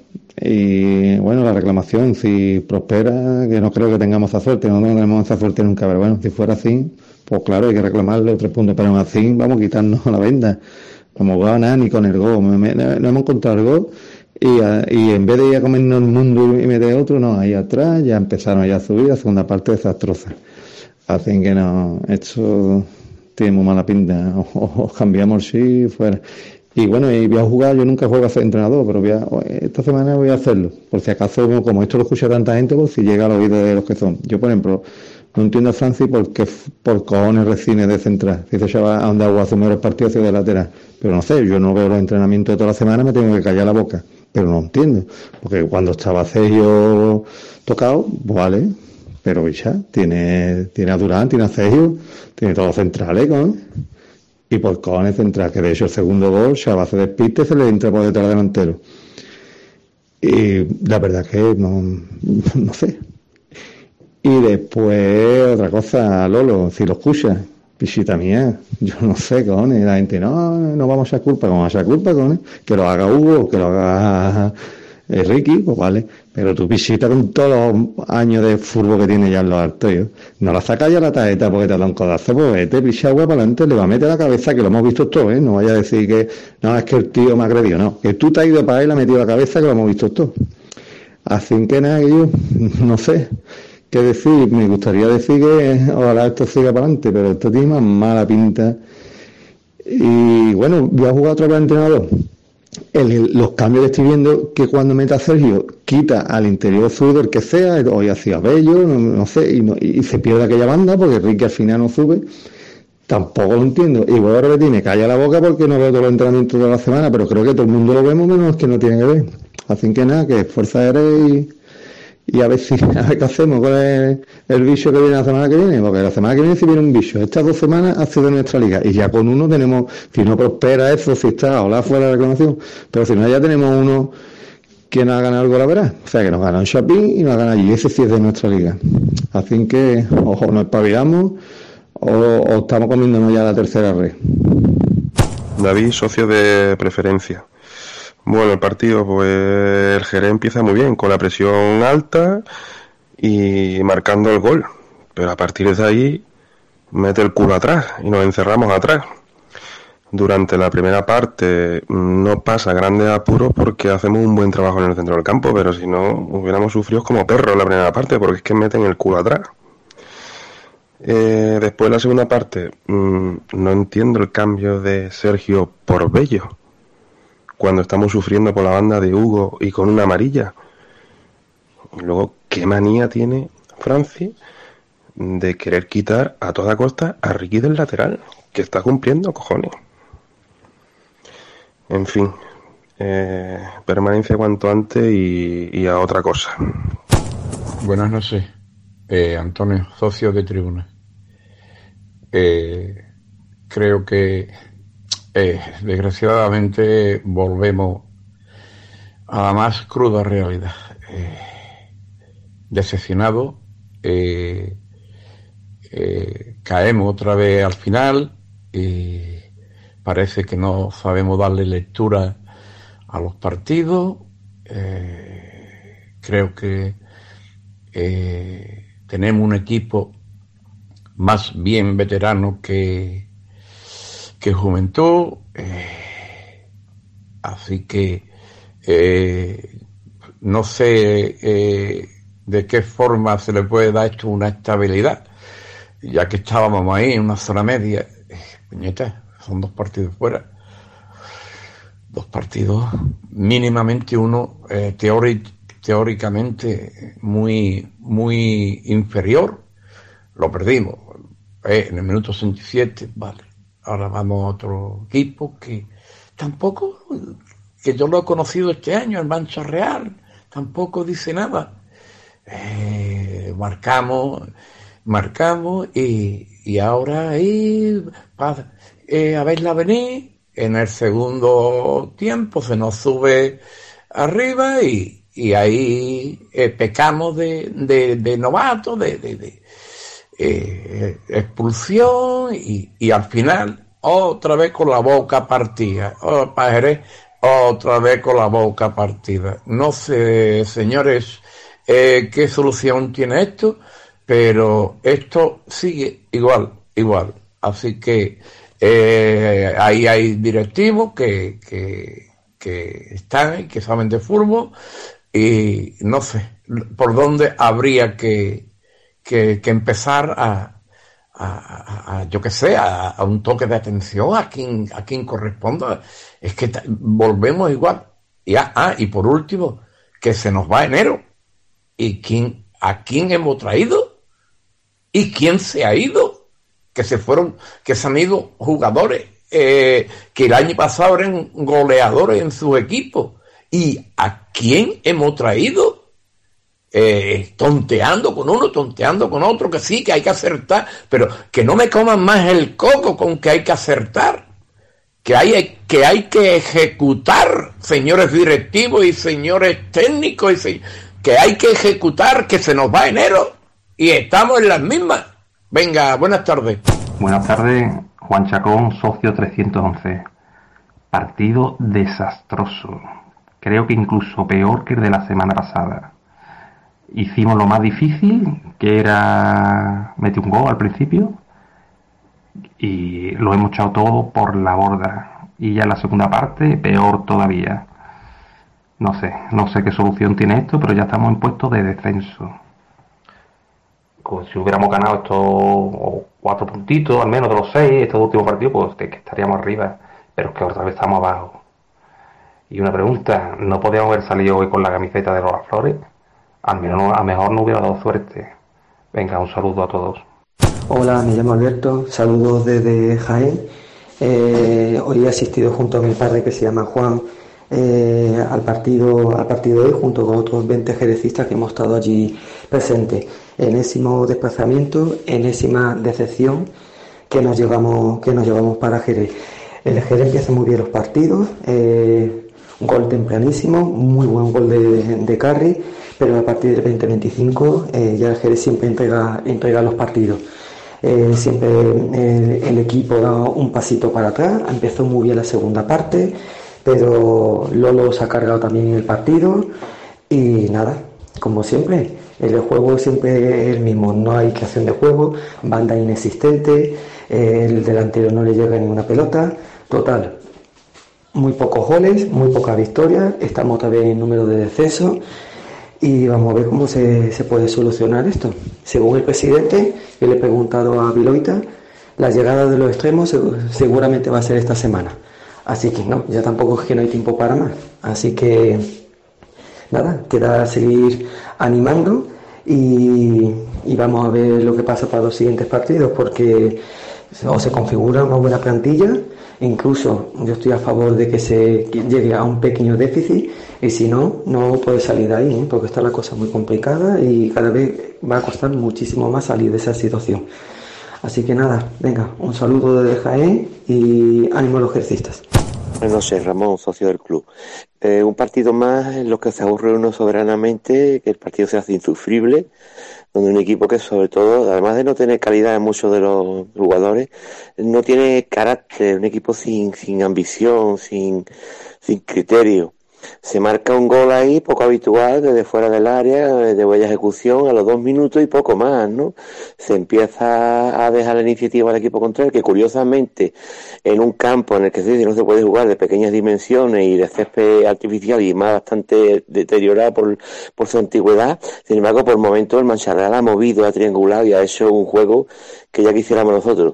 Y bueno, la reclamación, si prospera, que no creo que tengamos esa suerte, no tenemos esa suerte nunca, pero bueno, si fuera así, pues claro, hay que reclamarle tres puntos, pero aún así vamos a quitarnos la venda. No hemos jugado nada ni con el gol, no hemos encontrado el gol, y, a, y en vez de ir a comernos el mundo y meter otro, no, ahí atrás ya empezaron ya a subir, la segunda parte desastrosa. Así que no, esto tiene muy mala pinta, o, o, o cambiamos sí fuera. Y bueno, y voy a jugar, yo nunca juego a ser entrenador, pero voy a, esta semana voy a hacerlo, por si acaso, como esto lo escucha tanta gente, por si llega al oído de los que son. Yo, por ejemplo, no entiendo a Francis porque por cojones Recine de central, dice chaval, a donde hago asumir el partido hacia de lateral, pero no sé, yo no veo los entrenamientos de toda la semana, me tengo que callar la boca, pero no entiendo, porque cuando estaba Sergio tocado, pues vale, pero bicha, tiene, tiene a Durán, tiene a Sergio, tiene todos los centrales, ¿no? Y por cojones central, que de hecho el segundo gol, Chava se despiste, se le entra por detrás delantero. Y la verdad que no, no sé. Y después, otra cosa, Lolo, si lo escuchas, pichita mía, yo no sé, cojones, la gente, no, no vamos a echar culpa, vamos a echar culpa, cojones, que lo haga Hugo, que lo haga eh, Ricky, pues vale, pero tu pichita con todos los años de fútbol que tiene ya en los altos, yo, no la sacas ya la tarjeta porque te da un codazo, pues vete, picha agua para adelante, le va a meter la cabeza, que lo hemos visto todo, ¿eh? No vaya a decir que, no, es que el tío me ha agredido, no, que tú te has ido para ahí y le has metido la cabeza, que lo hemos visto todo. Así que nada, yo, no sé qué decir, me gustaría decir que ojalá esto siga para adelante, pero esto tiene más mala pinta. Y bueno, voy a jugar otra vez al entrenador. El, los cambios que estoy viendo, que cuando meta a Sergio quita al interior zurdo el que sea, hoy hacía Bello, no, no sé, y, no, y se pierde aquella banda porque Ricky al final no sube, tampoco lo entiendo. Y voy a repetir, me calla la boca porque no veo todos los entrenamientos de la semana, pero creo que todo el mundo lo vemos menos que no tiene que ver. Así que nada, que fuerza eres y, y a ver si a ver qué hacemos con el, el bicho que viene la semana que viene, porque la semana que viene si viene un bicho, estas dos semanas ha sido nuestra liga, y ya con uno tenemos, si no prospera eso, si está o la fuera de reclamación, pero si no ya tenemos uno que nos ha ganado algo la verdad, o sea que nos gana un Chapín y nos gana allí, ese sí es de nuestra liga. Así que ojo, nos espabilamos o, o estamos comiéndonos ya la tercera red. David, socio de preferencia. Bueno, el partido, pues el Jerez empieza muy bien, con la presión alta y marcando el gol. Pero a partir de ahí, mete el culo atrás y nos encerramos atrás. Durante la primera parte no pasa grandes apuros porque hacemos un buen trabajo en el centro del campo, pero si no, hubiéramos sufrido como perros en la primera parte, porque es que meten el culo atrás. Eh, después la segunda parte, mmm, no entiendo el cambio de Sergio por Bello. cuando estamos sufriendo por la banda de Hugo y con una amarilla. Y luego, ¿qué manía tiene Francis de querer quitar a toda costa a Ricky del lateral? Que está cumpliendo, cojones. En fin, eh, permanencia cuanto antes y, y a otra cosa. Buenas noches, eh, Antonio, socio de Tribuna. Eh, creo que eh, desgraciadamente volvemos a la más cruda realidad. Eh, decepcionado, eh, eh, caemos otra vez al final y parece que no sabemos darle lectura a los partidos. Eh, creo que eh, tenemos un equipo más bien veterano que, que juventud, eh, así que eh, no sé eh, de qué forma se le puede dar esto una estabilidad, ya que estábamos ahí en una zona media. Eh, puñeta, son dos partidos fuera, dos partidos mínimamente uno eh, teóric, teóricamente muy muy inferior, lo perdimos eh, en el minuto sesenta y siete, vale, ahora vamos a otro equipo que tampoco, que yo lo he conocido este año, el Mancha Real, tampoco dice nada. Eh, marcamos, marcamos y, y ahora ahí, para, eh, a verla venir, en el segundo tiempo se nos sube arriba y, y ahí eh, pecamos de, de, de novato, de, de, de eh, expulsión y, y al final otra vez con la boca partida. Oh, Pajeré, otra vez con la boca partida. No sé, señores, eh, qué solución tiene esto, pero esto sigue igual, igual. Así que eh, ahí hay directivos que, que, que están y que saben de fútbol y no sé por dónde habría que, que, que empezar a A, a, a, yo que sé, a, a un toque de atención a quien, a quien corresponda. Es que ta, volvemos igual. Y, ah, ah, y por último, que se nos va enero. ¿Y quién, a quién hemos traído? ¿Y quién se ha ido? Que se fueron, que se han ido jugadores eh, que el año pasado eran goleadores en su equipo. ¿Y a quién hemos traído? Eh, tonteando con uno, tonteando con otro, que sí, que hay que acertar, pero que no me coman más el coco con que hay que acertar, que hay que, hay que ejecutar, señores directivos y señores técnicos, y se, que hay que ejecutar, que se nos va enero y estamos en las mismas. Venga, buenas tardes. Buenas tardes, Juan Chacón, socio trescientos once. Partido desastroso, creo que incluso peor que el de la semana pasada. Hicimos lo más difícil, que era meter un gol al principio, y lo hemos echado todo por la borda. Y ya en la segunda parte, peor todavía. No sé, no sé qué solución tiene esto, pero ya estamos en puestos de descenso. Pues si hubiéramos ganado estos cuatro puntitos, al menos de los seis, estos últimos partidos, pues que estaríamos arriba, pero es que otra vez estamos abajo. Y una pregunta, ¿no podíamos haber salido hoy con la camiseta de Lola Flores? Al menos a mejor no hubiera dado suerte. Venga, un saludo a todos. Hola, me llamo Alberto, saludos desde Jaén. Eh, hoy he asistido junto a mi padre, que se llama Juan, eh, al partido al partido de hoy, junto con otros veinte jerecistas que hemos estado allí presentes. Enésimo desplazamiento, enésima decepción que nos llevamos que nos llevamos para Jerez. El Jerez empieza muy bien los partidos, eh, un gol tempranísimo, muy buen gol de, de Carri, pero a partir del veinte veinticinco eh, ya el Jerez siempre entrega, entrega los partidos. Eh, siempre eh, el equipo da un pasito para atrás, empezó muy bien la segunda parte, pero Lolo se ha cargado también el partido y nada, como siempre, el juego siempre es el mismo, no hay creación de juego, banda inexistente, eh, el delantero no le llega ninguna pelota, total, muy pocos goles, muy poca victoria, estamos otra vez en número de descenso. Y vamos a ver cómo se, se puede solucionar esto. Según el presidente, yo le he preguntado a Viloita, la llegada de los extremos seguramente va a ser esta semana. Así que no, ya tampoco es que no hay tiempo para más. Así que nada, queda seguir animando y, y vamos a ver lo que pasa para los siguientes partidos, porque o se configura una buena plantilla, incluso yo estoy a favor de que se llegue a un pequeño déficit, y si no, no puede salir de ahí, ¿eh? Porque está la cosa muy complicada y cada vez va a costar muchísimo más salir de esa situación. Así que nada, venga, un saludo desde Jaén y ánimo a los ejercistas. Buenas noches, Ramón, socio del club. Eh, un partido más en lo que se aburre uno soberanamente, que el partido se hace insufrible, donde un equipo que sobre todo, además de no tener calidad en muchos de los jugadores, no tiene carácter, un equipo sin, sin ambición, sin, sin criterio. Se marca un gol ahí, poco habitual, desde fuera del área, de buena ejecución, a los dos minutos y poco más, ¿no? Se empieza a dejar la iniciativa al equipo contrario, que curiosamente, en un campo en el que se dice no se puede jugar de pequeñas dimensiones y de césped artificial y más bastante deteriorado por, por su antigüedad, sin embargo, por momentos el Mancharreal ha movido, ha triangulado y ha hecho un juego que ya quisiéramos nosotros.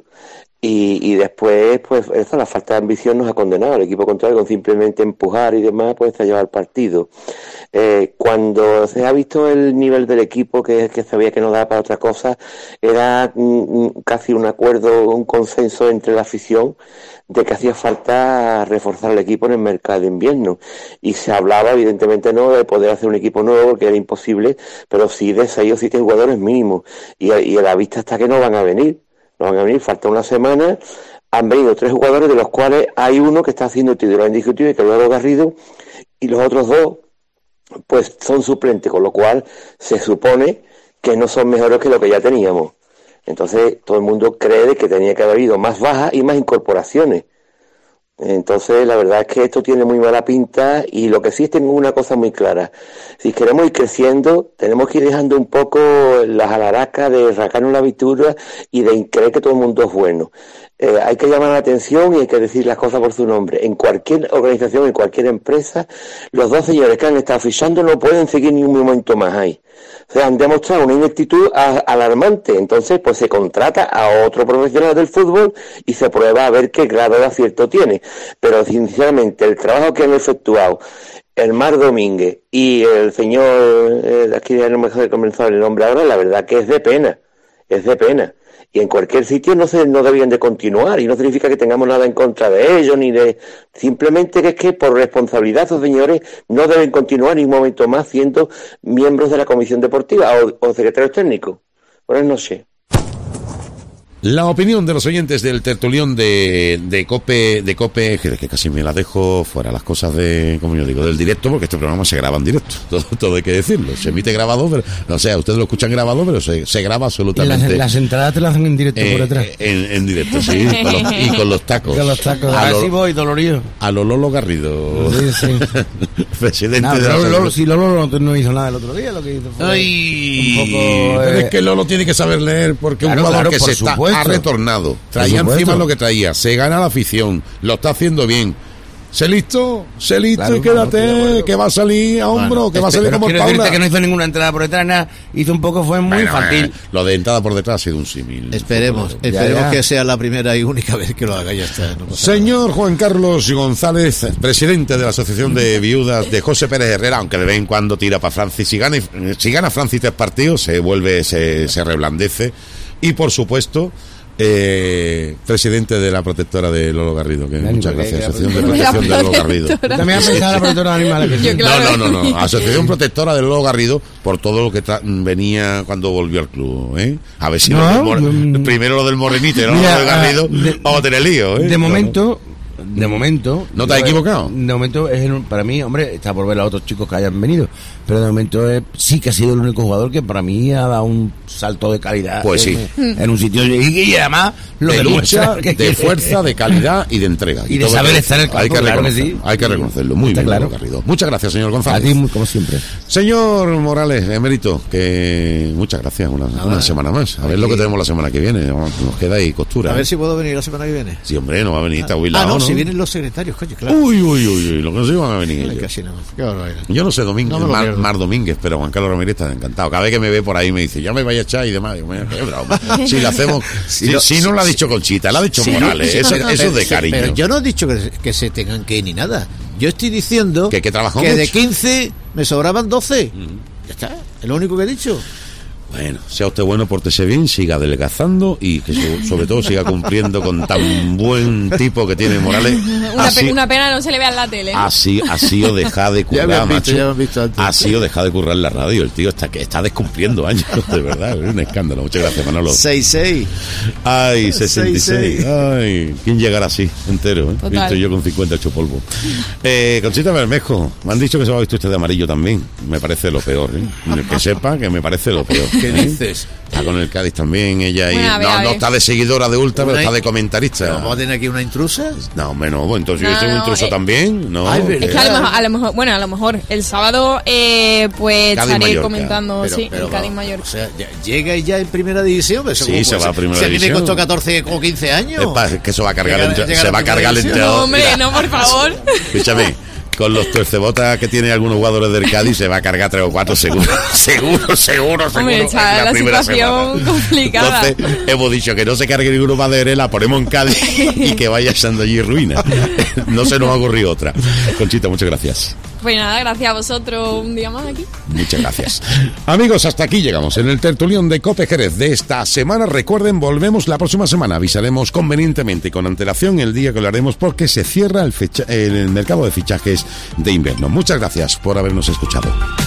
Y, y después, pues, eso, la falta de ambición nos ha condenado. El equipo contrario, con simplemente empujar y demás, pues se ha llevado el partido. Eh, cuando se ha visto el nivel del equipo, que, que sabía que no daba para otra cosa, era mm, casi un acuerdo, un consenso entre la afición de que hacía falta reforzar el equipo en el mercado de invierno. Y se hablaba, evidentemente, no de poder hacer un equipo nuevo, porque era imposible, pero sí de seis o siete jugadores mínimos. Y, y a la vista está que no van a venir. No van a venir, falta una semana. Han venido tres jugadores, de los cuales hay uno que está haciendo titular indiscutible, que es Lolo Garrido, y los otros dos pues son suplentes, con lo cual se supone que no son mejores que lo que ya teníamos. Entonces todo el mundo cree que tenía que haber habido más bajas y más incorporaciones. Entonces la verdad es que esto tiene muy mala pinta, y lo que sí tengo una cosa muy clara: si queremos ir creciendo, tenemos que ir dejando un poco las alaracas de rascarnos la vestidura y de creer que todo el mundo es bueno. Eh, hay que llamar la atención y hay que decir las cosas por su nombre. En cualquier organización, en cualquier empresa, los dos señores que han estado fichando no pueden seguir ni un momento más ahí. O sea, han demostrado una ineptitud a, alarmante. Entonces, pues se contrata a otro profesional del fútbol y se prueba a ver qué grado de acierto tiene. Pero, sinceramente, el trabajo que han efectuado el Mar Domínguez y el señor, eh, aquí ya no me deja comenzar el nombre ahora, la verdad que es de pena, es de pena. Y en cualquier sitio no se no debían de continuar, y no significa que tengamos nada en contra de ellos, ni de... Simplemente que es que por responsabilidad esos señores no deben continuar ni un momento más siendo miembros de la comisión deportiva o, o secretarios técnicos. Buenas noches. La opinión de los oyentes del tertulión de, de Cope, de Cope, que, que casi me la dejo fuera, las cosas de, como yo digo, del directo, porque este programa se graba en directo, todo, todo hay que decirlo, se emite grabado, pero, no sé, ustedes lo escuchan grabado, pero se, se graba absolutamente. Las, las entradas te las hacen en directo eh, por detrás. En, en directo, sí, con los, y con los tacos. Con los tacos, a lo, voy dolorido. A lo Lolo Garrido. Sí, sí. Presidente no, de la Lolo, Lolo, si Lolo no, no hizo nada el otro día, lo que hizo fue Ay, un poco... Pero eh, es que Lolo tiene que saber leer, porque claro, un jugador claro, que se está, ha retornado. Traía encima lo que traía, se gana la afición, lo está haciendo bien. Sé listo, sé listo claro, y quédate, no, no, no, que va a salir a hombro, bueno, que va a salir como Paula. Quiero que no hizo ninguna entrada por detrás, nada, hizo un poco, fue muy bueno, infantil. Eh, lo de entrada por detrás ha sido un símil. Esperemos, ya, esperemos ya. que sea la primera y única vez que lo haga, ya está. No Señor Juan Carlos González, presidente de la Asociación de Viudas de José Pérez Herrera, aunque de vez en cuando tira para Francis, si gana, si gana Francis tres partidos, se vuelve, se, se reblandece, y por supuesto... Eh, presidente de la protectora de Lolo Garrido, que muchas que, gracias, que, Asociación de Protección de Lolo Garrido. También ha pensado la protectora de animales. Que no, no, no, no, Asociación Protectora de Lolo Garrido, por todo lo que tra- venía cuando volvió al club, ¿eh? A ver si no, lo More- mm, primero lo del Morenite, no lo del Garrido, de, vamos a tener lío, ¿eh? De momento, de momento, ¿no te has equivocado? De momento es el, para mí, hombre, está por ver a otros chicos que hayan venido, pero de momento es, sí que ha sido el único jugador que para mí ha dado un salto de calidad. Pues en, sí. En un sitio y, y además lo de lucha, que, de fuerza, de calidad y de entrega. Y, y de saber estar en el campo, hay que, claro reconocer, que sí. Hay que reconocerlo. Muy Está bien, claro. Garrido. Muchas gracias, señor González. A ti, como siempre. Señor Morales, emérito, que muchas gracias. Una, ah, una semana más. A ver lo que tenemos la semana que viene. Nos queda ahí costura. A ver si puedo venir la semana que viene. Sí, hombre, no va a venir. Está huilado, ah, no, ¿no? Si viene vienen los secretarios, coño, claro. Uy, uy, uy, uy, lo que no se iban a venir Ay, ellos. casi no. Qué barbaridad. Yo no sé Domínguez, No me lo Mar, pierdo. Mar Domínguez, pero Juan Carlos Ramírez está encantado. Cada vez que me ve por ahí me dice, ya me vaya a echar y demás. Digo, mira, qué broma. Si lo hacemos, si, Si lo- si no lo ha dicho Conchita, lo ha dicho Sí, Morales, sí, eso, pero- eso es de pero- cariño. Pero yo no he dicho que, que se tengan que ir ni nada. Yo estoy diciendo ¿Que qué trabajó que de mucho? quince me sobraban doce. Ya está, es lo único que he dicho. Bueno, sea usted bueno, pórtese bien, siga adelgazando y que so- sobre todo siga cumpliendo con tan buen tipo que tiene Morales. Una, Así, pe- una pena no se le vea en la tele. ¿no? así, así o deja de Ya currar, me han visto, macho. ya me han visto antes. Así o deja de currar en la radio. El tío está que está descumpliendo años, de verdad. Es un escándalo. Muchas gracias, Manolo. seis seis. Ay, sesenta y seis. Ay, ¿quién llegará así, entero? ¿eh? Total. Visto yo con cincuenta y ocho polvo. Eh, Conchita Bermejo, me han dicho que se va a vestir usted de amarillo también. Me parece lo peor, ¿eh? Que sepa que me parece lo peor. ¿Qué ¿eh? dices? Está con el Cádiz también, ella ahí. Bueno, a ver, no, a no ver. está de seguidora de Ultra, pero Una- está de comentarista. ¿Vamos a tener aquí una intrusa? No, hombre, no. Bueno, entonces yo No, soy un no, intruso eh. también. No, Ay, que- verdad. Es que a lo, mejor, a lo mejor, bueno, a lo mejor el sábado eh, pues Cádiz, estaré Mallorca. comentando, Pero- sí, pero el Cádiz vamos, Mallorca. O sea, ya- llega y ya en primera división. Pero Sí, ¿cómo se puede va a ser? primera Si a mí me división. costó catorce o quince años. Es pa- que eso va a cargar Llegar- el entre- llegar se a va a primera cargar el división. entrenador. No, hombre, Mira, no, por favor. Escúchame, con los tuercebotas que tienen algunos jugadores del Cádiz se va a cargar tres o cuatro seguro. seguro, seguro, seguro. Hombre, en está la primera situación semana. complicada. Entonces, hemos dicho que no se cargue ninguno más de Ere, la ponemos en Cádiz y que vaya echando allí ruina. No se nos ha ocurrido otra. Conchita, muchas gracias. Pues nada, gracias a vosotros un día más aquí. Muchas gracias. Amigos, hasta aquí llegamos en el tertulión de Cope Jerez de esta semana. Recuerden, volvemos la próxima semana. Avisaremos convenientemente y con antelación el día que lo haremos porque se cierra el, fecha- el mercado de fichajes de invierno. Muchas gracias por habernos escuchado.